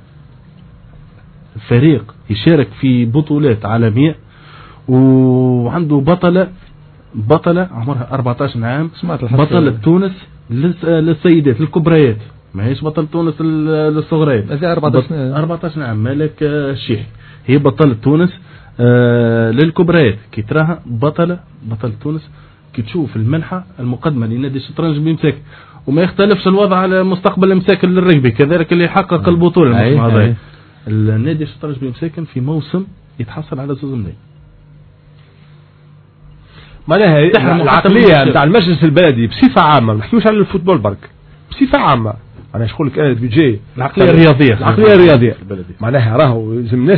فريق يشارك في بطولات عالميه وعنده بطله بطله عمرها أربعطاش عام بطله تونس للسيدات الكبريات ماهيش بطل تونس للصغريات أربعطاش عام مالك الشيحي هي بطله تونس آه للكبريات كي تراها بطلة بطل تونس كي تشوف المنحة المقدمة لنادي الشطرنج بيمساك وما يختلفش الوضع على مستقبل المساك للرجبي كذلك اللي حقق البطولة هذا النادي الشطرنج بيمساكن في موسم يتحصل على زوز ملايين معناها العقلية نتاع المجلس البلدي بصفة عامة ما نحكيوش على الفوتبول برك بصفة عامة انا نقول لك انا بيجي العقليه الرياضيه العقليه الرياضيه معناها راهو لازم الناس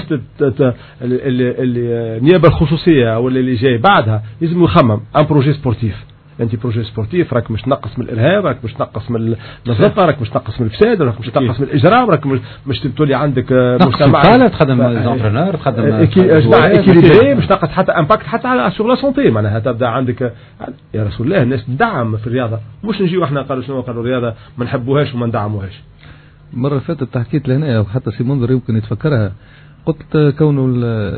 النيابه الخصوصيه ولا اللي جاي بعدها لازم يخمم ان بروجي سبورتيف انت بروجي سبورتيف راك مش تنقص من الارهاب راك مش تنقص من الزفه راك مش تنقص من الفساد راك مش تنقص من الاجرام راك مش تولي عندك مجتمع تخدم زونترونور تخدم اكيليبري مش تنقص حتى امباكت حتى على الشغل سونتي معناها تبدا عندك يا رسول الله الناس تدعم في الرياضه مش نجيو احنا قالوا شنو قالوا الرياضه ما نحبوهاش وما ندعموهاش المره فاتت حكيت لهنا وحتى سي منظر يمكن يتفكرها قلت كونه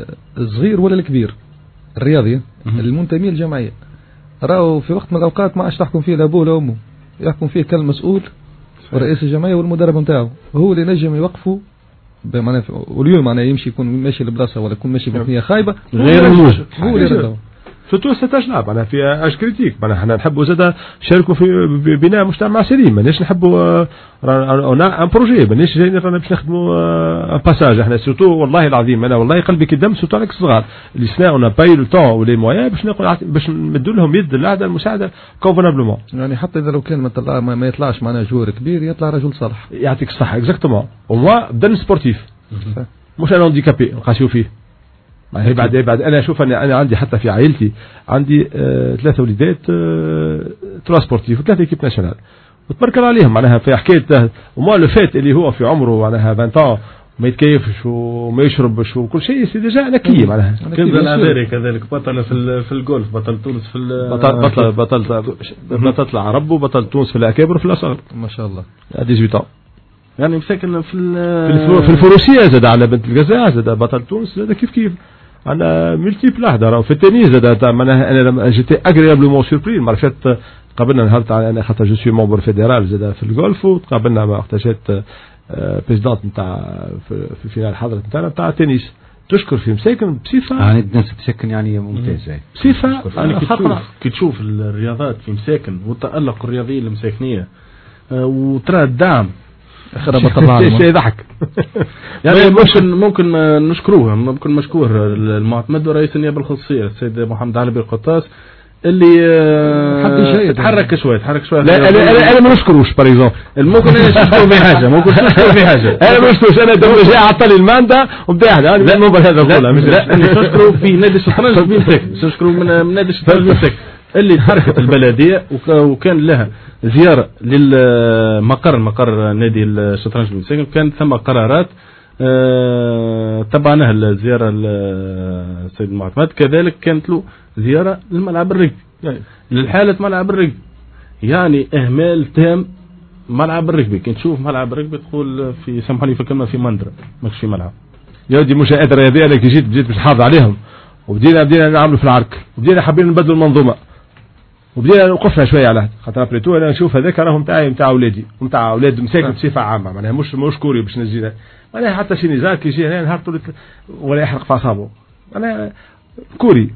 الصغير ولا الكبير الرياضي المنتمي للجمعيه راهو في وقت من الاوقات ما عادش تحكم فيه لا ابوه ولا امه يحكم فيه كالمسؤول ورئيس الجمعيه والمدرب نتاعو هو اللي نجم يوقفه بمعنى واليوم معناه يمشي يكون ماشي لبلاصه ولا يكون ماشي بنيه خايبه غير الموجب هو اللي يردو سورتو ستاج لعب انا في اش كريتيك معناها احنا نحبوا زاده نشاركوا في بناء مجتمع سليم ماناش نحبوا انا ان بروجي ماناش جايين رانا باش نخدموا ان باساج احنا سورتو والله العظيم انا والله قلبي كدم سورتو عليك الصغار اللي سنا اون باي لو طون ولي مويا باش نقول باش نمدوا لهم يد العاده المساعده كونفونابلومون يعني حتى اذا لو كان ما, طلع ما يطلعش معنا جور كبير يطلع رجل صالح يعطيك الصحه اكزاكتومون وموا بدن سبورتيف مش انا هانديكابي نقاسيو فيه هي بعد بعد انا اشوف انا انا عندي حتى في عائلتي عندي آه ثلاثه وليدات آه ترا سبورتيف وثلاثه ايكيب ناسيونال وتبارك الله عليهم معناها في حكايه وما لو فات اللي هو في عمره معناها عشرين عام ما يتكيفش وما يشربش وكل شيء سي ديجا نكيه معناها كان العذاري كذلك بطل في في الجولف بطل تونس في بطل بطل بطل بطل العرب وبطل تونس في الاكابر وفي الاصغر ما شاء الله ثمانية عشر يعني مساكن في في الفروسيه زاد على بنت الجزائر زاد بطل تونس زاد كيف كيف انا ملتيبل هذا في التنس زاد انا انا جيتي اغريابلمون سوربري المره فاتت قابلنا نهارت انا خاطر جو سوي ممبر فيدرال زاد في الجولف وتقابلنا مع وقت جات بريزيدونت نتاع في فينال حضرت نتاعنا نتاع التنس تشكر في مساكن بصفه يعني الناس مساكن يعني ممتاز بصفه يعني كي تشوف الرياضات في مساكن والتالق الرياضي المساكنيه وترى الدعم خربت الله يضحك يعني ممكن ممكن نشكروه ممكن مشكور المعتمد ورئيس النيابه الخصوصيه السيد محمد علي بالقطاس اللي تحرك شويه تحرك شويه لا انا انا انا ما نشكروش باغ اكزومبل ممكن انا نشكر في حاجه ممكن نشكر في حاجه انا ما نشكرش انا دابا جاي عطل الماندا وبدا احنا لا هذا نقولها لا نشكروا في نادي الشطرنج بيمسك نشكروا من نادي الشطرنج بيمسك اللي تحركت البلديه وكان لها زياره للمقر مقر نادي الشطرنج بيمسك كانت ثم قرارات أه تبعناها الزياره السيد المعتمد كذلك كانت له زياره للملعب الرجبي يعني للحاله ملعب الرجبي يعني اهمال تام ملعب الرجبي كي تشوف ملعب الرجبي تقول في سامحوني في كلمه في مندرة ماكش في ملعب يا ودي مشاهده رياضيه انا كي جيت جيت باش نحافظ عليهم وبدينا بدينا نعملوا في العرك وبدينا حابين نبدلوا المنظومه وبدينا وقفنا شويه على خاطر بريتو انا نشوف هذاك راهم تاعي نتاع اولادي ونتاع اولاد مساكن بصفه عامه معناها مش مش كوري باش نزيد معناها حتى شي نزار كي يجي هنا نهار ولا يحرق في اعصابه معناها كوري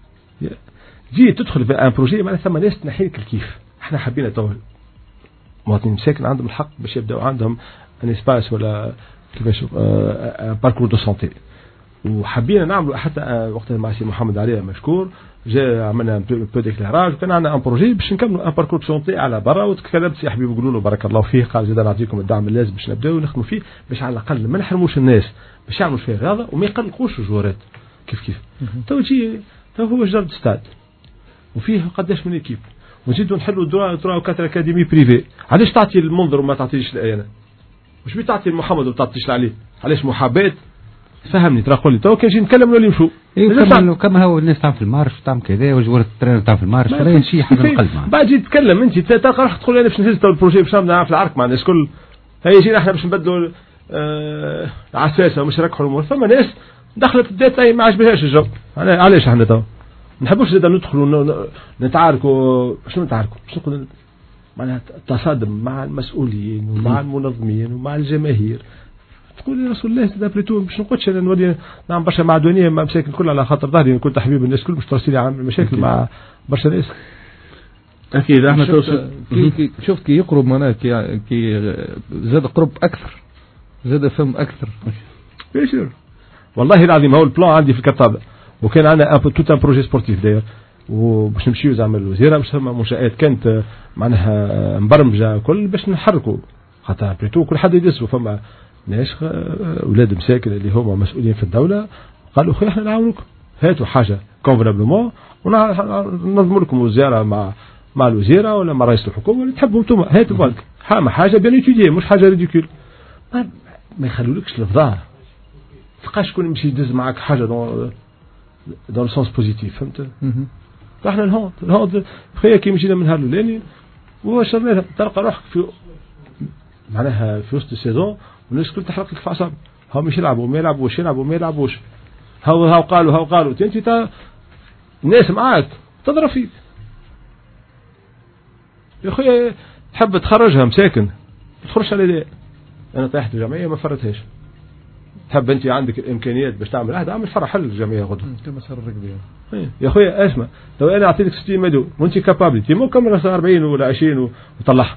جي تدخل في ان بروجي معناها ثم ناس تنحيلك الكيف. احنا حبينا تو مواطنين مساكن عندهم الحق باش يبداو عندهم ان اسباس ولا كيفاش باركور دو سونتي، وحبينا نعملوا حتى وقت مع سي محمد علي مشكور جا عملنا بو ديكلاراج وكان عندنا ان بروجي باش نكملوا ان باركور دو سونتي على برا. وتكلمت سي حبيب يقولوا له بارك الله فيه قال زاد نعطيكم الدعم اللازم باش نبداو نخدموا فيه باش على الاقل ما نحرموش الناس باش يعملوا فيه رياضه وما يقلقوش الجوارات كيف كيف. تو تجي تو هو جرد ستاد وفيه قداش من ايكيب ونزيدوا نحلوا درا درا وكاتر اكاديمي بريفي. علاش تعطي المنظر وما تعطيش لي انا؟ مش بتعطي محمد وما تعطيش عليه؟ علاش محاباه؟ فهمني ترى قول لي تو كان نجي نتكلم ولا نمشوا كما كما هو الناس تعمل في المارش تعمل كذا وجوار الترينر تعمل في المارش لا شيء حاجه القلب معاه. بعد جيت تتكلم انت تلقى راح تقول انا باش نهز البروجي باش نعمل في العرك مع الناس الكل. هي جينا احنا باش نبدلوا آه عساسه ومش نركحوا الامور. ثم ناس دخلت بدات ما عجبهاش الجو. علاش احنا تو ما نحبوش زاد ندخلوا نتعاركوا. شنو نتعاركوا؟ باش نقول معناها تصادم مع المسؤولين ومع المنظمين ومع الجماهير. تقول يا رسول الله سيدي بريتو باش نقولش انا نولي نعم برشا معدونيه مع مساكن كل على خاطر ظهري كنت حبيب الناس كل باش ترسلي عامل مشاكل مع برشا ناس. اكيد احنا توصل كي شفت كي يقرب معناها كي كي زاد قرب اكثر زاد فهم اكثر. بيشير والله العظيم هو البلان عندي في الكتابه وكان عندنا ان توت ان بروجي سبورتيف داير وباش نمشيو زعما الوزيره باش ثم منشات كانت معناها مبرمجه كل باش نحركوا خاطر بريتو كل حد يدسوا. فما ناس اولاد مساكن اللي هما مسؤولين في الدوله قالوا اخويا احنا نعاونوكم هاتوا حاجه كونفنابلومون وننظموا لكم وزاره مع مع الوزيره ولا مع رئيس الحكومه اللي تحبوا انتم هاتوا بالك حاجه بيان ايتودي مش حاجه ريديكول ما, ما يخلولكش الفضاء تلقاش شكون يمشي يدز معك حاجه دون دون السونس بوزيتيف فهمت. فاحنا الهوند الهوند خويا كي مشينا من نهار الاولاني وشرناها تلقى روحك في معناها في وسط السيزون والناس كل تحرق لك في اعصابك. هاو مش يلعبوا ما يلعبوش يلعبوا ما يلعبوش هاو هاو قالوا هاو قالوا انت تا الناس معاك تضرب فيك يا اخويا تحب تخرجها مساكن ما تخرجش على لا. انا طيحت الجمعيه ما فرتهاش. تحب انت عندك الامكانيات باش تعمل عهد اعمل فرح حل الجمعيه غدوه كما صار الركبيه. يا اخويا اسمع لو انا اعطيتك ستين مليون وانت كابابيلتي مو كمل أربعين ولا عشرين وطلعها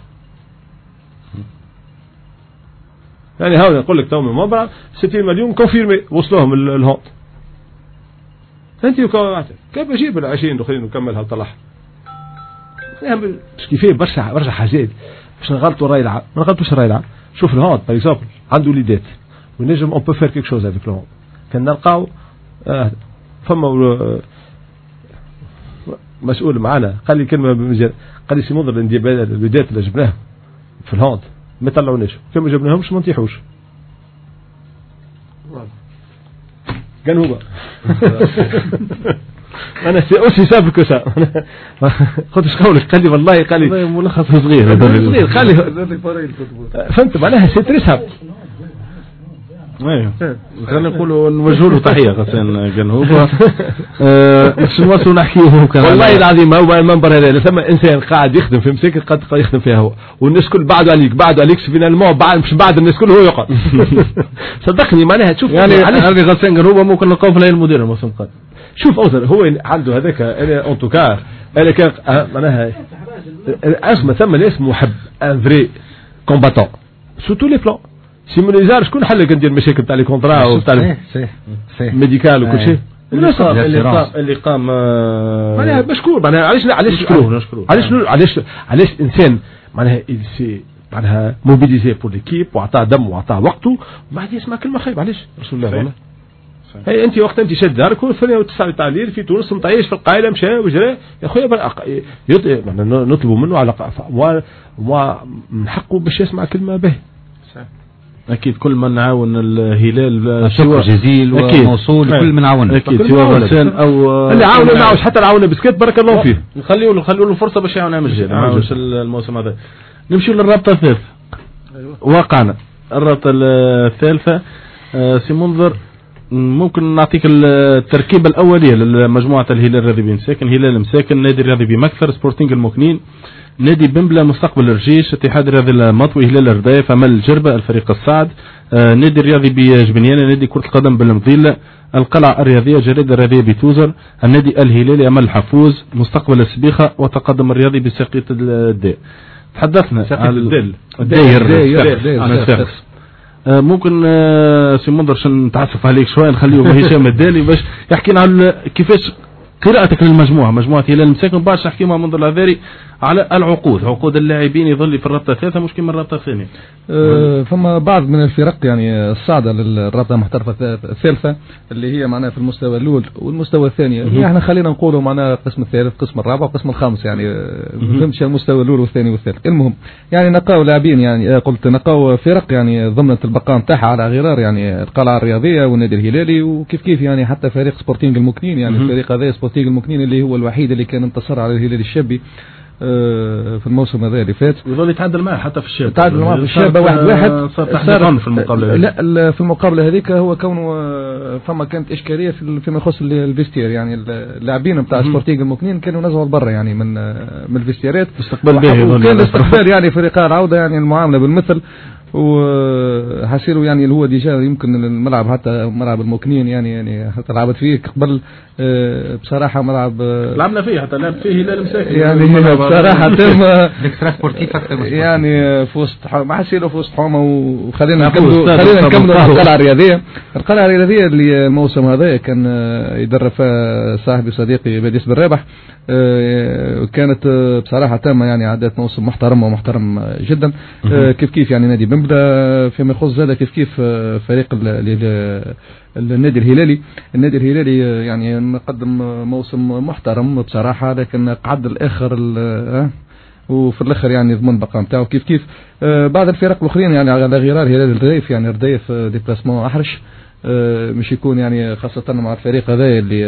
يعني هاو نقول لك تو من مبرع ستين مليون كونفيرمي وصلوهم الهوت انت كيف اجيب ال عشرين الاخرين وكملها وطلعها باش كيفيه برشا برشا حاجات باش نغلطوا الراي العام ما نغلطوش الراي العام. شوف الهوت باغ اكزومبل عنده وليدات ونجم اون بو فير كيك شوز افيك لو كان نلقاو آه فما آه مسؤول معنا قال لي كلمه بمجال قال لي سي منظر الوليدات اللي جبناهم في الهوت ما طلعوناش كان ما جبناهمش ما نطيحوش كان هو انا سي اوسي سافر كو سا خذ اش قولك قال لي والله قال لي ملخص صغير صغير قال لي فهمت معناها سي تريساب ايوه خلينا نقولوا نوجهوا له تحيه غسان جنوب باش نواصلوا نحكيوا والله العظيم هو المنبر هذا ثم انسان قاعد يخدم في مساكن قد يخدم فيها هو والناس كل بعد عليك بعد عليك فينالمون بعد مش بعد الناس كل هو يقعد صدقني معناها تشوف يعني هذه غسان جنوب ممكن نلقاو في المدير الموسم القادم. شوف اوزر هو عنده هذاك انا اون توكار انا كان معناها اسمه ثم ناس محب ان فري كومباتون سو تو لي بلان سيمونيزار شكون حل لك ندير المشاكل تاع لي كونطرا وتاع ميديكال وكل شيء اللي قام اللي قام معناها مشكور معناها علاش علاش نشكروه نشكروه علاش علاش علاش انسان معناها سي معناها موبيليزي بور ليكيب وعطاه دم وعطاه وقته وبعد يسمع كلمه خايبه علاش رسول الله والله هي انت وقت انت شد دارك وثمانية وتسعة تعليل في تونس مطيش في القايله مشى وجرى يا خويا نطلبوا منه على من حقه باش يسمع كلمه به. اكيد كل من نعاون الهلال شكر جزيل وموصول كل من عاون اكيد سواء غسان او اللي عاون نعاوش حتى العاونه بسكت بارك الله فيه نخليه نخلوا له فرصه باش يعاون مجال نعاوش الموسم هذا. نمشيو للرابطه الثالثه واقعنا الرابطه الثالثه سي منظر ممكن نعطيك التركيبة الأولية لمجموعة الهلال الرياضي بمساكن. هلال مساكن، نادي الرياضي بمكثر، سبورتينغ المكنين، نادي بمبلة، مستقبل الرجيش، اتحاد الرياضي المطوي، هلال الردايف، أمل الجربة، الفريق الصعد، آه نادي الرياضي بجبنيانة، نادي كرة القدم بالمضيلة، القلعة الرياضية، جريدة الرياضية بتوزر، النادي الهلالي، أمل الحفوز، مستقبل السبيخة، وتقدم الرياضي بساقية الداء. تحدثنا عن الدير الدير ممكن سي منظر عشان نتعسف عليك شويه نخليه هشام الدالي باش يحكي لنا على كيفاش قراءتك للمجموعه، مجموعه هلال المساكن، بعد نحكي مع منظر العذاري على العقود، عقود اللاعبين يظل في الرابطه الثالثه مش كما الرابطه الثانيه. أه فما بعض من الفرق يعني الصاعده للرابطه المحترفه الثالثه اللي هي معناها في المستوى الاول والمستوى الثاني، يعني احنا خلينا نقولوا معناها القسم الثالث، القسم الرابع والقسم الخامس، يعني ما فهمتش المستوى الاول والثاني والثالث. المهم يعني نقاو لاعبين، يعني قلت نقاو فرق يعني ضمنت البقاء نتاعها على غرار، يعني القلعه الرياضيه والنادي الهلالي، وكيف كيف يعني حتى فريق سبورتينغ المكنين، يعني الفريق هذا سبورتينغ المكنين اللي هو الوحيد اللي كان انتصر على الهلال الشابي في الموسم هذا اللي فات، يظل يتعادل معه حتى في الشاب، تعادل معه في الشاب واحد واحد. صار في المقابله، لا في المقابله هذيك هو كونه فما كانت اشكاليه في فيما يخص الفيستير، يعني اللاعبين نتاع سبورتينغ المكنين كانوا نزلوا برا يعني من من الفيستيرات، استقبال باهي، وكان الاستقبال يعني في لقاء العوده يعني المعامله بالمثل، وحسيروا يعني اللي هو ديجا يمكن الملعب حتى ملعب المكنين يعني يعني حتى لعبت فيه قبل بصراحه ملعب لعبنا فيه حتى لعب فيه هلال مساكن يعني بصراحه تم يعني في وسط ما حسيروا في وسط حومه. وخلينا نكملوا خلينا نكملوا القلعه الرياضيه. القلعه الرياضيه اللي الموسم هذا كان يدرب فيها صاحبي صديقي باديس بن رابح، كانت بصراحه تامه يعني عدت موسم محترم ومحترم جدا. كيف كيف يعني نادي بمبلة فيما يخص زاد كيف كيف فريق النادي الهلالي. النادي الهلالي يعني مقدم موسم محترم بصراحة، لكن قعد الآخر وفي الآخر يعني ضمن بقاء نتاعو. كيف كيف بعض الفرق الأخرين يعني على غرار هلال الردايف، يعني الردايف ديبلاسمون أحرش مش يكون يعني خاصة مع الفريق هذا اللي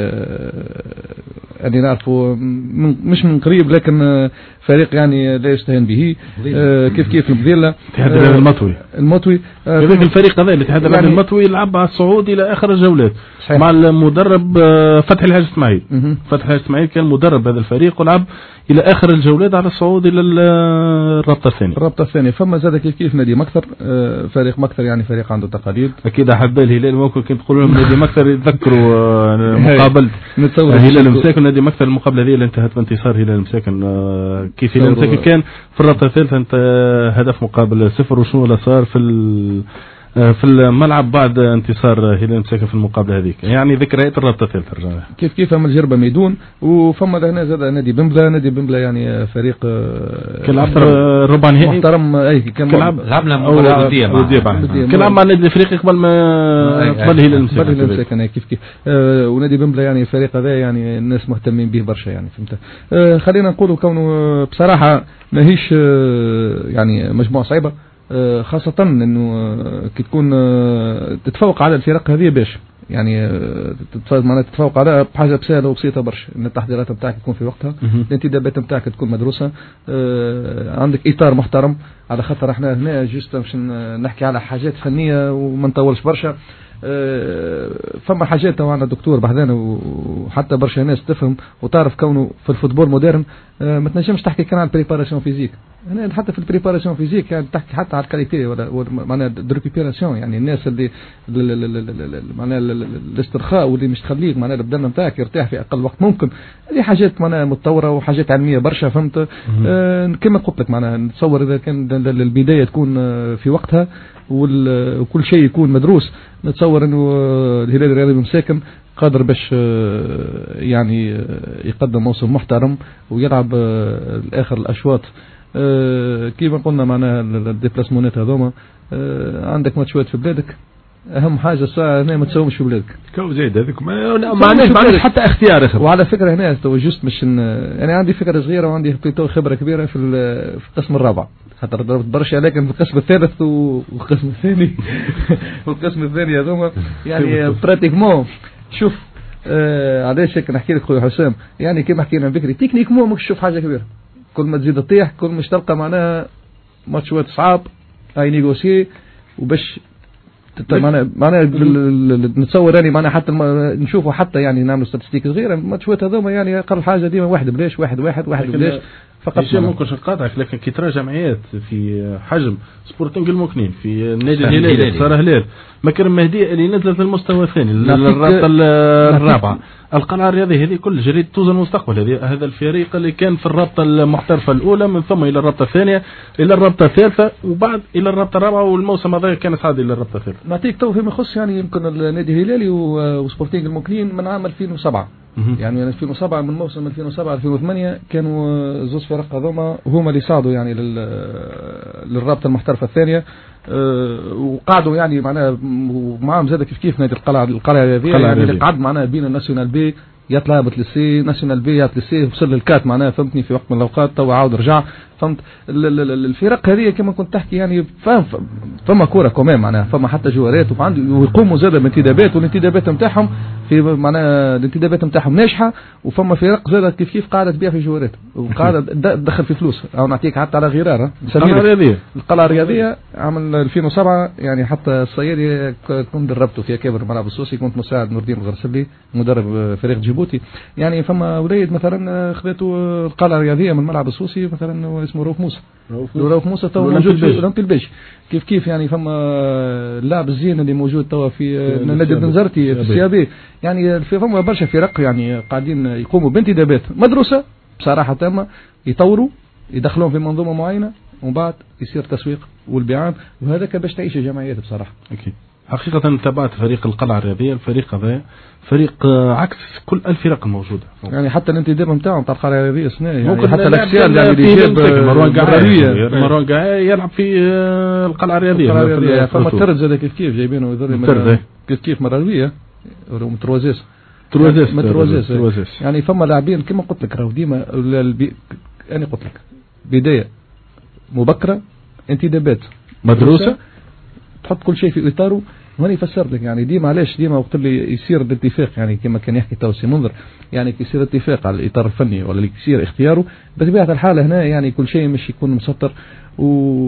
اللي نعرفه مش من قريب، لكن فريق يعني لا يستهان به. كيف كيف المذيلة الاتحاد الرياضي المطوي المطوي كذلك الفريق هذا الاتحاد الرياضي يعني المطوي يلعب على الصعود إلى آخر الجولات صحيح. مع المدرب فتحي الحاج اسماعيل. فتحي الحاج اسماعيل كان مدرب هذا الفريق ولعب إلى آخر الجولات على الصعود إلى الرابطة الثانية. الرابطة الثانية. فما زاد كيف كيف نادي مكثر، فريق مكثر يعني فريق عنده تقاليد. أكيد أحباء الهلال ممكن كنت تقول لهم نادي مكثر يتذكروا مقابلة هلال مساكن. نادي مكثر المقابلة هذه اللي انتهت بانتصار هلال مساكن. كيف هلال مساكن كان في الرابطة الثالثة انت هدف مقابل صفر، وشنو اللي صار في في الملعب بعد انتصار هلال مساكن في المقابله هذيك، يعني ذكريات الرابطه الثالثه رجعنا. كيف كيف فما الجربه ميدون، وفما هنا زاد نادي بمبلة. نادي بمبلة يعني فريق كلعب ربع نهائي محترم. اي كان كلعب لعبنا مباراه وديه كلعب مع النادي الافريقي قبل ما قبل هلال مساكن. كيف كيف آه ونادي بمبلة يعني الفريق هذا يعني الناس مهتمين به برشا يعني فهمت. آه خلينا نقولوا كونه بصراحه ماهيش آه يعني مجموعه صعيبه، خاصة انه كي تكون تتفوق على الفرق هذه باش يعني معناها تتفوق على بحاجة بسهلة وبسيطة برشا، ان التحضيرات نتاعك تكون في وقتها، الانتدابات نتاعك تكون مدروسة، عندك اطار محترم. على خاطر احنا هنا جوست باش نحكي على حاجات فنية وما نطولش برشا. فما حاجات تاعنا دكتور بحذانا وحتى برشا ناس تفهم وتعرف كونه في الفوتبول مودرن ما تنجمش تحكي كان على البريباراسيون فيزيك. هنا حتى في البريباراسيون فيزيك يعني تحكي حتى على الكاليتي ولا معناها الريكوبيراسيون، يعني الناس اللي معناها الاسترخاء واللي مش تخليك معناها البدن نتاعك يرتاح في اقل وقت ممكن. هذه حاجات معناها متطوره وحاجات علميه برشا فهمت. آه كما قلت لك معناها نتصور اذا كان البدايه تكون في وقتها وكل شيء يكون مدروس، نتصور انه الهلال الرياضي مساكن قادر باش يعني يقدم موسم محترم ويلعب الاخر الاشواط. كيما قلنا معناها الديبلاسمونات هذوما عندك ماتشات في بلادك، اهم حاجه الساعه هنا ما تساومش في بلادك كو زيد هذيك ما عنديش حتى اختيار اخر. وعلى فكره هنا تو جوست مش انا عندي فكره صغيره وعندي خبره كبيره في في القسم الرابع، خاطر ضربت برشا، لكن في القسم الثالث والقسم الثاني والقسم الثاني هذوما يعني براتيكمون. شوف آه علاش هيك نحكي لك خويا حسام، يعني كيما حكينا بكري تكنيك مو ماكش تشوف حاجه كبيره، كل ما تزيد تطيح كل مش تلقى معناها ماتشات صعاب هاي نيغوسي وباش معناها معناها نتصور يعني معناها حتى نشوفوا حتى يعني نعملوا ستاتستيك صغيره الماتشات هذوما يعني اقل حاجه ديما واحد بلاش واحد واحد واحد بلاش فقط. ممكن نقاطعك لكن كي ترى جمعيات في حجم سبورتنج المكنين في النادي الهلالي صار هلال مكرم مهدي اللي نزلت المستوى الثاني للرابطه الرابعه القناة الرياضية هذه كل جريدة توزن المستقبل. هذه هذا الفريق اللي كان في الرابطة المحترفة الأولى من ثم إلى الرابطة الثانية إلى الرابطة الثالثة وبعد إلى الرابطة الرابعة والموسم هذا كان صعد إلى الرابطة الثالثة. نعطيك تو فيما يخص يعني يمكن النادي الهلالي وسبورتينغ المكنين من عام ألفين وسبعة يعني من ألفين وسبعة من موسم ألفين وسبعة ألفين وثمانية كانوا زوج فرق هذوما هما اللي صعدوا يعني للرابطة المحترفة الثانية. أه وقعدوا يعني معناها ومعهم زاد كيف كيف نادي القلعة القلعة الرياضية يعني اللي قعد معناها بين الناسيونال بي يطلع بتلسي ناسيونال بي يطلسي وصل للكات معناها فهمتني في وقت من الأوقات تو عاود رجع فهمت. الفرق هذه كما كنت تحكي يعني فهم فما كورة كمان معناها فما حتى جوارات ويقوموا زاد بانتدابات والانتدابات نتاعهم في معناها الانتدابات نتاعهم ناجحة وفما فرق زاد كيف كيف قاعدة تبيع في جوارات وقاعدة تدخل في فلوس أو نعطيك حتى على غرار القلعة الرياضية القلعة الرياضية عام ألفين وسبعة يعني حتى الصيادي كنت دربته في كبر ملعب السوسي كنت مساعد نور الدين الغرسلي مدرب فريق جيبوتي يعني فما وليد مثلا خذته القلعة الرياضية من ملعب السوسي مثلا اسمه روف موسى روف موسى تو موجود في اولمبي البيج كيف كيف يعني فما اللاعب الزين اللي موجود تو في نادي البنزرتي في السيابي يعني في فما برشا فرق يعني قاعدين يقوموا بانتدابات مدروسة بصراحة تامة يطوروا يدخلون في منظومة معينة ومن بعد يصير تسويق والبيعان وهذا باش تعيش الجمعيات بصراحة. أكيد حقيقة تابعت فريق القلعة الرياضية الفريق هذا فريق عكس كل الفرق الموجودة يعني حتى الانتداب نتاعهم تاع القلعة الرياضية سنة يعني حتى الاكسيال يعني اللي جاب مروان قاعي مروان قاعي يلعب في القلعة الرياضية فما ترد زاد كيف كيف جايبينه يضل كيف كيف مروية ومتروزيس تروزيس متروزيس يعني فما لاعبين كما قلت لك راهو ديما انا قلت لك بداية مبكرة انتدابات مدروسة تحط كل شيء في اطاره وهنا يفسر لك يعني ديما علاش ديما وقت اللي يصير الاتفاق يعني كما كان يحكي توسي منذر يعني يصير اتفاق على الاطار الفني ولا اللي يصير اختياره بطبيعه الحال هنا يعني كل شيء مش يكون مسطر و...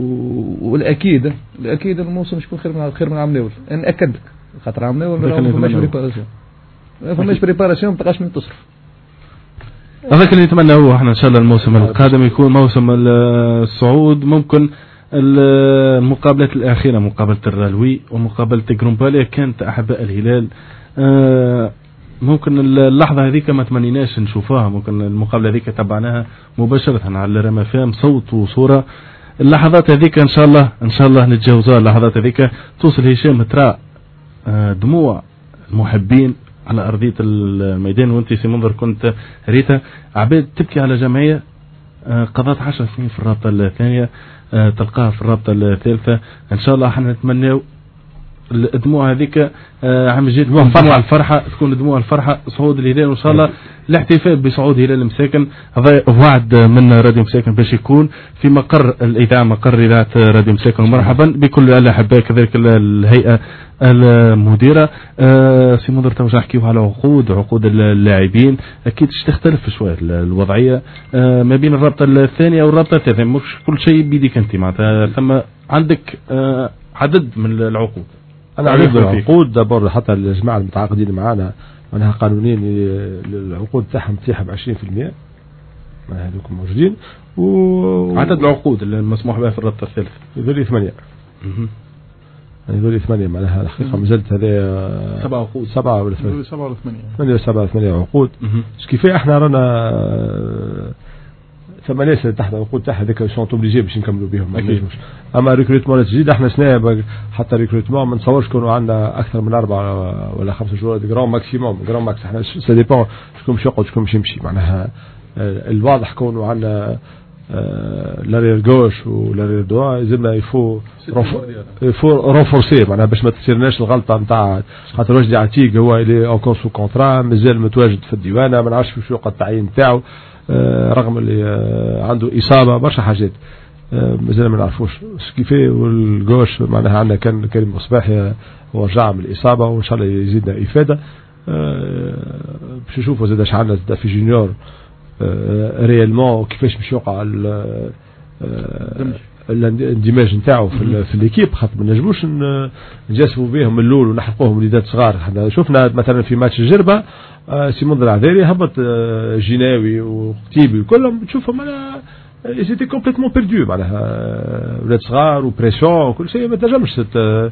والاكيد الاكيد الموسم مش يكون خير من خير من عام الاول انا اكد خاطر عام الاول ما فماش بريباراسيون ما فماش بريباراسيون ما تلقاش من تصرف هذاك اللي نتمنى هو احنا ان شاء الله الموسم القادم يكون موسم الصعود ممكن المقابلات الأخيرة مقابلة الرالوي ومقابلة جرومباليا كانت أحباء الهلال آه ممكن اللحظة هذيك ما تمنيناش نشوفها ممكن المقابلة هذيك تبعناها مباشرة على رمافام صوت وصورة اللحظات هذيك إن شاء الله إن شاء الله نتجاوزها اللحظات هذيك توصل هشام ترى آه دموع المحبين على أرضية الميدان وانت سي منظر كنت ريتا عباد تبكي على جمعية آه قضت عشر سنين في الرابطة الثانية أه تلقاها في الرابطة الثالثة إن شاء الله احنا نتمنى الدموع هذيك أه عم جيت دموع الفرحة تكون دموع الفرحة صعود الهلال وإن شاء الله الاحتفال بصعود هلال مساكن هذا وعد من راديو مساكن باش يكون في مقر الإذاعة مقر إذاعة راديو مساكن ومرحبا بكل الأحباء كذلك الهيئة المديرة أه سي منظر توجه نحكيو على عقود عقود اللاعبين أكيد تختلف شوية الوضعية أه ما بين الرابطة الثانية والرابطة الثالثة مش كل شيء بيديك أنت معناتها ثم عندك أه عدد من العقود أنا عدد من العقود دابور حتى الجماعة المتعاقدين معنا معناها قانونيين العقود تاعهم تيحة بعشرين في المئة معناها هذوك موجودين و عدد العقود المسموح بها في الرابطة الثالثة يذولي ثمانية يعني يذولي ثمانية معناها الحقيقة مازالت هذا سبعة عقود سبعة ولا ثمانية سبعة ولا ثمانية ثمانية سبعة ثمانية عقود كيفية احنا رانا ثم ناس تحت العقود تاعها ذاك سون اوبليجي باش نكملوا بهم اما ريكروتمون جديد احنا سنه حتى ريكروتمون ما نتصورش يكونوا عندنا اكثر من اربعه ولا خمسه جوار جرام ماكسيموم جرام ماكس احنا سا ديبون شكون باش يقعد شكون باش يمشي معناها الواضح كونوا عندنا لارير غوش ولارير دوا لازمنا يفو يفو رونفورسي معناها باش ما تصيرناش الغلطه نتاع خاطر وجدي عتيق هو اللي اونكور سو كونترا مازال متواجد في الديوانه ما نعرفش شو يوقع التعيين نتاعو رغم اللي عنده إصابة برشا حاجات مازال ما نعرفوش كيفاه والجوش معناها عندنا كان كريم مصباحي هو رجع من الإصابة وإن شاء الله يزيدنا إفادة باش نشوفوا زاد اش عندنا زاد في جونيور ريالمون كيفاش باش يوقع الاندماج نتاعو في في ليكيب، خاطر ما نجموش نجاسفوا بهم من الاول ونحرقوهم وليدات صغار. احنا شفنا مثلا في ماتش الجربه سي منذر العذاري هبط جيناوي وقتيبي وكلهم تشوفهم انا إيزيتي كومبليتمون بيردو، معناها ولاد صغار وبريسيون وكل شيء ما تنجمش صحيح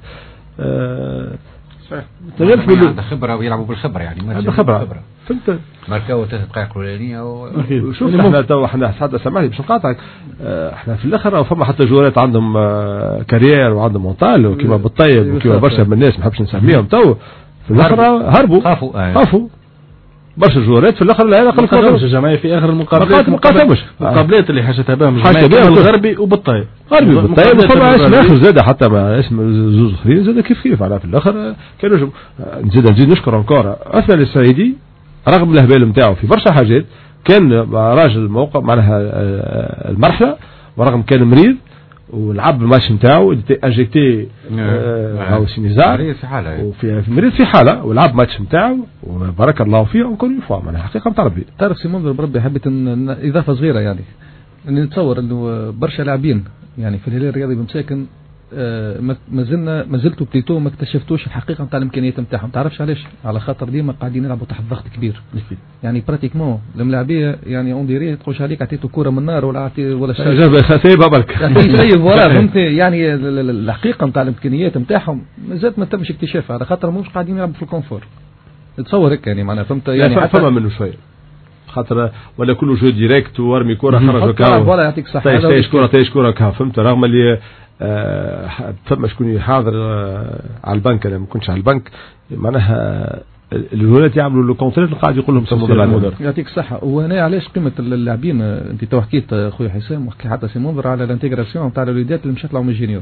تنجمش عنده خبرة ويلعبوا بالخبرة يعني عنده خبرة فهمت ماركاو ثلاث دقائق الأولانية وشوف احنا تو احنا حتى سامحني باش نقاطعك احنا في الاخر فما حتى جوارات عندهم كارير وعندهم مونتال وكيما بالطيب وكيما برشا من الناس ما نحبش نسميهم تو في الاخر هربوا خافوا خافوا برشا جوارات في الاخر لا ما قدمش الجماعيه في اخر المقابلات ما قدمش المقابلات اللي حاجتها بهم الجماعيه الغربي وبالطيب غربي وبالطيب وفما اسم اخر زاد حتى ما اسم زوز اخرين زاد كيف كيف على في الاخر كانوا نزيد نزيد نشكر انكور اثناء السعيدي رغم الاهبال نتاعو في برشا حاجات كان راجل موقع معناها المرحله ورغم كان مريض ولعب الماتش نتاعو اجيتي راهو سينيزار في حاله وفي مريض في حاله ولعب الماتش نتاعو وبارك الله فيه وكل فوا معناها حقيقه نتاع ربي. تعرف سي منذر بربي حبيت ان اضافه صغيره يعني اني نتصور انه برشا لاعبين يعني في الهلال الرياضي بمساكن آه ما زلنا ما زلتوا بليتو ما اكتشفتوش الحقيقه نتاع الامكانيات نتاعهم. تعرفش علاش؟ على خاطر ديما قاعدين يلعبوا تحت ضغط كبير يعني براتيكمون الملاعبيه يعني اون ديري تخش عليك عطيته كوره من النار ولا عطي ولا شيء جاب خسيبه برك سيب وراه فهمت يعني الحقيقه نتاع الامكانيات نتاعهم مازالت ما تمش اكتشافها على خاطر مش قاعدين يلعبوا في الكونفور. تصور هيك يعني معناها فهمت يعني حتى فما منه شويه خاطر ولا كله جو ديريكت وارمي كوره خرج وكا ولا يعطيك صحه تايش كوره تايش كوره كا فهمت رغم اللي آه فما شكون حاضر آه على البنك انا ما كنتش على البنك معناها الولاد يعملوا لو كونترير قاعد يقول لهم سمودر المدر يعطيك الصحه. وهنا علاش قيمه اللاعبين انت تو حكيت خويا حسام وحكي حتى سي منذر على الانتيغراسيون تاع الوليدات اللي مشات يطلعوا من الجينيور.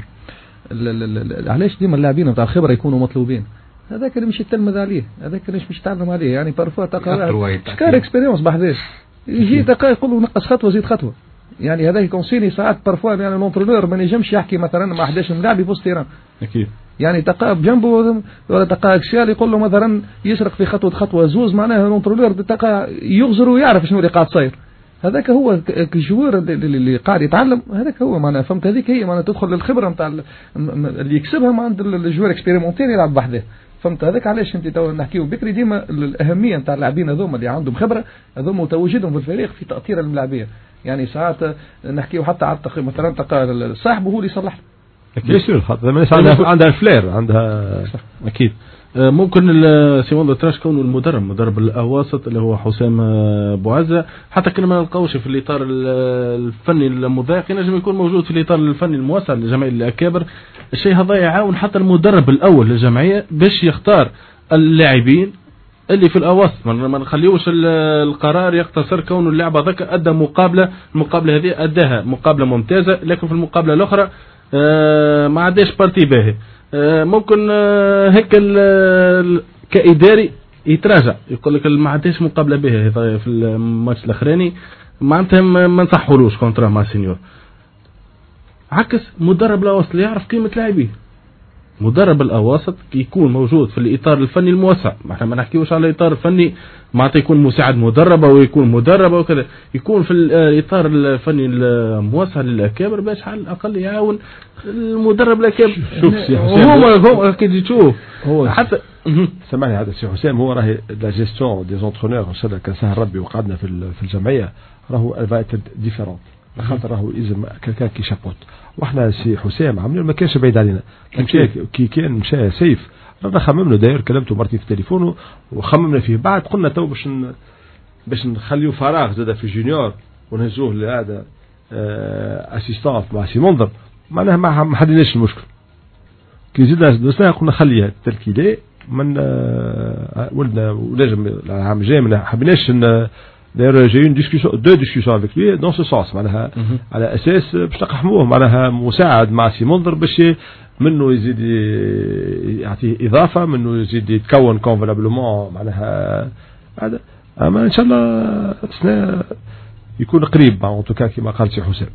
علاش ديما اللاعبين نتاع الخبره يكونوا مطلوبين؟ هذاك اللي مش يتلمذ عليه هذاك اللي مش يتعلم عليه يعني بارفوا تلقى شكار اكسبيريونس بحذاش يجي دقائق يقول له نقص خطوه زيد خطوه يعني هذاك كونسيني ساعات بارفوا يعني الانترونور ما نجمش يحكي مثلا مع احد عشر لاعب يبص تيران اكيد يعني دقائق بجنبه ولا دقائق سيال يقول له مثلا يسرق في خطوه خطوه زوز معناها الانترونور دقائق يغزر ويعرف شنو اللي قاعد صاير. هذاك هو الجوار اللي قاعد يتعلم هذاك هو معناها فهمت هذيك هي معناها تدخل للخبره نتاع اللي يكسبها مع عند الجوار اكسبيريمونتير يلعب بحذاه فهمت. هذاك علاش انت تو نحكيو بكري ديما الاهميه نتاع اللاعبين هذوما اللي عندهم خبره هذوما وتواجدهم في الفريق في تاطير الملاعبيه يعني ساعات نحكيو حتى على مثلا تلقى صاحبه هو اللي يصلح بيان سور خاطر الناس عندها عندها الفلير عندها اكيد. ممكن سيمون تراش كونه المدرب مدرب الاواسط اللي هو حسام بوعزة حتى كنا ما نلقاوش في الاطار الفني المضايق ينجم يكون موجود في الاطار الفني الموسع لجمعيه الاكابر. الشيء هذا يعاون حتى المدرب الاول للجمعيه باش يختار اللاعبين اللي في الاواسط ما نخليوش القرار يقتصر كونه اللاعب هذاك ادى مقابله المقابله هذه اداها مقابله ممتازه لكن في المقابله الاخرى ما عادش بارتي باهي ممكن هيك كإداري يتراجع يقول لك ما عادش مقابله به في الماتش الاخراني معناتها ما نصحولوش كونترا مع سينيور. عكس مدرب الاواسط يعرف قيمه لاعبيه مدرب الاواسط يكون موجود في الاطار الفني الموسع احنا ما نحكيوش على الاطار الفني معناتها يكون مساعد مدرب او يكون مدرب او كذا يكون في الاطار الفني الموسع للاكابر باش على الاقل يعاون المدرب الاكابر. شوف سي حسام هو هو كي تشوف هو حتى سامحني هذا سي حسام هو راهي لا جيستيون دي زونترونور ان شاء الله كان سهل ربي وقعدنا في في الجمعيه راهو الفايت ديفيرون خاطر راهو لازم كان كي شابوت واحنا سي حسام عاملين ما كانش بعيد علينا كي كي كان مشى سيف رانا خممنا داير كلمته مرتين في تليفونه وخممنا فيه بعد قلنا تو باش باش نخليو فراغ زاد في جونيور ونهزوه لهذا اسيستانت مع سي منذر معناها ما حليناش المشكل كي زدنا دوسنا قلنا خليها تركيلي من ولدنا ونجم العام الجاي ما حبيناش d'ailleurs j'ai eu une discussion deux discussions avec lui dans ce sens معناها على اساس باش نقحموه معناها مساعد مع سي منذر باش منه يزيد يعطيه اضافه منه يزيد يتكون كونفالابلومون معناها هذا اما ان شاء الله سنة يكون قريب ان توكا كما قال سي حسام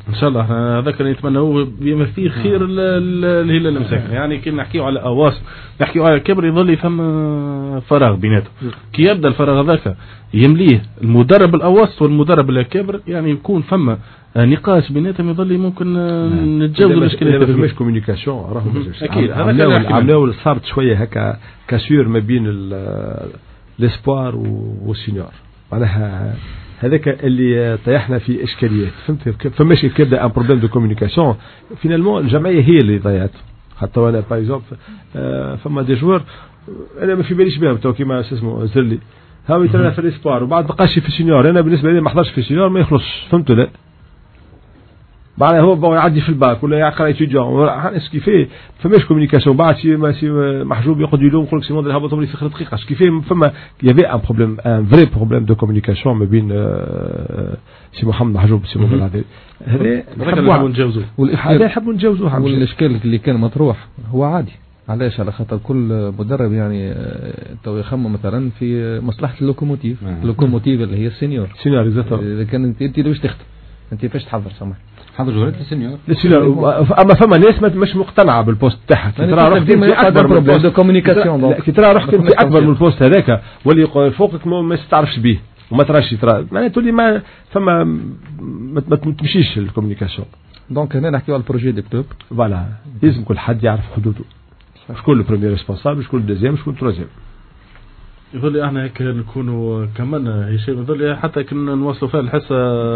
ان شاء الله هذاك اللي نتمنى بما فيه خير الهلال المساكن. يعني كي نحكيو على اواس نحكيو على كبر يظل ثم فراغ بيناتهم. كي يبدا الفراغ هذاك يمليه المدرب الاواس والمدرب الكبر يعني يكون فما نقاش بيناتهم يظل ممكن نتجاوزوا المشكله. ما فماش كوميونيكاسيون راهو اكيد هذاك عملوا صارت شويه هكا كاسور ما بين الاسبوار والسينيور معناها هذاك اللي طيحنا في اشكاليات. فهمت فماش كيبدا ان بروبليم دو كوميونيكاسيون فينالمون الجمعيه هي اللي ضيعت. حتى وانا باغ اكزومبل فما دي جوار انا ما في باليش بهم تو كيما اسمه زلي هاو يترنا في الاسبوار وبعد بقاش في السينيور. انا بالنسبه لي ما حضرش في السينيور ما يخلصش. فهمتوا لا بعد هو بغى يعدي في الباك ولا يقرا يتيجون اس كيفيه فماش كوميونيكاسيون. بعد شي محجوب يقعد يلوم يقول لك سي موندر هبطوا لي في خمس دقائق. كيفيه فما يافي ان بروبليم ان فري بروبليم دو كوميونيكاسيون ما بين سي محمد محجوب سي موندر هذا هذا نحبوا نتجاوزوه. هذا نحبوا نتجاوزوه. والاشكال اللي كان مطروح هو عادي. علاش؟ على خاطر كل مدرب يعني تو يخمم مثلا في مصلحه اللوكوموتيف. اللوكوموتيف اللي هي السينيور سينيور اكزاكتو. اذا كانت انت واش تخدم انت فاش تحضر سامح حضر جولات السينيور. اما فما ناس مش مقتنعه بالبوست تاعها. كي ترى روحك في اكبر بروبليم دو كوميونيكاسيون. كي ترى روحك في اكبر من البوست هذاك واللي فوقك ما تعرفش به وما تراش ترى معناها تولي ما فما ما تمشيش الكوميونيكاسيون. دونك هنا نحكيو على البروجي دي كلوب. فوالا لازم كل حد يعرف حدوده. شكون البريمير ريسبونسابل شكون الدوزيام شكون التروزيام. يظل احنا هيك نكونوا كمان هشام يظل حتى كنا نوصلوا فيها الحصه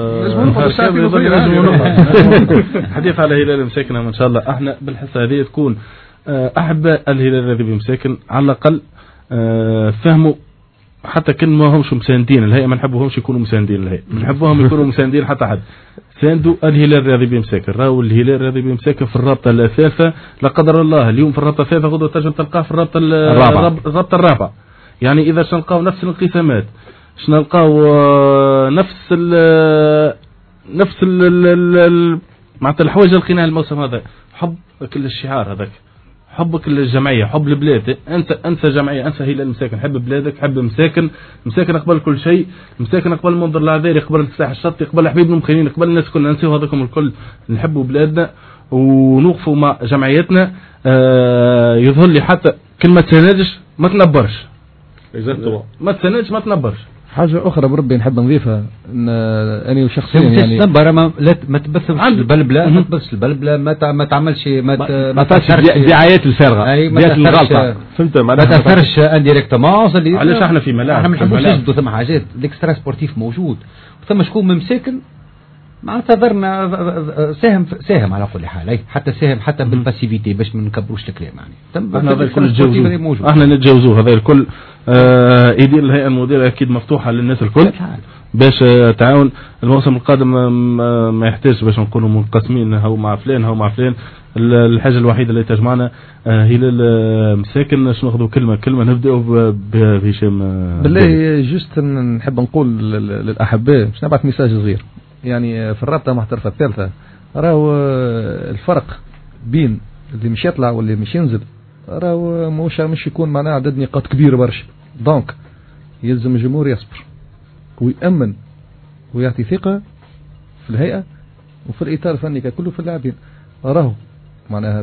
حديث على هلال مساكن ان شاء الله. احنا بالحصه هذه تكون احباء الهلال الذي بمساكن على الاقل فهموا حتى كن ما همش مساندين الهيئه ما نحبوهمش يكونوا مساندين الهيئه نحبوهم يكونوا مساندين حتى حد ساندوا الهلال الرياضي بمساكن. راهو الهلال الرياضي بمساكن في الرابطه الثالثه لا قدر الله اليوم في الرابطه الثالثه غدوه تنجم تلقاه في الرابطه الرابطه الرابعه. يعني اذا شنلقاو نفس الانقسامات شنلقاو نفس ال نفس ال معناتها الحوايج اللي لقيناها الموسم هذا. حب كل الشعار هذاك حبك للجمعيه حب البلاد. انت انسى جمعيه انسى هلال مساكن. حب بلادك حب مساكن. مساكن قبل كل شيء. مساكن قبل منظر العذاري قبل السلاح الشرطي قبل حبيب المخيرين قبل الناس كلنا ننسيو هذاكم الكل. نحبوا بلادنا ونوقفوا مع جمعيتنا. آه يظهر لي حتى كلمه تنادش ما تنبرش. ما تسندش ما تنبرش. حاجة أخرى بربي نحب نضيفها إن أنا شخصيا يعني تنبر ما لا ما تبثش البلبلة ما تبثش البلبلة ما ما تعملش ما ما تاثرش دعايات الفارغة دعايات الغلطة. فهمت ما تاثرش انديريكتومون. علاش احنا في ملاعب احنا ما نحبوش نجدوا ثم حاجات الاكسترا سبورتيف موجود ثم شكون ممساكن معناتها ضرنا ساهم ساهم على كل حال. حتى ساهم حتى بالباسيفيتي باش ما نكبروش الكلام يعني. احنا هذا الكل نتجاوزوه احنا نتجاوزوه هذا الكل. آه يدير الهيئه المديره اكيد مفتوحه للناس الكل باش تعاون. الموسم القادم ما, ما يحتاج باش نكونوا منقسمين هو مع فلان هو مع فلان. الحاجه الوحيده اللي تجمعنا آه هي المساكن. باش ناخذوا كلمه كلمه نبداوا بهشام. بالله جست نحب نقول للاحباء باش نبعث ميساج صغير يعني في الرابطه المحترفه الثالثه. راهو الفرق بين اللي مش يطلع واللي مش ينزل راهو مش مش يكون معناه عدد نقاط كبير برشا. دونك يلزم الجمهور يصبر ويأمن ويعطي ثقة في الهيئة وفي الإطار الفني كله في اللاعبين. راهو معناها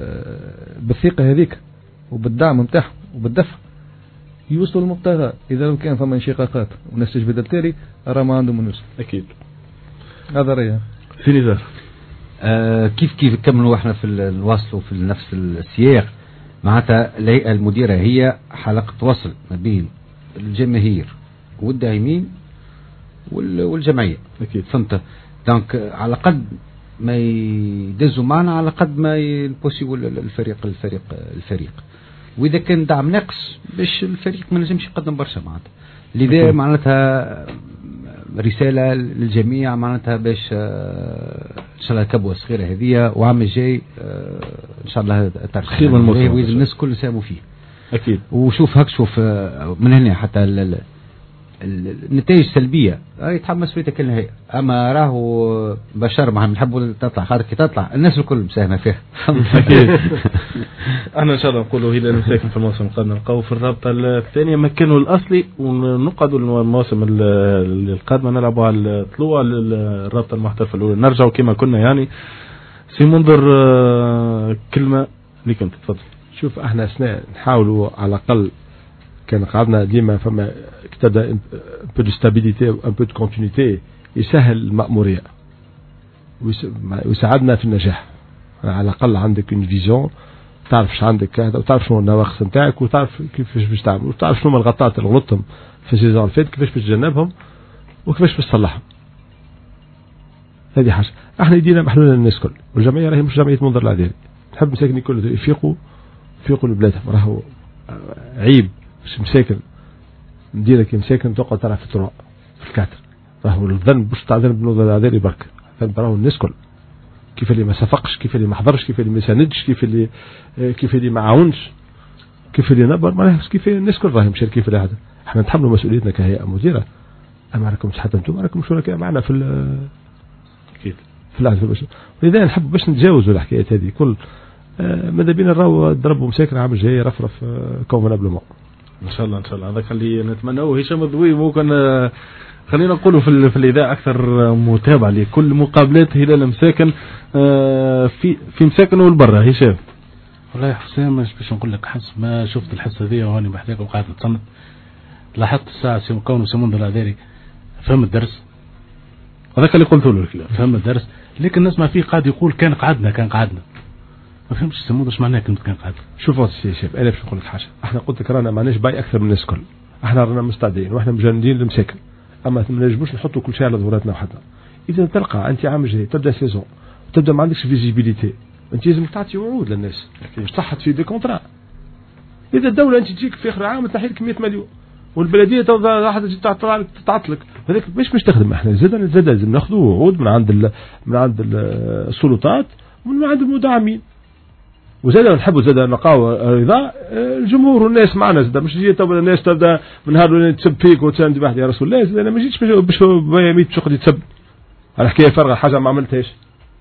بالثقة هذيك وبالدعم نتاعهم وبالدفع يوصلوا للمبتغى. إذا لو كان فما انشقاقات وناس تجبد التالي راه ما عندهم من يوصل. أكيد هذا رأيي. في نزار آه كيف كيف كملوا احنا في الوصل وفي نفس السياق. معناتها الهيئة المديرة هي حلقة وصل ما بين الجماهير والداعمين والجمعية. أكيد. فهمت. دونك على قد ما يدزوا معنا على قد ما يبوسيبل الفريق الفريق الفريق وإذا كان دعم ناقص باش الفريق ما نجمش يقدم برشا معناتها. لذا معناتها رسالة للجميع معناتها باش إن شاء الله كبوة صغيرة هذه وعام الجاي إن شاء الله خير من الموسم وإذا الناس كل ساموا فيه. أكيد. وشوف هك شوف من هنا حتى النتائج السلبيه يتحمل مسؤوليتها كل هي. اما راهو بشر ما نحبوا تطلع خاطر كي تطلع الناس الكل مساهمه فيها. اكيد. احنا ان شاء الله نقولوا هلال مساكن في الموسم القادم نلقاو في الرابطه الثانيه مكانه الاصلي ونقعدوا المواسم القادمه نلعبوا على الطلوع للرابطه المحترفه الاولى نرجعوا كما كنا يعني. سي منظر كلمه ليك انت تفضل. شوف احنا اثناء نحاولوا على الاقل كان قعدنا ديما فما كتبدا ان بو دو ستابيليتي ان بو دو كونتينيتي يسهل المأمورية ويساعدنا في النجاح. على الاقل عندك اون فيزيون تعرف ايش عندك هذا وتعرف شنو النواقص نتاعك وتعرف كيفاش باش تعمل وتعرف شنو الغلطات اللي غلطتهم في السيزون الفات كيفاش باش تجنبهم وكيفاش باش تصلحهم. هذه حاجه احنا يدينا محلول للناس الكل والجمعيه راهي مش جمعيه منظر العدالي نحب مساكن الكل يفيقوا يفيقوا لبلادهم. راهو عيب باش مساكن مدينه كي مساكن تقعد تلعب في التراب في الكاتر. راهو الذنب باش تاع ذنب منظر العدالي برك ذنب راهو الناس الكل كيف اللي ما صفقش كيف اللي ما حضرش كيف اللي ما ساندش كيف اللي كيف اللي ما عاونش كيف اللي نبر ما نعرفش كيف الناس الكل راهي مشاركين في هذا. احنا نتحملوا مسؤوليتنا كهيئه مديره اما راكمش حتى انتم راكم شركاء معنا في اكيد في العهد البشري. ولذا نحب باش نتجاوزوا الحكايات هذه كل آه ماذا بينا نراو ضربوا مساكن عام الجاي رفرف آه كونفنابلومون ان شاء الله ان شاء الله. هذاك اللي نتمنوه. هشام الضوي ممكن آه خلينا نقولوا في في الاذاعه اكثر متابعه لكل مقابلات هلال مساكن آه في في مساكن والبرا. هشام والله يا حسام مش باش نقول لك حس ما شفت الحصه هذه وهاني بحذاك وقعدت نتصنت لاحظت الساعه كونه سيمون العذاري فهم الدرس هذاك اللي قلت له فهم الدرس لكن الناس ما فيه قاعد يقول كان قعدنا كان قعدنا ما فهمتش سيمون ايش معناها كلمه كان قعدنا. شوف يا شباب انا باش نقول لك حاجه احنا قلت لك رانا معناش باي اكثر من الناس الكل احنا رانا مستعدين واحنا مجندين للمساكن اما ما نجموش نحطوا كل شيء على ظهوراتنا وحدنا. اذا تلقى انت عام جاي تبدا سيزون وتبدا ما عندكش فيزيبيليتي انت لازم تعطي وعود للناس باش تحط في دي كونترا. اذا الدوله انت تجيك في اخر عام تنحي لك مئة مليون والبلديه توضع واحد تجي تعطلك هذاك باش باش تخدم. احنا زاد زاد لازم ناخذوا وعود من عند من عند السلطات ومن عند المدعمين وزاد نحبوا زاد نلقاو رضا الجمهور والناس معنا زاد مش جيت تبدا الناس تبدا من نهار تسب فيك وتساند واحد يا رسول الله زاد انا ما جيتش باش باش تشقد تسب على حكايه فارغه حاجه ما عملتهاش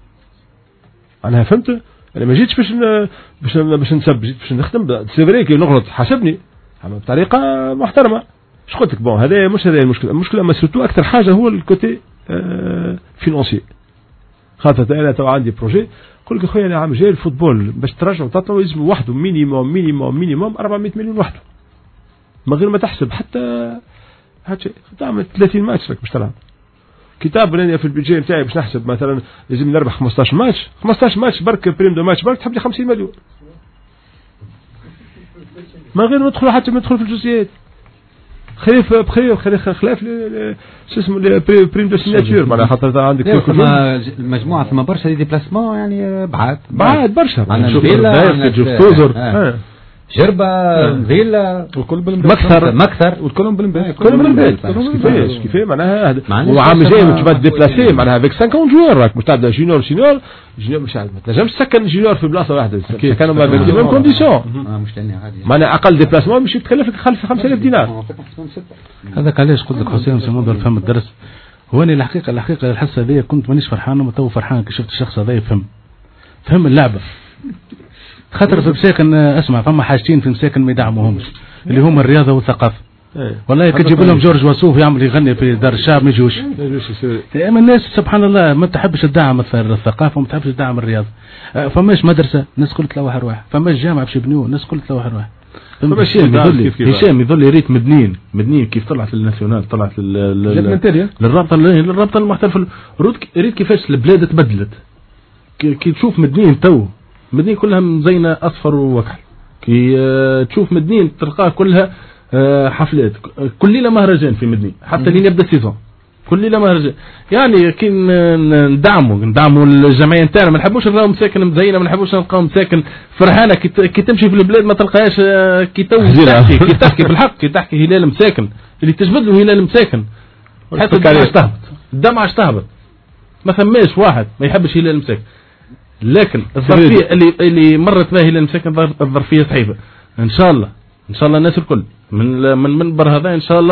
انا فهمت. انا ما جيتش باش باش باش نسب جيت باش نخدم سي كي نغلط حاسبني بطريقه محترمه. اش قلت لك بون هذا مش هذا المشكله المشكله ما سيرتو اكثر حاجه هو الكوتي آه فينانسي. خاطر انا تو عندي بروجي قل لك خويا انا عام جاي الفوتبول باش ترجع وتطلعوا لازم وحده مينيموم مينيموم مينيموم أربعمئة مليون وحده من غير ما تحسب حتى هادشي تعمل ثلاثين ماتش راك باش تلعب. كتاب انا في البيجي نتاعي باش نحسب مثلا لازم نربح خمسطاش ماتش خمسطاش ماتش برك بريم دو ماتش برك تحب لي خمسين مليون من غير ما ندخل حتى ما ندخل في الجزئيات. خليف بخير خليف خلاف شو اسمه بريم دو سيناتور معناها خاطر عندك المجموعه ثم برشا دي ديبلاسمون يعني بعاد بعاد برشا نشوف فيلا جربة فيلا وكل بالمبيت مكثر مكثر وكلهم بالمبيت كلهم بالمبيت كيفاش كيفاش معناها وعام جاي تبدا ديبلاسي معناها افيك خمسين جوار راك مش تبدا جونيور سينيور جونيور مش ما تنجمش تسكن جونيور في بلاصه واحده كانوا ما بين ميم كونديسيون معناها اقل ديبلاسمون مش يتكلف لك خمسة آلاف دينار. هذاك علاش قلت لك حسين سيمون فهم الدرس هو انا الحقيقه الحقيقه الحصه هذه كنت مانيش فرحان وما تو فرحان كي شفت الشخص هذا يفهم فهم اللعبه. خاطر في مساكن اسمع فما حاجتين في مساكن ما يدعموهمش اللي هما الرياضه والثقافه. والله كي تجيب لهم جورج وسوف يعمل يغني في دار الشعب ما يجوش. اما الناس سبحان الله ما تحبش تدعم الثقافه وما تحبش تدعم الرياضه. فماش مدرسه الناس كل تلوح رواح فماش جامعه باش يبنيوه الناس كل تلوح رواح. هشام يظل يريت مدنيين مدنيين كيف طلعت للناسيونال طلعت للرابطه للرابطه المحترفه ريت كيفاش البلاد تبدلت كي تشوف مدنيين تو مدنيين كلها مزينه اصفر ووكحل كي اه تشوف مدنيين تلقاه كلها اه حفلات كل ليله مهرجان في مدنيين حتى لين يبدا السيزون كل ليله مهرجان يعني كي ندعموا ندعموا الجمعيه نتاعنا ما نحبوش نلقاو مساكن مزينه ما نحبوش نلقاو مساكن فرحانه كي تمشي في البلاد ما تلقاهاش كي تو تحكي كي تحكي بالحق كي تحكي هلال مساكن اللي تجبد له هلال مساكن حتى الدمعه تهبط الدمعه تهبط ما ثماش واحد ما يحبش هلال مساكن. لكن الظرفيه اللي اللي مرت بها هلال مساكن الظرفيه صحيحه ان شاء الله ان شاء الله الناس الكل من من منبر هذا ان شاء الله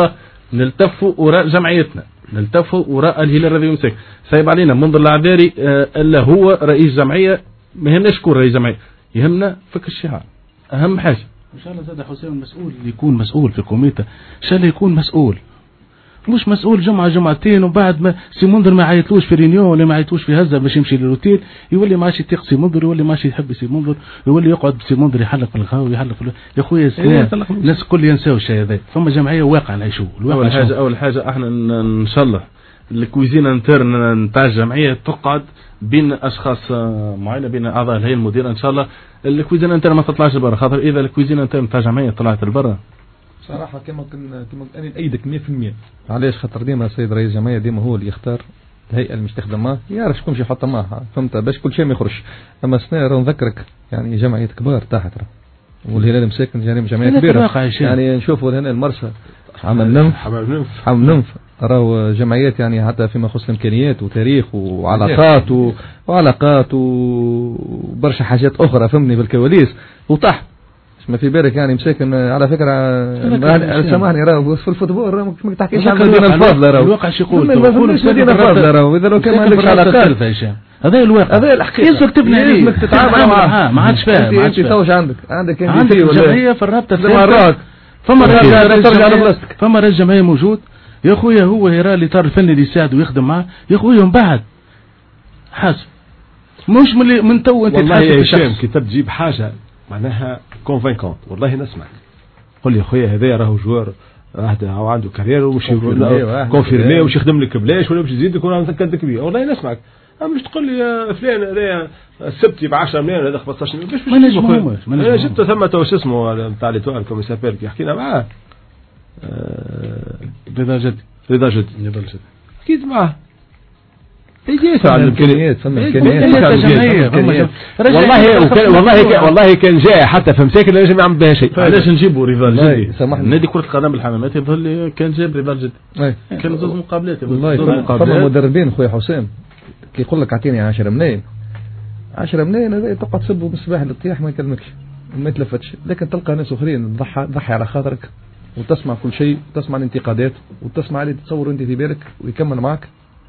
نلتفوا وراء جمعيتنا، نلتفوا وراء الهلال الذي يمسك. صعب علينا منظر العذاري الا هو رئيس جمعيه، ما يهمناش شكون رئيس جمعيه، يهمنا فك الشعار اهم حاجه. ان شاء الله زاد حسين المسؤول اللي يكون مسؤول في الكوميتا ان شاء الله يكون مسؤول، مش مسؤول جمعه جمعتين وبعد ما سي منذر ما عيطلوش في رينيون ولا ما عيطلوش في هزه باش يمشي للروتيل يولي ما عادش يتيق سي منذر، يولي ما عادش يحب سي منذر، يولي يقعد بسي منذر يحلق في الغاوي يحلق في يا خويا الناس الكل ينساو الشيء هذا. فما جمعيه واقع نعيشوه. اول حاجه اول حاجه احنا ان شاء الله الكويزينه انترن نتاع الجمعيه تقعد بين اشخاص معينه، بين اعضاء الهيئه المديره ان شاء الله. الكويزينه انترن ما تطلعش برا، خاطر اذا الكويزينه انترن نتاع الجمعيه طلعت لبرا صراحه كما كنا كما انا نأيدك مية في المية. علاش؟ خاطر ديما السيد رئيس الجمعيه ديما هو اللي يختار الهيئه اللي مش تخدم معاه، يعرف شكون باش يحط معها، فهمت؟ باش كل شيء ما يخرجش. اما سنة راه نذكرك يعني جمعيه كبار تحت راه، والهلال مساكن يعني جمعيه كبيره يعني نشوفوا هنا المرسى حمام ننف حمام ننف راهو جمعيات يعني حتى فيما يخص الامكانيات وتاريخ وعلاقات و... وعلاقات وبرشا حاجات اخرى فهمني بالكواليس وتحت ما في بالك يعني مساكن. على فكره سامحني راهو في الفوتبول راهو ما تحكيش عن مدينه الفاضله راهو الواقع شي يقول يقول مدينه الفاضله راهو اذا لو كان ما عندكش علاقات هذا الواقع، هذا الحقيقه يلزمك تبني عليه، يلزمك تتعامل معاه. ما عادش فاهم انت توش عندك عندك عندك جمعيه في الرابطه مرات فما رجال فما رجال جمعيه موجود يا خويا، هو يرى اللي طار الفني اللي يساعد ويخدم معاه يا خويا، من بعد حاسب مش من من تو انت والله يا هشام كي تجيب حاجه معناها كونفينكونت والله نسمعك. قل لي خويا هذا راهو جوار هذا هو عنده كارير ومش كونفيرمي ومش يخدم لك بلاش ولا باش يزيدك ولا متكدك بيه، والله نسمعك. اما مش تقول لي يا فلان هذا السبت ب عشرة مليون هذا خمسطاش مليون باش ما نجموش. انا جبت ثم تو شو اسمه نتاع ليتوال كوم يسابيل كي حكينا معاه رضا جدي رضا جدي رضا جدي حكيت معاه يجي يسعى الامكانيات فما امكانيات والله وكان والله والله كان جاي حتى في مساكن لا يجمع بها شيء. علاش نجيبوا رضا جدي؟ نادي كرة القدم بالحمامات يظهر لي كان جاب رضا جدي، كان زوج مقابلات والله. فما مدربين خويا حسام كي يقول لك اعطيني عشرة ملايين عشرة ملايين هذا تقعد تسبه بالصباح للطياح ما يكلمكش ما يتلفتش، لكن تلقى ناس اخرين تضحى تضحي على خاطرك وتسمع كل شيء وتسمع الانتقادات وتسمع اللي تتصور انت في بالك ويكمل معك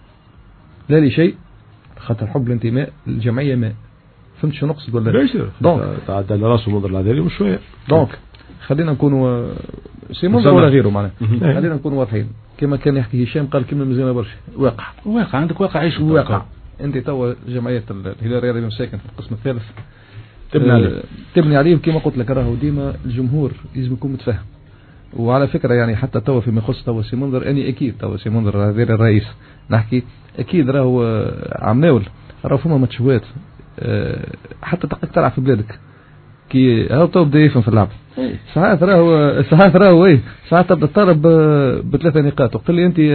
لا لي شيء خاطر حب الانتماء للجمعيه ما فهمت شو نقصد ولا لا؟ دونك تعدى على راسه منظر العذاري مش شويه. دونك خلينا نكونوا سي منظر ولا غيره معناها خلينا نكونوا واضحين كما كان يحكي هشام قال كلمه مزيانه برشا. واقع واقع عندك واقع عيش واقع. انت توا جمعيه الهلال الرياضي مساكن في القسم الثالث تبني عليه آه تبني عليه كما قلت لك راهو ديما الجمهور لازم يكون متفاهم. وعلى فكره يعني حتى توا فيما يخص توا سي منظر اني اكيد توا سي منظر هذا الرئيس نحكي اكيد راهو عمناول راهو فما ماتشوات أه حتى تقدر تلعب في بلادك كي هاو تو بدا يفهم في اللعب ساعات راهو ساعات راهو ايه ساعات تبدا تطالب بثلاثه نقاط وقل لي انت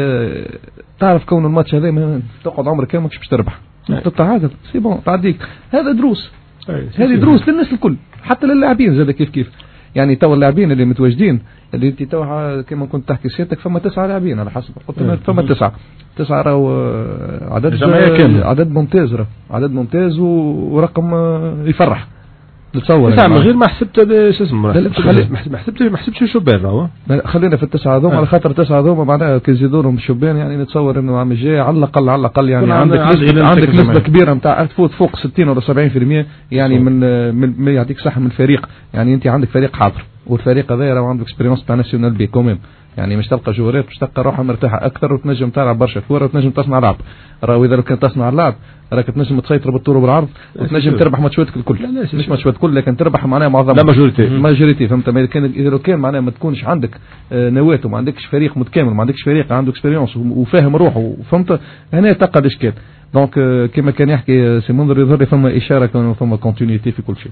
تعرف كون الماتش هذا تقعد عمرك كامل ماكش باش تربح تتعادل سي بون تعديك. هذا دروس هذه دروس للناس الكل حتى للاعبين زاد كيف كيف يعني تو اللاعبين اللي متواجدين اللي انت تو كما كنت تحكي سيادتك فما تسعة لاعبين على حسب قلت فما تسعة تسعة راهو عدد عدد ممتاز راه عدد ممتاز ورقم يفرح نتصور تسعة من غير ما حسبت شو اسمه ما حسبتش ما حسبتش الشبان راهو خلينا في التسعة هذوما على خاطر التسعة هذوما معناها كي يزيدوا لهم الشبان يعني نتصور انه عام الجاي على الاقل على الاقل يعني عندك نسبة عندك نسبة كبيرة نتاع تفوت فوق ستين ولا سبعين في المية يعني من من يعطيك صحة من الفريق يعني انت عندك فريق حاضر والفريق هذا راه عنده اكسبيريونس تاع ناسيونال بي كوميم يعني مش تلقى جوارات مش تلقى روحها مرتاحه اكثر وتنجم تلعب برشا كوره وتنجم تصنع لعب راهو اذا كان تصنع اللعب راك تنجم تسيطر بالطول وبالعرض وتنجم تربح ماتشاتك الكل مش ماتشات الكل لكن تربح معناها معظم لا ماجوريتي ماجوريتي فهمت. ما كان اذا لو كان معناها ما تكونش عندك نواه وما عندكش فريق متكامل ما عندكش فريق عنده اكسبيريونس وفاهم روحه فهمت هنا تلقى الاشكال. دونك كما كان يحكي سي منظر يظهر لي فما اشاره كان فما كونتينيتي في كل شيء.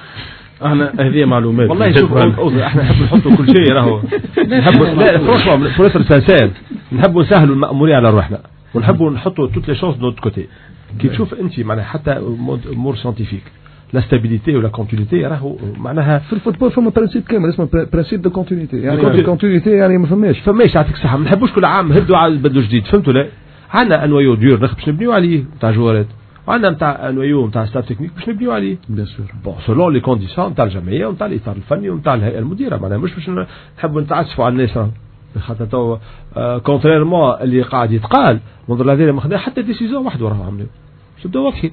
احنا هذه معلومات والله شوف احنا نحب نحطوا كل شيء راهو نحب لا فرونشمون بروفيسور سانسير نحبوا نسهلوا المأمورية على روحنا ونحبوا نحطوا توت لي شانس دو نوت كوتي كي تشوف انت معناها حتى امور ساينتيفيك لا ستابيليتي ولا كونتينيتي راهو معناها في الفوتبول فما برانسيب كامل اسمه برانسيب دو كونتينيتي يعني الكونتينيتي يعني ما فماش فماش يعطيك الصحه ما نحبوش كل عام هدوا على بدلوا جديد فهمتوا لا عندنا انويو ديور باش نبنيو عليه تاع جوارات وعندنا نتاع انويو نتاع ستاف تكنيك باش نبنيو عليه بيان سور بون سولون لي كونديسيون نتاع الجمعيه ونتاع الاطار الفني ونتاع الهيئه المديره معناها مش باش نحبوا نتعسفوا على الناس خاطر تو كونتريرمون اللي قاعد يتقال منظر هذه ما خدها حتى ديسيزيون واحد وراهم عملوا شدوا واضحين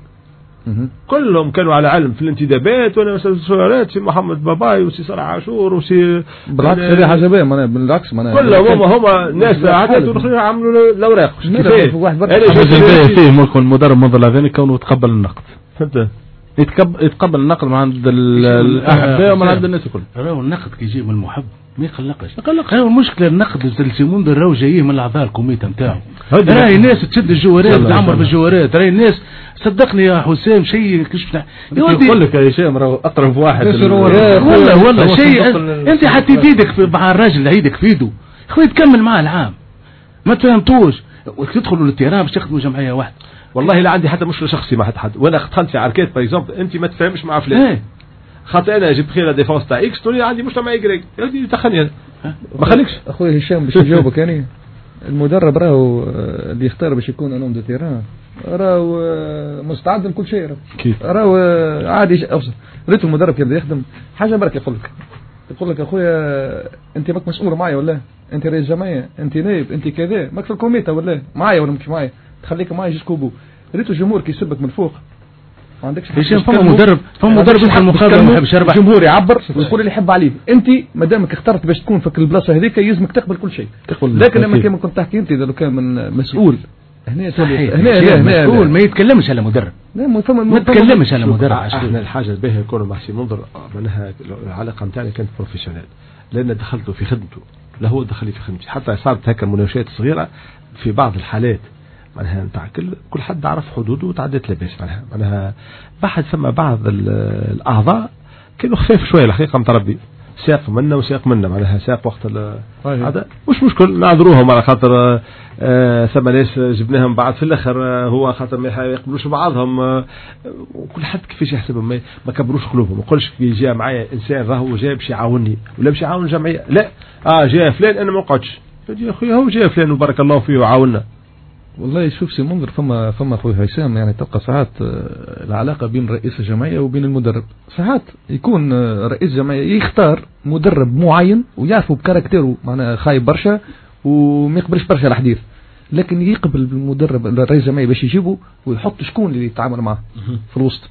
كلهم كانوا على علم في الانتدابات وانا مسؤولات سي محمد باباي وسي صلاح عاشور وسي بالعكس هذه حاجه باهيه معناها بالعكس معناها كلهم هما هما ناس عادات والاخرين عملوا الاوراق كيفاش واحد برك فيه ممكن المدرب منظر هذا كونه يتقبل النقد فهمت يتقبل يتقبل النقد من عند الاحباء ومن عند الناس الكل. راهو النقد كي يجي من المحب ما يقلقش يقلق. راهو المشكله النقد السيمون راهو جايين من الاعضاء الكوميته نتاعو. راهي الناس تشد الجوارات تعمر بالجوارات. راهي الناس صدقني يا حسام شيء كشفنا يقول لك يا هشام راهو اقرب واحد والله والله شيء انت حتى يفيدك مع الراجل اللي هيدك في ايده خويا تكمل معاه العام ما تفهمتوش تدخلوا للتيران باش تخدموا جمعيه واحده. والله لا عندي حتى مشكله شخصي مع حد حد وانا دخلت في عركات باغ اكزومبل انت ما تفهمش مع فلان ايه خاطر انا جبت خير ديفونس تاع اكس تقول لي عندي مشكله مع ايكغيك يا تخني ما خليكش اخويا هشام باش نجاوبك يعني المدرب راهو اللي يختار باش يكون انوم دو تيران راهو مستعد لكل شيء راهو عادي ابصر ريت المدرب كيبدا يخدم حاجه برك يقول لك يقول لك اخويا انت ماك مسؤول معايا ولا انت رئيس جمعيه انت نائب انت كذا ماك في الكوميته ولا معايا ولا مش معايا تخليك معايا جوسكو بو ريت الجمهور كيسبك من فوق ما عندكش هشام فما مدرب فما مدرب يدخل المقابله ما يحبش يربح الجمهور يعبر ويقول اللي يحب عليه انت ما دامك اخترت باش تكون في البلاصه هذيك يلزمك تقبل كل شيء لكن لما كما كنت تحكي انت اذا كان من مسؤول هنا هنا هنا مسؤول ما يتكلمش على مدرب لا ما يتكلمش على مدرب احنا الحاجه الباهيه يكون مع سي منظر معناها العلاقه نتاعنا كانت بروفيسيونيل لان دخلته في خدمته لا هو دخل في خدمتي حتى صارت هكا مناوشات صغيره في بعض الحالات معناها نتاع كل كل حد عرف حدوده وتعدت لاباس معناها معناها بعد ثم بعض الاعضاء كانوا خفاف شويه الحقيقه متربي ساق منا وساق منا معناها ساق وقت هذا مش مشكل نعذروهم على خاطر آه ثم ناس جبناهم بعد في الاخر آه هو خاطر ما يقبلوش بعضهم آه وكل حد كيفاش يحسبهم ما, ما كبروش قلوبهم ما يقولش كي جاء معايا انسان راهو جاي باش يعاونني ولا باش يعاون الجمعيه لا اه جاء فلان انا ما نقعدش يا اخويا هو جاء فلان وبارك الله فيه وعاوننا. والله شوف سي منظر فما فما خويا هشام يعني تبقى ساعات العلاقه بين رئيس الجمعيه وبين المدرب ساعات يكون رئيس الجمعيه يختار مدرب معين ويعرفوا بكاركتيره معناها خايب برشا وما يقبلش برشا الحديث لكن يقبل المدرب رئيس الجمعيه باش يجيبه ويحط شكون اللي يتعامل معه في الوسط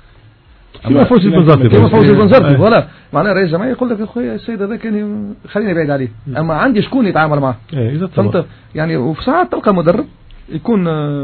كما فوزي البنزرتي كما فوزي البنزرتي ولا معناها رئيس الجمعيه يقول لك اخويا السيد هذا كان خليني بعيد عليه اما عندي شكون يتعامل معه فهمت يعني وفي ساعات تلقى مدرب يكون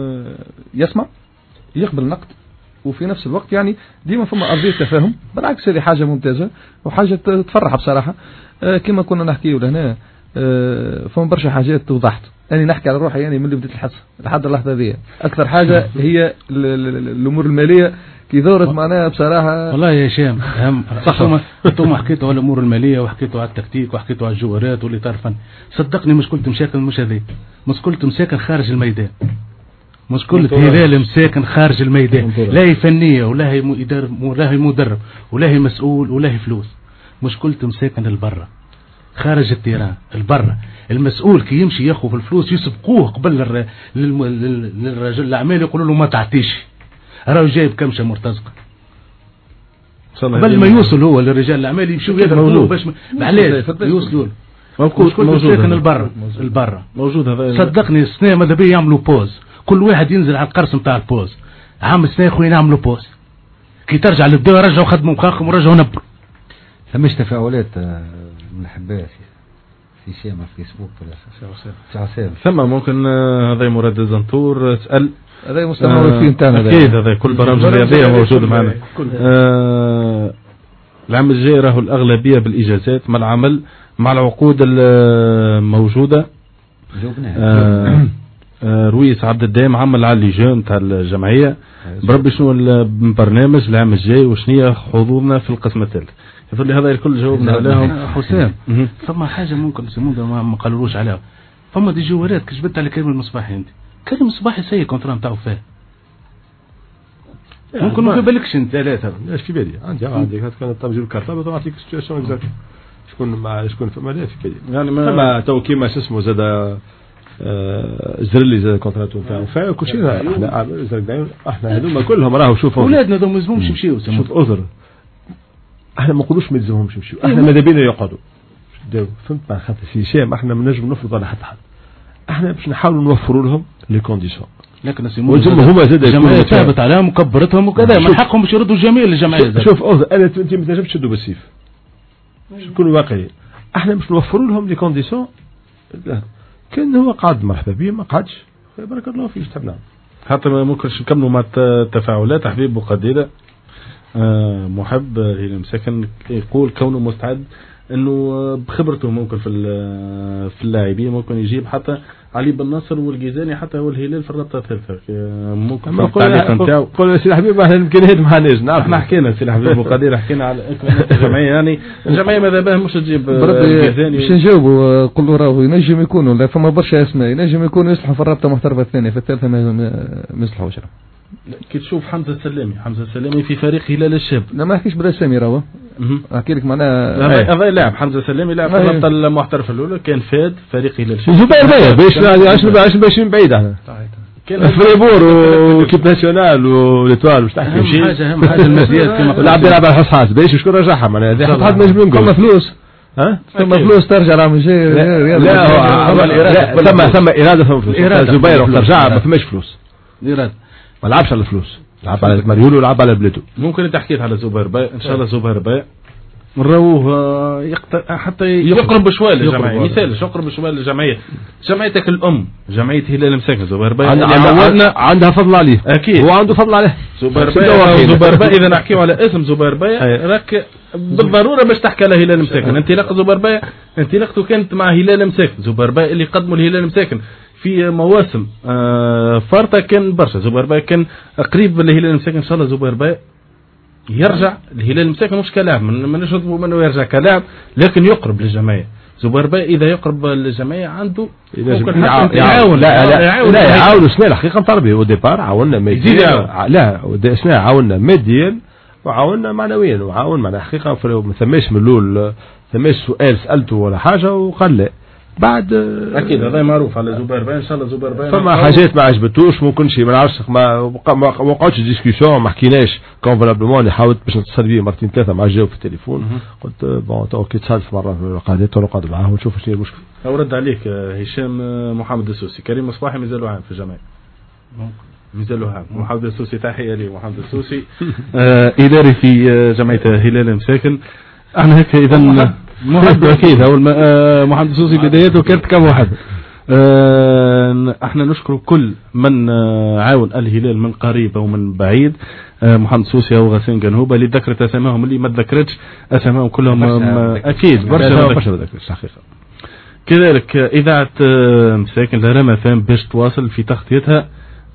يسمع يقبل النقد وفي نفس الوقت يعني ديما فما أرضية تفاهم بالعكس هذه حاجة ممتازة وحاجة تفرح بصراحة كما كنا نحكي لهنا فما برشا حاجات وضحت أنا نحكي على روحي يعني من اللي بديت الحس لحد اللحظة ذي أكثر حاجة هي الأمور المالية كي دورت معناها بصراحة والله يا هشام أهم صح انتم حكيتوا على الأمور المالية وحكيتوا على التكتيك وحكيتوا على الجوارات واللي تعرفن صدقني مشكلة مشاكل مش هذه مشكلة مساكن خارج الميدان مشكلة هلال مساكن خارج الميدان لا هي فنية ولا هي مدرب ولا هي مدرب ولا هي مسؤول ولا هي فلوس مشكلة مساكن البرة خارج التيران البرة المسؤول كي يمشي ياخذ في الفلوس يسبقوه قبل للرجل الأعمال يقولوا له ما تعطيش راهو جايب كمشة مرتزقة قبل ما يوصل هو للرجال الأعمال يمشوا يضربوه باش معليش يوصلوا موجود مساكن البرة البرة موجود هذا صدقني السنة ماذا بيه يعملوا بوز كل واحد ينزل على القرص نتاع البوز عام السنة خويا نعملوا بوز كي ترجع للدواء رجعوا خدموا مخاخهم ورجعوا نبروا ثماش تفاعلات من الأحباء في سيما في فيسبوك ولا ثم ممكن هذا مراد الزنطور تسأل هذا مستمر في نتاعنا أكيد هذا كل برامج الرياضية موجود معنا آه العام الجاي راهو الأغلبية بالإجازات مع العمل مع العقود الموجودة آه آه رويس عبد الدائم عمل على اللجان تاع الجمعية بربي شنو البرنامج العام الجاي وشنية حضورنا في القسم الثالث يقول لي هذا الكل جاوبنا عليهم حسام فما حاجة ممكن سيمون ما قالولوش عليها فما دي جوارات كجبت على كريم المصباحي انت كريم المصباحي سيء كونترا نتاعو فيه ممكن ما بالكش انت ثلاثة ايش في بالي عندي عندي كانت تمجيب الكارت ما تعطيك سيتوياسيون اكزاكت شكون مع شكون في مالي في بالي يعني ما تو كيما اسمه زاد زرلي زاد كونتراتو نتاعو فيها كل شيء احنا احنا هذوما كلهم راهو شوفوا اولادنا ذو ما يلزمهمش يمشيو شوف اذر احنا ما نقولوش ما يلزمهمش يمشيو احنا ماذا بينا يقعدوا نبداو فهمت مع خاطر في شيء ما احنا ما نجم نفرض على حتى حد احنا باش نحاولوا نوفروا لهم لي كونديسيون لكن هما زاد الجمعيه ثابت عليهم وكبرتهم وكذا من حقهم باش يردوا الجميع للجمعيه. شوف انا انت ما تنجمش تشدوا بالسيف نكونوا واقعيين احنا باش نوفروا لهم لي كونديسيون كان هو قاعد مرحبا به ما قعدش بارك الله فيك تحب نعم حتى ما ممكنش نكملوا مع التفاعلات. حبيب بقديده آه محب هلال مساكن يقول كونه مستعد انه بخبرته ممكن في في اللاعبين ممكن يجيب حتى علي بن ناصر والجيزاني حتى هو الهلال في الرابطه الثالثه ممكن التعليق نتاعو. قول سي حبيب احنا الامكانيات ما عندناش نعرف احنا حكينا سي حبيب وقدير حكينا على الجمعيه يعني الجمعيه ماذا بها مش تجيب الجيزاني باش نجاوبوا قولوا راهو ينجم يكونوا لا فما برشا اسماء ينجم يكونوا يصلحوا في الرابطه المحترفه الثانيه في الثالثه ما يصلحوش. كي تشوف حمزه السلامي حمزه السلامي في فريق هلال الشاب لا ما نحكيش بالاسامي راهو احكي لك معناها هذا لاعب حمزه السلامي لاعب في الرابطه المحترفه الاولى كان فاد فريق هلال الشاب زبير بايع باش عشان عشان ماشيين بعيد احنا كان فريبور وكيب ناسيونال وليتوال مش تحكي اهم حاجه اهم حاجه المزيات كما لعب يلعب على الحصحاص باش شكون رجعها معناها حط حد نجم نقول ثم فلوس ها ثم فلوس ترجع راه شيء لا هو ثم ثم اراده ثم فلوس زبير وقت رجع ما فماش فلوس اراده ما لعبش على الفلوس لعب على مريول ولعب على بلادو. ممكن انت حكيت على زبير باي ان شاء الله زبير باي نروه يقت... حتى يقرب شويه للجمعيه مثال يقرب شويه للجمعيه جمعيتك الام جمعيه هلال مساكن زبير باي عندها عندها فضل عليه اكيد هو عنده فضل عليه زبير باي زبير باي اذا نحكيو على اسم زبير باي راك بالضروره باش تحكي على هلال مساكن انطلاق زبير باي انطلاقته كانت مع هلال مساكن زبير باي اللي قدموا الهلال مساكن في مواسم آه فارطة كان برشا زبير باي كان قريب للهلال المساكن ان شاء الله زبير باي يرجع الهلال المساكن مش كلاعب ما نشطبوا منه يرجع كلاعب لكن يقرب للجمعيه. زبير باي اذا يقرب للجمعيه عنده ممكن يعاون لا لا لا يعاون شنو الحقيقه نطالب به وديبار عاوننا ماديا لا شنو عاوننا ماديا وعاوننا معنويا وعاون معنا حقيقه ما ثماش من الاول ثماش سؤال سالته ولا حاجه وقال لا بعد اكيد هذا معروف على زبير باي ان شاء الله زبير باي فما حاجات ما عجبتوش ممكن شي ما نعرفش ما ما وقعتش ديسكسيون ما حكيناش كونفالابلمون حاولت باش نتصل بيه مرتين ثلاثه ما جاوب في التليفون قلت بون تو كي تصادف مره قعدت ونقعد معاه ونشوف شنو المشكل. ورد عليك هشام محمد السوسي كريم مصباحي مازالوا عام في الجمعيه مازالوا عام محمد السوسي تحيه لي محمد السوسي آه اداري في جمعيه هلال مساكن احنا هيك اذا محب اكيد اول ما آه محمد السوسي بدايته كانت كم واحد آه احنا نشكر كل من آه عاون الهلال من قريب او من بعيد آه محمد السوسي او غسان جنهوبه اللي ذكرت اسمائهم اللي ما تذكرتش اسمائهم كلهم اكيد برشا برشا ما ذكرتش حقيقه. كذلك اذاعه آه مساكن لرمى فهم باش تواصل في تغطيتها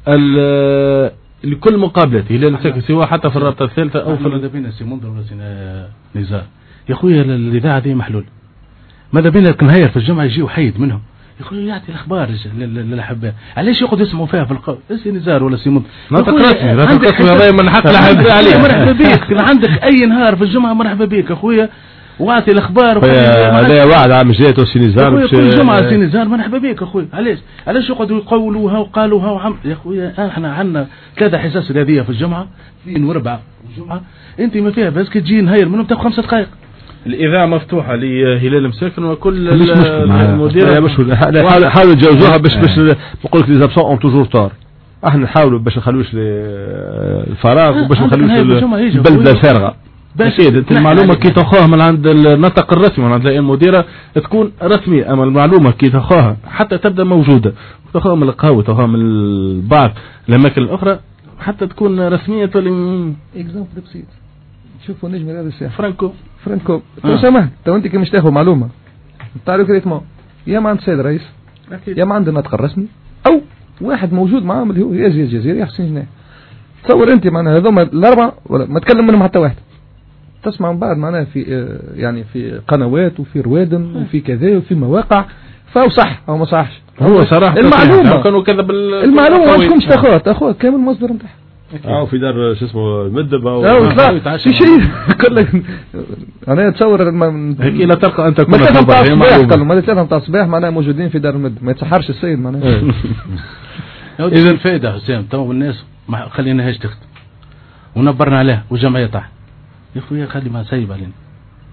لكل مقابلات هلال مساكن سواء حتى في الرابطه الثالثه او في ماذا بين سي منذر ولا سي نزار يا خويا الاذاعه دي محلول ماذا بين الكنهاير في الجمعه يجي وحيد منهم يقول يعطي الاخبار للاحباء علاش يقعد يسمعوا فيها في القول سي نزار ولا سي منذر نطق رسمي نطق رسمي هذا من حق الاحباء عليه مرحبا بك عندك اي نهار في الجمعه مرحبا بك يا خويا واعطي الاخبار هذا واحد عام جاته سي نزار كل جمعه سي نزار مرحبا بك اخويا علاش علاش يقعدوا يقولوها وقالوها وعم يا اخويا احنا عندنا ثلاثه حصص رياضيه في الجمعه اثنين واربعه في الجمعه انت ما فيها بس تجي نهاير منهم تاخذ خمسة دقائق. الاذاعه مفتوحه لهلال مساكن وكل المدير حاولوا يتجاوزوها باش باش نقول لك لي زابسون اون توجور طار احنا نحاولوا باش ما نخلوش الفراغ وباش ما نخلوش البلده فارغه أكيد المعلومة كي تأخذها من عند النطق الرسمي من عند المديرة تكون رسمية أما المعلومة كي تأخذها حتى تبدأ موجودة تأخذها من القهوة تأخذها من بعض الأماكن الأخرى حتى تكون رسمية تولي إكزامبل بسيط شوفوا نجم هذا الساعة فرانكو فرانكو تو سامح تو أنت كي مش تاخذ معلومة تعرف كريتمون يا ما عند السيد الرئيس يا ما عند النطق الرسمي أو واحد موجود معاهم اللي هو يازي الجزيري يا حسين جناح تصور أنت معنا هذوما الأربعة ولا ما تكلم منهم حتى واحد تسمع من بعد معناها في يعني في قنوات وفي روادن وفي كذا وفي مواقع فهو صح او ما صحش هو صراحه المعلومه كانوا كذا المعلومه ما تكونش تاخذها تاخذها كامل المصدر نتاعها اه في دار شو اسمه المدب او لا في شيء كل انا اتصور هيك لا تلقى انت كل ما ما ثلاثه نتاع الصباح معناها موجودين في دار المدب ما يتسحرش السيد معناها اذا فائده حسام تو الناس ما خليناهاش تخدم ونبرنا عليها والجمعيه تاعها يا خويا خلي ما سايب علينا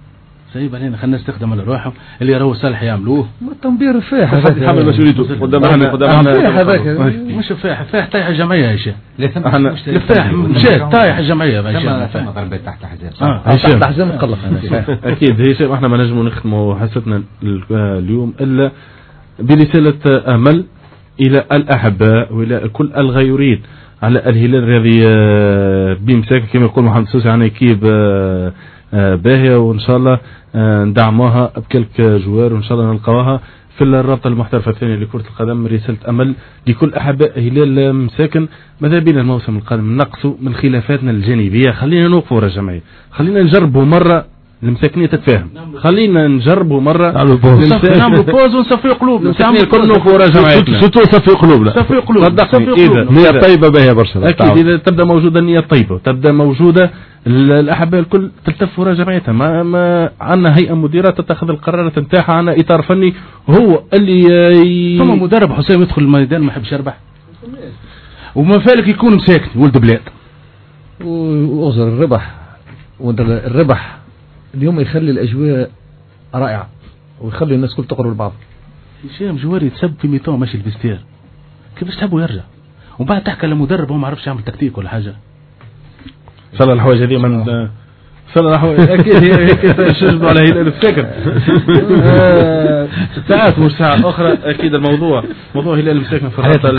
سيب علينا خلينا نستخدم على روحهم اللي يراهو صالح يعملوه. التنبيه رفاح هذاك يحمل مسؤوليته قدام احنا قدام احنا هذاك مش رفاح رفاح طايح الجمعيه يا شيخ. احنا رفاح مشات طايح الجمعيه ثم ثم ضربات تحت الحزام. اه تحت الحزام نقلق انا. اكيد هشام احنا ما نجموا نختموا حصتنا اليوم الا برساله امل الى الاحباء والى كل الغيورين على الهلال الرياضي بمساك كما يقول محمد سوسي عن كيب باهية، وإن شاء الله ندعموها بكلك جوار، وإن شاء الله نلقاوها في الرابطة المحترفة الثانية لكرة القدم. رسالة أمل لكل أحباء هلال مساكن، ماذا بينا الموسم القادم نقصوا من خلافاتنا الجانبية، خلينا نوقفوا يا جماعة، خلينا نجربوا مرة المساكنية تتفاهم، خلينا نجربوا مرة نعملوا بوز ونصفي قلوبنا، كل نوقفوا يا جماعة ستو صفي قلوبنا صفي قلوبنا إذا نية طيبة باهية برشا. أكيد إذا تبدأ موجودة النية الطيبة، تبدأ موجودة الأحباء الكل تلتف وراء جمعيتها، ما, ما عندنا هيئة مديرة تتخذ القرارات نتاعها، عندنا إطار فني هو اللي ي... ثم مدرب حسام يدخل الميدان ما يحبش يربح، وما فالك يكون مساكن ولد بلاد وأوزر الربح، والربح اليوم يخلي الأجواء رائعة ويخلي الناس كل تقرب لبعض. هشام جواري يتسب في ميتون ماشي الفستير، كيفاش تحبه يرجع ومن بعد تحكي لمدرب هو ما عرفش يعمل تكتيك ولا حاجة. صلى الحوايج هذه من صلى الحوايج أكيد هي هيك تشجبوا على هلال السكن ساعات مش ساعات أخرى. أكيد الموضوع موضوع هلال المساكن في الرابطة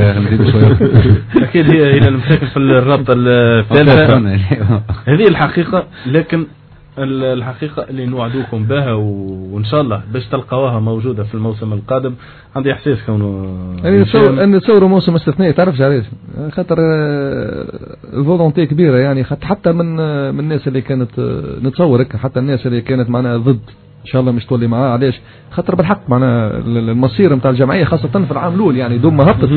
أكيد هي هلال المساكن في الرابطة الثالثة هذه الحقيقة، لكن الحقيقة اللي نوعدوكم بها وإن شاء الله باش تلقاوها موجودة في الموسم القادم. عندي إحساس كونه أنا نتصور أن نتصور موسم استثنائي، تعرفش علاش؟ خاطر الفولونتي كبيرة يعني، حتى من من الناس اللي كانت نتصور حتى الناس اللي كانت معنا ضد إن شاء الله مش تولي معاه. علاش؟ خاطر بالحق معنا المصير نتاع الجمعية خاصة في العام الأول يعني دوم ما هبطت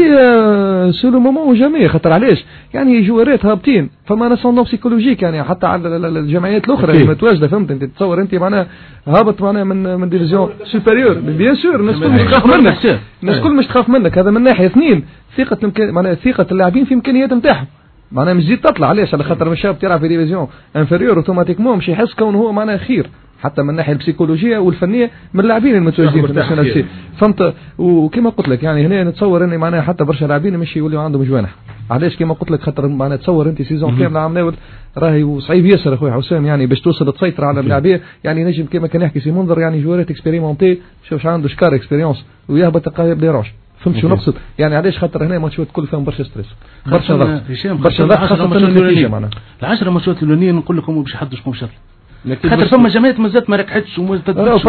هذه سولو مومون جميع. خاطر علاش؟ يعني جوارات هابطين فما نسون بسيكولوجيك يعني حتى على الجمعيات الأخرى اللي متواجدة، فهمت أنت؟ تتصور أنت معنا هابط معنا من من ديفيزيون سوبيريور بيان سور الناس كل مش تخاف منك، الناس كل مش تخاف منك. هذا من ناحية. اثنين ثقة المكان معناها ثقة اللاعبين في إمكانيات نتاعهم، معناها مش زيد تطلع. علاش؟ على خاطر مش شاب تلعب في ديفيزيون انفيريور اوتوماتيكمون مش يحس كونه هو معناها خير حتى من الناحيه البسيكولوجيه والفنيه من اللاعبين المتواجدين في الناشونال سي. فهمت؟ وكما قلت لك يعني هنا نتصور اني معناها حتى برشا لاعبين مش يوليوا عندهم جوانح. علاش؟ كما قلت لك خاطر معناها تصور انت سيزون كامله عام ناول راهي وصعيب ياسر اخويا حسام يعني باش توصل تسيطر على اللاعبيه يعني نجم كما كان يحكي سي منذر يعني جوارات اكسبيريمونتي شوف عنده شكار اكسبيريونس ويهبط القايب بيروش. فهمت شو نقصد؟ يعني علاش؟ خاطر هنا ماتشات كل فيهم برشا ستريس برشا ضغط برشا ضغط خاصه النتيجه معناها العشرة ماتشات الاولانيين نقول لكم باش يحدش مشكل خاطر ثم جماعات مازالت ما ركحتش وما تدخلش.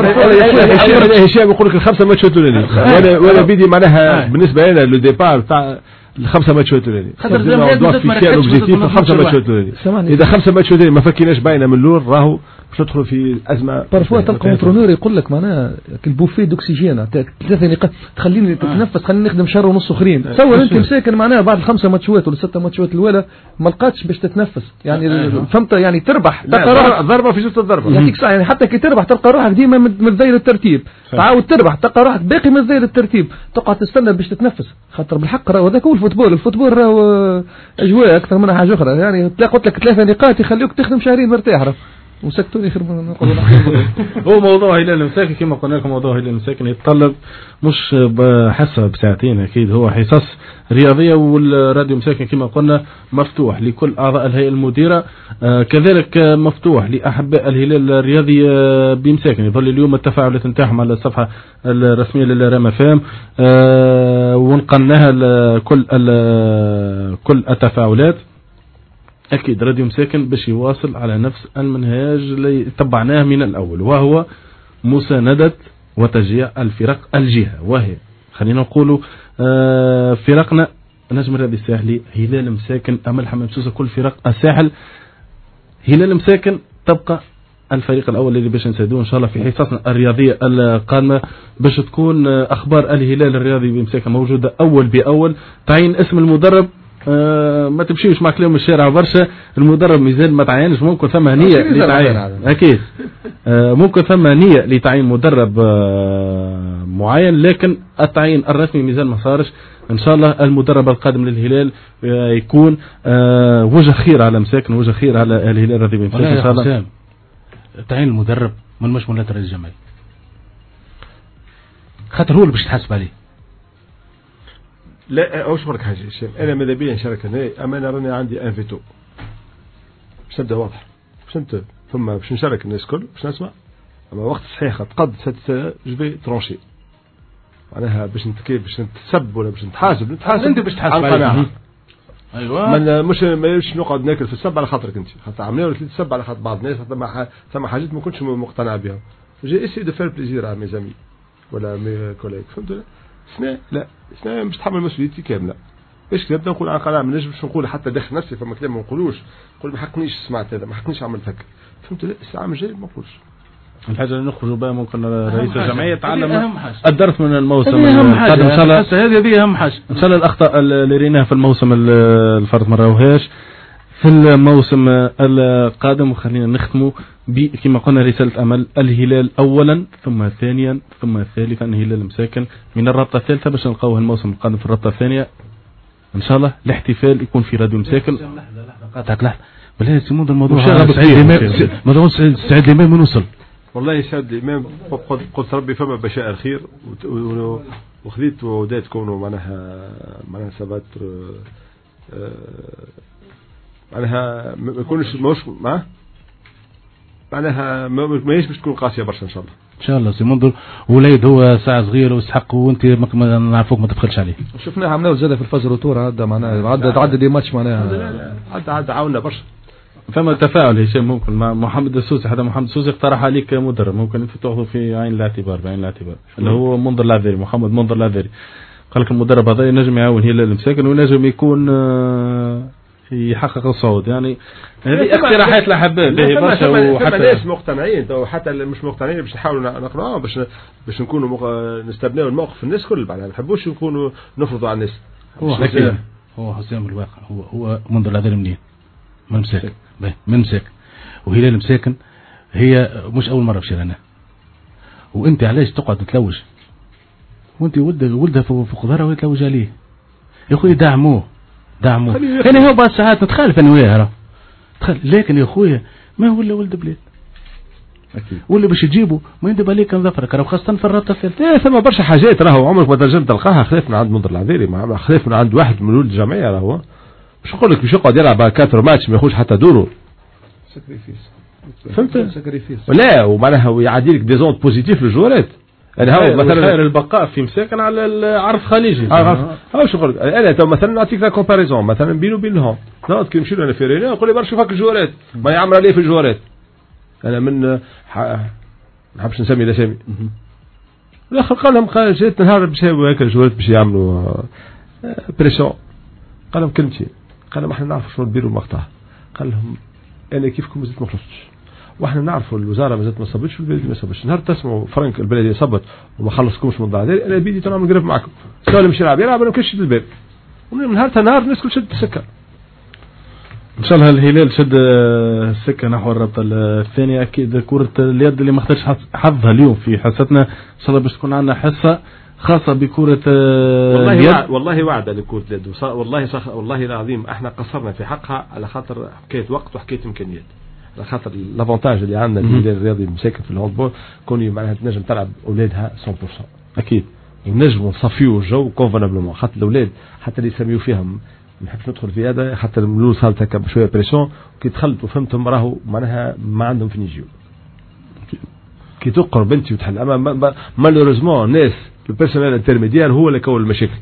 هشام يقول لك الخمسه ماتشات الاولانيين وانا وانا بيدي معناها بالنسبه لنا لو ديبار تاع الخمسه ماتشات الاولانيين خاطر جماعات مازالت ما ركحتش الخمسه ماتشات الاولانيين. اذا خمسه ماتشات الاولانيين ما فكيناش باينه من الاول راهو باش تدخلوا في ازمه. بارفوا تلقى كونترولور يقول لك معناها البوفيه دوكسيجين ثلاثه نقاط تخليني تتنفس خليني نخدم شهر ونص اخرين. تصور انت مساكن معناها بعد الخمسه ماتشات ولا سته ماتشات الاولى ما لقاتش باش تتنفس يعني فهمت يعني تربح تلقى روحك ضربه في جوه الضربه يعطيك صح يعني حتى كي تربح تلقى روحك ديما من دايره الترتيب تعاود تربح تلقى روحك باقي من دايره الترتيب تقعد تستنى باش تتنفس. خاطر بالحق راهو هذاك هو الفوتبول. الفوتبول راهو اجواء اكثر من حاجه اخرى يعني تلاقي قلت لك ثلاثه نقاط يخليوك تخدم شهرين مرتاح راه وسكتوني يخرب نقول هو موضوع هلال المساكن كما قلنا لكم موضوع هلال المساكن يتطلب مش بحصة بساعتين أكيد هو حصص رياضية والراديو مساكن كما قلنا مفتوح لكل أعضاء الهيئة المديرة آه كذلك مفتوح لأحباء الهلال الرياضي آه بمساكن. يظل اليوم التفاعلات نتاعهم على الصفحة الرسمية للرام فام آه ونقلناها كل كل التفاعلات. أكيد راديو مساكن باش يواصل على نفس المنهاج اللي تبعناه من الأول وهو مساندة وتشجيع الفرق الجهة وهي خلينا نقولوا آه فرقنا نجم الرياضي الساحلي هلال مساكن أمل حمام سوسة كل فرق الساحل. هلال مساكن تبقى الفريق الأول اللي باش نساعدوه إن شاء الله في حصصنا الرياضية القادمة باش تكون أخبار الهلال الرياضي بمساكن موجودة أول بأول. تعيين اسم المدرب آه ما تمشيوش مع كلام الشارع برشا. المدرب ميزان ما تعينش ممكن ثم نية لتعيين أكيد آه ممكن ثم نية لتعيين مدرب آه معين لكن التعيين الرسمي ميزان ما صارش. إن شاء الله المدرب القادم للهلال آه يكون آه وجه خير على مساكن وجه خير على الهلال الرياضي بمساكن إن شاء الله. تعين المدرب من مش من الرئيس الجمعية، خاطر هو اللي باش تحاسب عليه. لا اوش برك حاجه انا ماذا بيا نشارك هنا، اما انا راني عندي ان فيتو باش نبدا واضح، باش انت ثم باش نشارك الناس الكل باش نسمع، اما وقت صحيح تقد ست جو ترونشي معناها باش نتكيف باش نتسب ولا باش نتحاسب نتحاسب انت باش تحاسب عليه. ايوه من مش ماش نقعد ناكل في السب على خاطرك انت، خاطر عملنا ولا ثلاث سب على خاطر بعض الناس، ثم ثم حاجات ما كنتش مقتنع بها، جي اسي دو فير بليزير على مي زامي ولا مي كوليك، فهمت؟ سنا لا سنا مش تحمل مسؤوليتي كامله. ايش كذا نقول على قناعه ما نجمش نقول حتى داخل نفسي فما كلام ما نقولوش، نقول ما حقنيش سمعت هذا ما حقنيش عملت هكا، فهمت؟ لا العام الجاي ما نقولش. الحاجه اللي نخرجوا بها ممكن رئيس الجمعيه يتعلم الدرس من الموسم القادم ان شاء الله. هذه هذه اهم حاجه ان شاء الله. الاخطاء اللي ريناها في الموسم الفرد ما راوهاش في الموسم القادم، وخلينا نختموا كما قلنا رساله امل الهلال اولا ثم ثانيا ثم ثالثا الهلال مساكن من الرابطه الثالثه باش نلقاوه الموسم القادم في الرابطه الثانيه ان شاء الله. الاحتفال يكون في راديو مساكن. لحظه لحظه قاطعك لحظه بالله سيمون الموضوع سعيد موضوع سعيد الامام من وصل والله سعد الإمام قلت ربي فما بشائر خير وخذيت وعودات كونوا معناها معناها سبات معناها ما يكونش موش ما معناها ما يجبش تكون قاسية برشا إن شاء الله. إن شاء الله سي منظر وليد هو ساعة صغيرة ويستحق وأنت ما نعرفوك ما تبخلش عليه. شفناه عملنا زاد في الفجر وتور عدى معناها عدى عدى دي ماتش معناها عدى عدى عاونا برشا. فما تفاعل هشام ممكن مع محمد السوسي، حتى محمد السوسي اقترح عليك مدرب ممكن انت تاخذه في عين الاعتبار بعين الاعتبار اللي هو منظر العذاري محمد منظر العذاري. قال لك المدرب هذا ينجم يعاون الهلال المساكن وينجم يكون يحقق الصعود. يعني هذه اقتراحات لحباب باهي برشا وحتى ناس مقتنعين وحتى اللي مش مقتنعين باش نحاولوا نقراوا باش باش نكونوا مق... نستبناو الموقف الناس كل بعد ما نحبوش نكونوا نفرضوا على الناس. هو حسام هو حسام الواقع هو هو منظر العذاري منين من مساكن من مساكن وهلال مساكن هي مش اول مره في هنا. وانت علاش تقعد تتلوج وانت ولد ولدها في قدرها ويتلوج عليه يا اخوي؟ دعموه دعموه. انا هو بعض ساعات نتخالف انا وياه لكن يا اخويا ما هو الا ولد بلاد اكيد واللي باش تجيبه ما يندب عليك نظفرك راه خاصه في الرابطه الثالثه. ايه ثم برشا حاجات راهو عمرك ما تنجم تلقاها خلاف من عند منظر العذاري مع خلاف من عند واحد من ولد الجمعيه راهو مش نقول لك باش يقعد يلعب كاتر ماتش ما ياخذش حتى دوره ساكريفيس فهمت ساكريفيس لا ومعناها يعدي لك دي زون بوزيتيف للجوارات. يعني هو مثلا خير البقاء في مساكن على العرف خليجي ها شو نقول انا تو مثلا نعطيك لا كومباريزون مثلا بينه وبين لهم نقعد كي نمشي انا في رينا نقول لي برشا فك الجوارات ما يعمر عليه في الجوارات. انا من ما نحبش نسمي الاسامي الاخر قال لهم قال جيت نهار باش هكا الجوارات باش يعملوا بريسيون قال لهم كلمتين قال لهم احنا نعرفوا شنو نديروا المقطع. قال لهم انا كيفكم مازلت ما خلصتش واحنا نعرفوا الوزاره مازالت ما صبتش والبلديه ما صبتش. نهار تسمعوا فرانك البلديه صبت وما خلصكمش من بعد انا بيدي تنعمل نقرب معكم سؤال مش يلعب يلعب انا كنشد الباب ومن نهار نهار الناس كل شد السكه. ان شاء الله الهلال شد السكه نحو الرابطه الثانيه. اكيد كره اليد اللي ما اختارش حظها اليوم في حصتنا ان شاء الله باش تكون عندنا حصه خاصة بكرة والله اليد. والله وعدة لكرة اليد والله صح والله العظيم احنا قصرنا في حقها على خاطر حكاية وقت وحكاية امكانيات على خاطر الافونتاج اللي عندنا الهلال الرياضي مساكن في الهاندبول كوني معناها تنجم تلعب اولادها مية بالمية اكيد ونجموا نصفيوا الجو كونفونابلومون خاطر الاولاد حتى اللي يسميوا فيهم ما نحبش ندخل في هذا حتى الملول صارت هكا بشويه بريسيون كي دخلت وفهمتهم راهو معناها ما عندهم فين يجيو كي تقرب بنتي وتحل. اما مالوريزمون ناس البيرسونيل انترميديار هو اللي كون المشاكل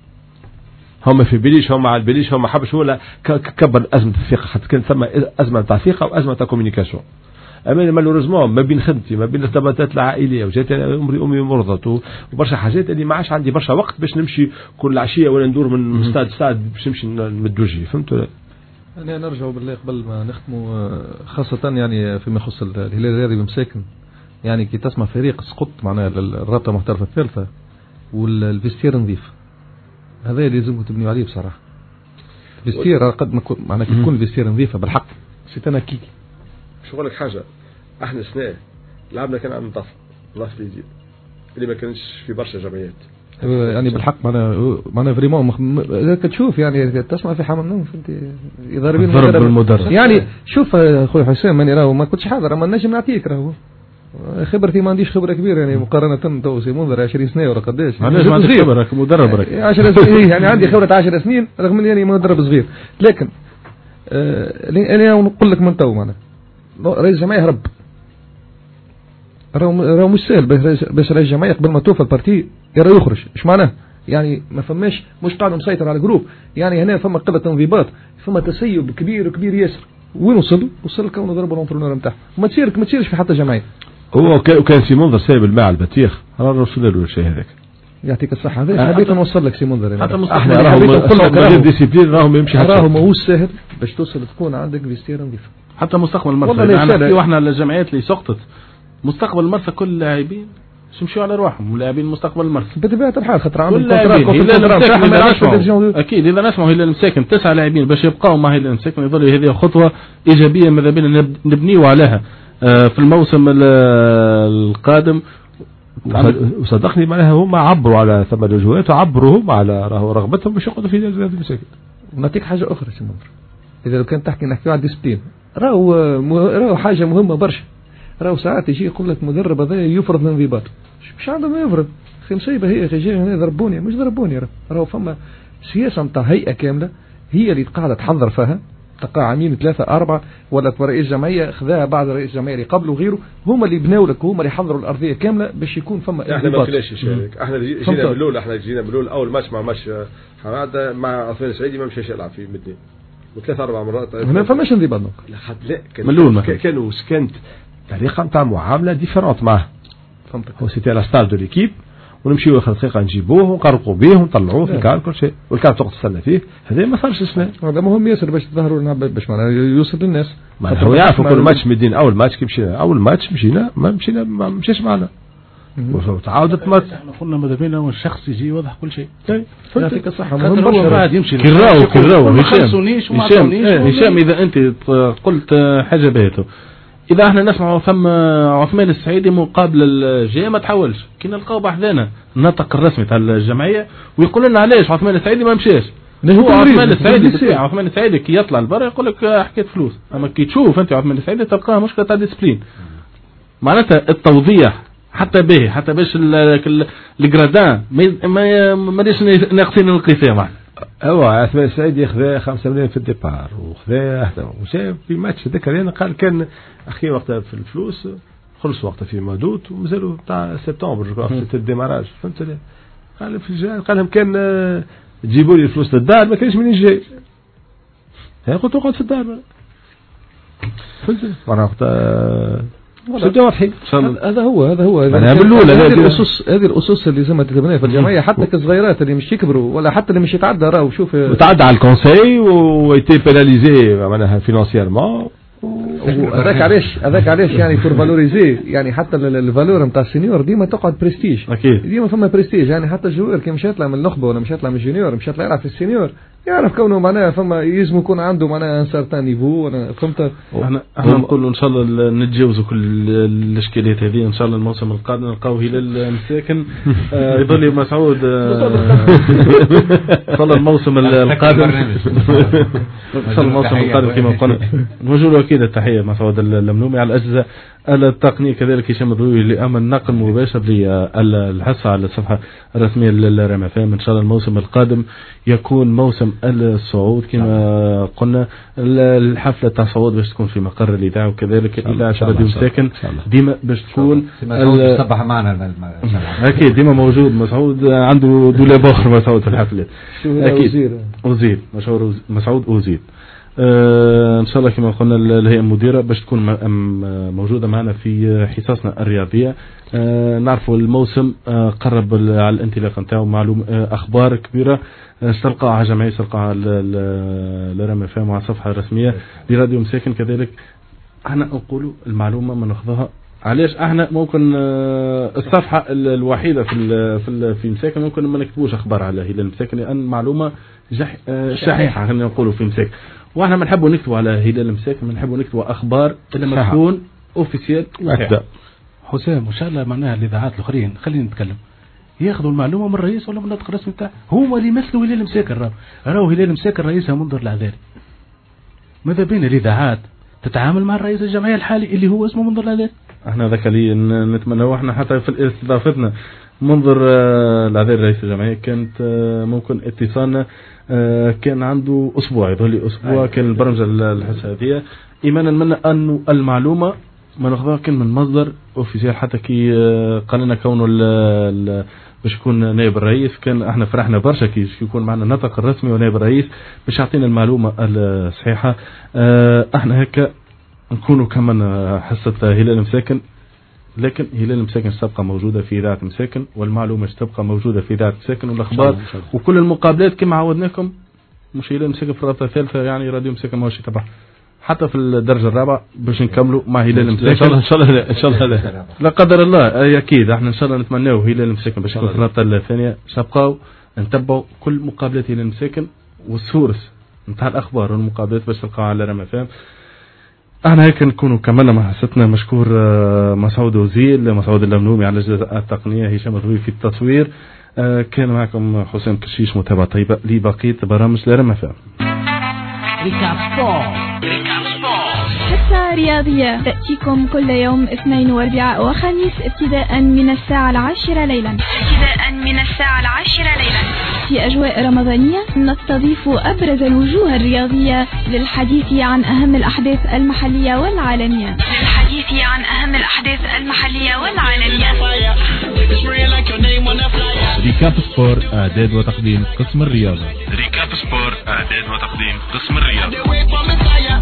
هم في بليش هم على البليش هم ما حبش هو اللي كبر ازمه الثقه حتى كان ثم ازمه تاع ثقه وازمه تاع كوميونيكاسيون. اما مالوريزمون ما بين خدمتي ما بين الارتباطات العائليه وجات امري امي مرضت وبرشا حاجات اللي ما عادش عندي برشا وقت باش نمشي كل عشيه ولا ندور من استاد استاد باش نمشي نمد وجهي فهمت. انا نرجع بالله قبل ما نختموا خاصه يعني فيما يخص الهلال الرياضي بمساكن يعني كي تسمع فريق سقط معناها الرابطه المحترفه الثالثه والفيستير نظيف هذا اللي لازم تبنيوا عليه بصراحه. الفيستير قد ما معناها كي تكون الفيستير نظيفه بالحق سيتانا كيكي. شو نقول لك حاجه احنا سنه لعبنا كان عندنا طف نظافه اليدين اللي ما كانش في برشا جمعيات يعني بالحق معنا معنا فريمون اذا كتشوف يعني تسمع في حمام نوم فهمتي يضربين المدرب يعني شوف اخوي حسام ماني راهو ما كنتش حاضر اما نجم نعطيك راهو خبرتي ما عنديش خبره كبيره يعني مقارنه تو سي منذر عشرين سنه ولا قداش علاش ما عندك خبره مدرب راك عشر سنين يعني عندي خبره عشر سنين رغم اني يعني مدرب صغير لكن آه انا نقول لك من تو معنا رئيس الجمعيه هرب راهو راهو مش سهل باش رئيس الجمعيه قبل ما توفى البارتي يرى يخرج ايش معناه يعني ما فماش مش قاعد مسيطر على الجروب يعني هنا فما قله انضباط فما تسيب كبير وكبير ياسر وين وصل وصل كونه ضربوا الانترونور نتاعه ما تصيرك ما تصيرش في حتى جمعيه هو وكان سي منذر سايب الماء على البطيخ راه الرسول له الشيء هذاك يعطيك الصحه هذا حبيت نوصل لك سي منذر حتى احنا راهم غير ديسيبلين راهم يمشي راهو ماهوش ساهل باش توصل تكون عندك فيستير نظيف حتى مستقبل المرسى يعني نحكيو احنا الجمعيات اللي سقطت مستقبل المرسى كل اللاعبين يمشوا على رواحهم لاعبين مستقبل المرسى بطبيعه الحال خاطر عندهم كونترات اكيد اذا نسمعوا هلال المساكن تسعه لاعبين باش يبقاو مع هلال المساكن يظل هذه خطوه ايجابيه ماذا بينا نبنيو عليها في الموسم القادم. وصدقني معناها هم عبروا على ثمان وجوهات وعبروا هم على رغبتهم باش يقعدوا في هلال المساكن. ونعطيك حاجه اخرى سي منذر اذا لو كان تحكي نحكيو على الديسبلين راهو راهو حاجه مهمه برشا راهو ساعات يجي يقول لك مدرب هذا يفرض الانضباط مش عنده ما يفرض اخي مصيبه هي اخي جاي هنا ضربوني مش ضربوني راهو فما سياسه نتاع هيئه كامله هي اللي قاعده تحضر فيها تلقى عامين ثلاثه اربعه ولا رئيس جمعيه خذاها بعض رئيس الجمعيه اللي قبله وغيره هما اللي بناو لك هما اللي حضروا الارضيه كامله باش يكون فما انضباط. احنا ما كناش شارك احنا جينا من الاول احنا جينا من الاول اول ماتش مع ماتش حماده مع عثمان السعيدي ما مشاش يلعب في مدين وثلاث اربع مرات ما فماش انضباط لا كانوا كانوا سكنت طريقه نتاع معامله ديفيرونت معاه فهمتك هو سيتي على ستار دو ليكيب ونمشيو اخر دقيقه نجيبوه ونقرقوا به ونطلعوه في الكار كل شيء والكار تقعد تستنى فيه هذا ما صارش اسمه هذا مهم ياسر باش تظهروا باش معناها يوصل للناس هو يعرفوا كل ماتش مدين اول ماتش كي مشينا اول ماتش مشينا ما مشينا ما مشاش معنا وتعاودت مات احنا قلنا ماذا بينا والشخص يجي يوضح كل شيء يعطيك الصحه مهم برشا بعد يمشي كراو كراو هشام هشام هشام اذا انت قلت حاجه باهته اذا احنا نسمع ثم عثمان السعيدي مقابل الجاي ما تحولش كي نلقاو بحذانا النطق الرسمي تاع الجمعيه ويقول لنا علاش عثمان السعيدي ما مشاش هو عثمان السعيدي عثمان السعيدي كي يطلع لبرا يقول لك حكايه فلوس اما كي تشوف انت عثمان السعيدي تلقاه مشكله تاع ديسبلين معناتها التوضيح حتى به حتى باش الجرادان ما مانيش ناقصين القيثه معنا هو عثمان السعيد ياخذ خمسة ملايين في الديبار وخذا وشاف في ماتش هذاك انا قال كان اخي وقتها في الفلوس خلص وقتها في مادوت ومازالوا تاع سبتمبر في الديماراج فهمت قال في الجاي قال لهم كان تجيبوا لي الفلوس للدار ما كانش منين جاي انا قلت اقعد في الدار فهمت وانا وقتها هذا هو هذا هو هذه الاسس هذه الاسس اللي زي ما تتبنى في الجمعيه حتى كصغيرات اللي مش يكبروا ولا حتى اللي مش يتعدى راهو شوف تعدى على الكونساي ويتي بيناليزي معناها فينانسيرمون هذاك علاش هذاك علاش يعني فور فالوريزي يعني حتى الفالور نتاع السينيور ديما تقعد بريستيج اكيد ديما فما بريستيج يعني حتى الجوار كي مش يطلع من النخبه ولا مش يطلع من الجونيور مش يطلع يلعب في السينيور يعرف كونه معناها فما يلزم يكون عنده معناها ان سارتان نيفو انا فهمت احنا احنا نقولوا ان شاء الله نتجاوزوا كل الاشكاليات هذه ان شاء الله الموسم القادم نلقاو هلال المساكن يظل مسعود صلى الموسم القادم صلى الموسم القادم كما قلنا نوجه له اكيد التحيه مسعود المنومي على الاجهزه التقنيه كذلك هشام الضوي اللي امن نقل مباشر للحصه على الصفحه الرسميه للرام اف ام ان شاء الله الموسم القادم يكون موسم الصعود كما قلنا الحفله تاع الصعود باش تكون في مقر الاذاعه وكذلك الاذاعه راديو مساكن ديما باش تكون صبح معنا اكيد ديما موجود مسعود عنده دولاب اخر مسعود في الحفله اكيد وزير مشهور مسعود وزير آه ان شاء الله كما قلنا الهيئه المديره باش تكون موجوده معنا في حصصنا الرياضيه. آه نعرفوا الموسم آه قرب على الانطلاق نتاعو معلوم آه اخبار كبيره تلقاها على جمعيه تلقاها على الرام اف ام على الصفحه الرسميه لراديو مساكن كذلك. احنا نقولوا المعلومه ما ناخذها علاش احنا ممكن الصفحه الوحيده في في في مساكن ممكن ما نكتبوش اخبار على هلال مساكن لان معلومه جح شحيحه خلينا نقولوا في مساكن واحنا ما نحبوا نكتبوا على هلال مساكن ما نحبوا نكتبوا اخبار لما تكون اوفيسيال حسام ان شاء الله معناها الاذاعات الاخرين خلينا نتكلم ياخذوا المعلومه من الرئيس ولا من الناطق الرسمي بتاعه. هما اللي يمثلوا هلال مساكن. راهو راهو هلال مساكن رئيسها منذر العذاري. ماذا بين الاذاعات تتعامل مع الرئيس الجمعيه الحالي اللي هو اسمه منذر العذاري. احنا ذاك اللي نتمنى واحنا حتى في استضافتنا منظر العذاري رئيس الجمعيه كانت ممكن اتصالنا كان عنده اسبوع يظهر لي اسبوع كان البرمجه الحسابيه ايمانا منا انه المعلومه ما ناخذها كان من مصدر اوفيسيال حتى كي قال لنا كونه باش يكون نائب الرئيس كان احنا فرحنا برشا كي يكون معنا النطق الرسمي ونائب الرئيس باش يعطينا المعلومه الصحيحه. احنا هكا نكونوا كمان حصه هلال مساكن لكن هلال مساكن تبقى موجودة في إذاعة مساكن والمعلومة تبقى موجودة في إذاعة مساكن والأخبار وكل المقابلات كما عودناكم مش هلال مساكن في الرابطة الثالثة يعني راديو مساكن ما هوش يتبع حتى في الدرجة الرابعة باش نكملوا مع هلال مساكن إن شاء الله إن شاء الله إن شاء الله لا قدر الله أكيد احنا إن شاء الله نتمناه هلال مساكن باش يكون في الرابطة الثانية تبقوا نتبعوا كل مقابلات هلال مساكن والسورس نتاع الأخبار والمقابلات باش تلقاها على رمى فهم. احنا هيك نكونوا كملنا مع حصتنا. مشكور مسعود وزيل مسعود اللمنومي على الجزء التقنية هشام الضوي في التصوير. كان معكم حسين كشيش متابعة طيبة لبقية برامج لرمى فهم. حصة رياضية تأتيكم كل يوم اثنين واربعاء وخميس ابتداء من الساعة العاشرة ليلا ابتداء من الساعة العاشرة ليلا في أجواء رمضانية نستضيف أبرز الوجوه الرياضية للحديث عن أهم الأحداث المحلية والعالمية للحديث عن أهم الأحداث المحلية والعالمية. ريكاب سبور إعداد وتقديم قسم الرياضة. ريكاب سبور إعداد وتقديم قسم الرياضة.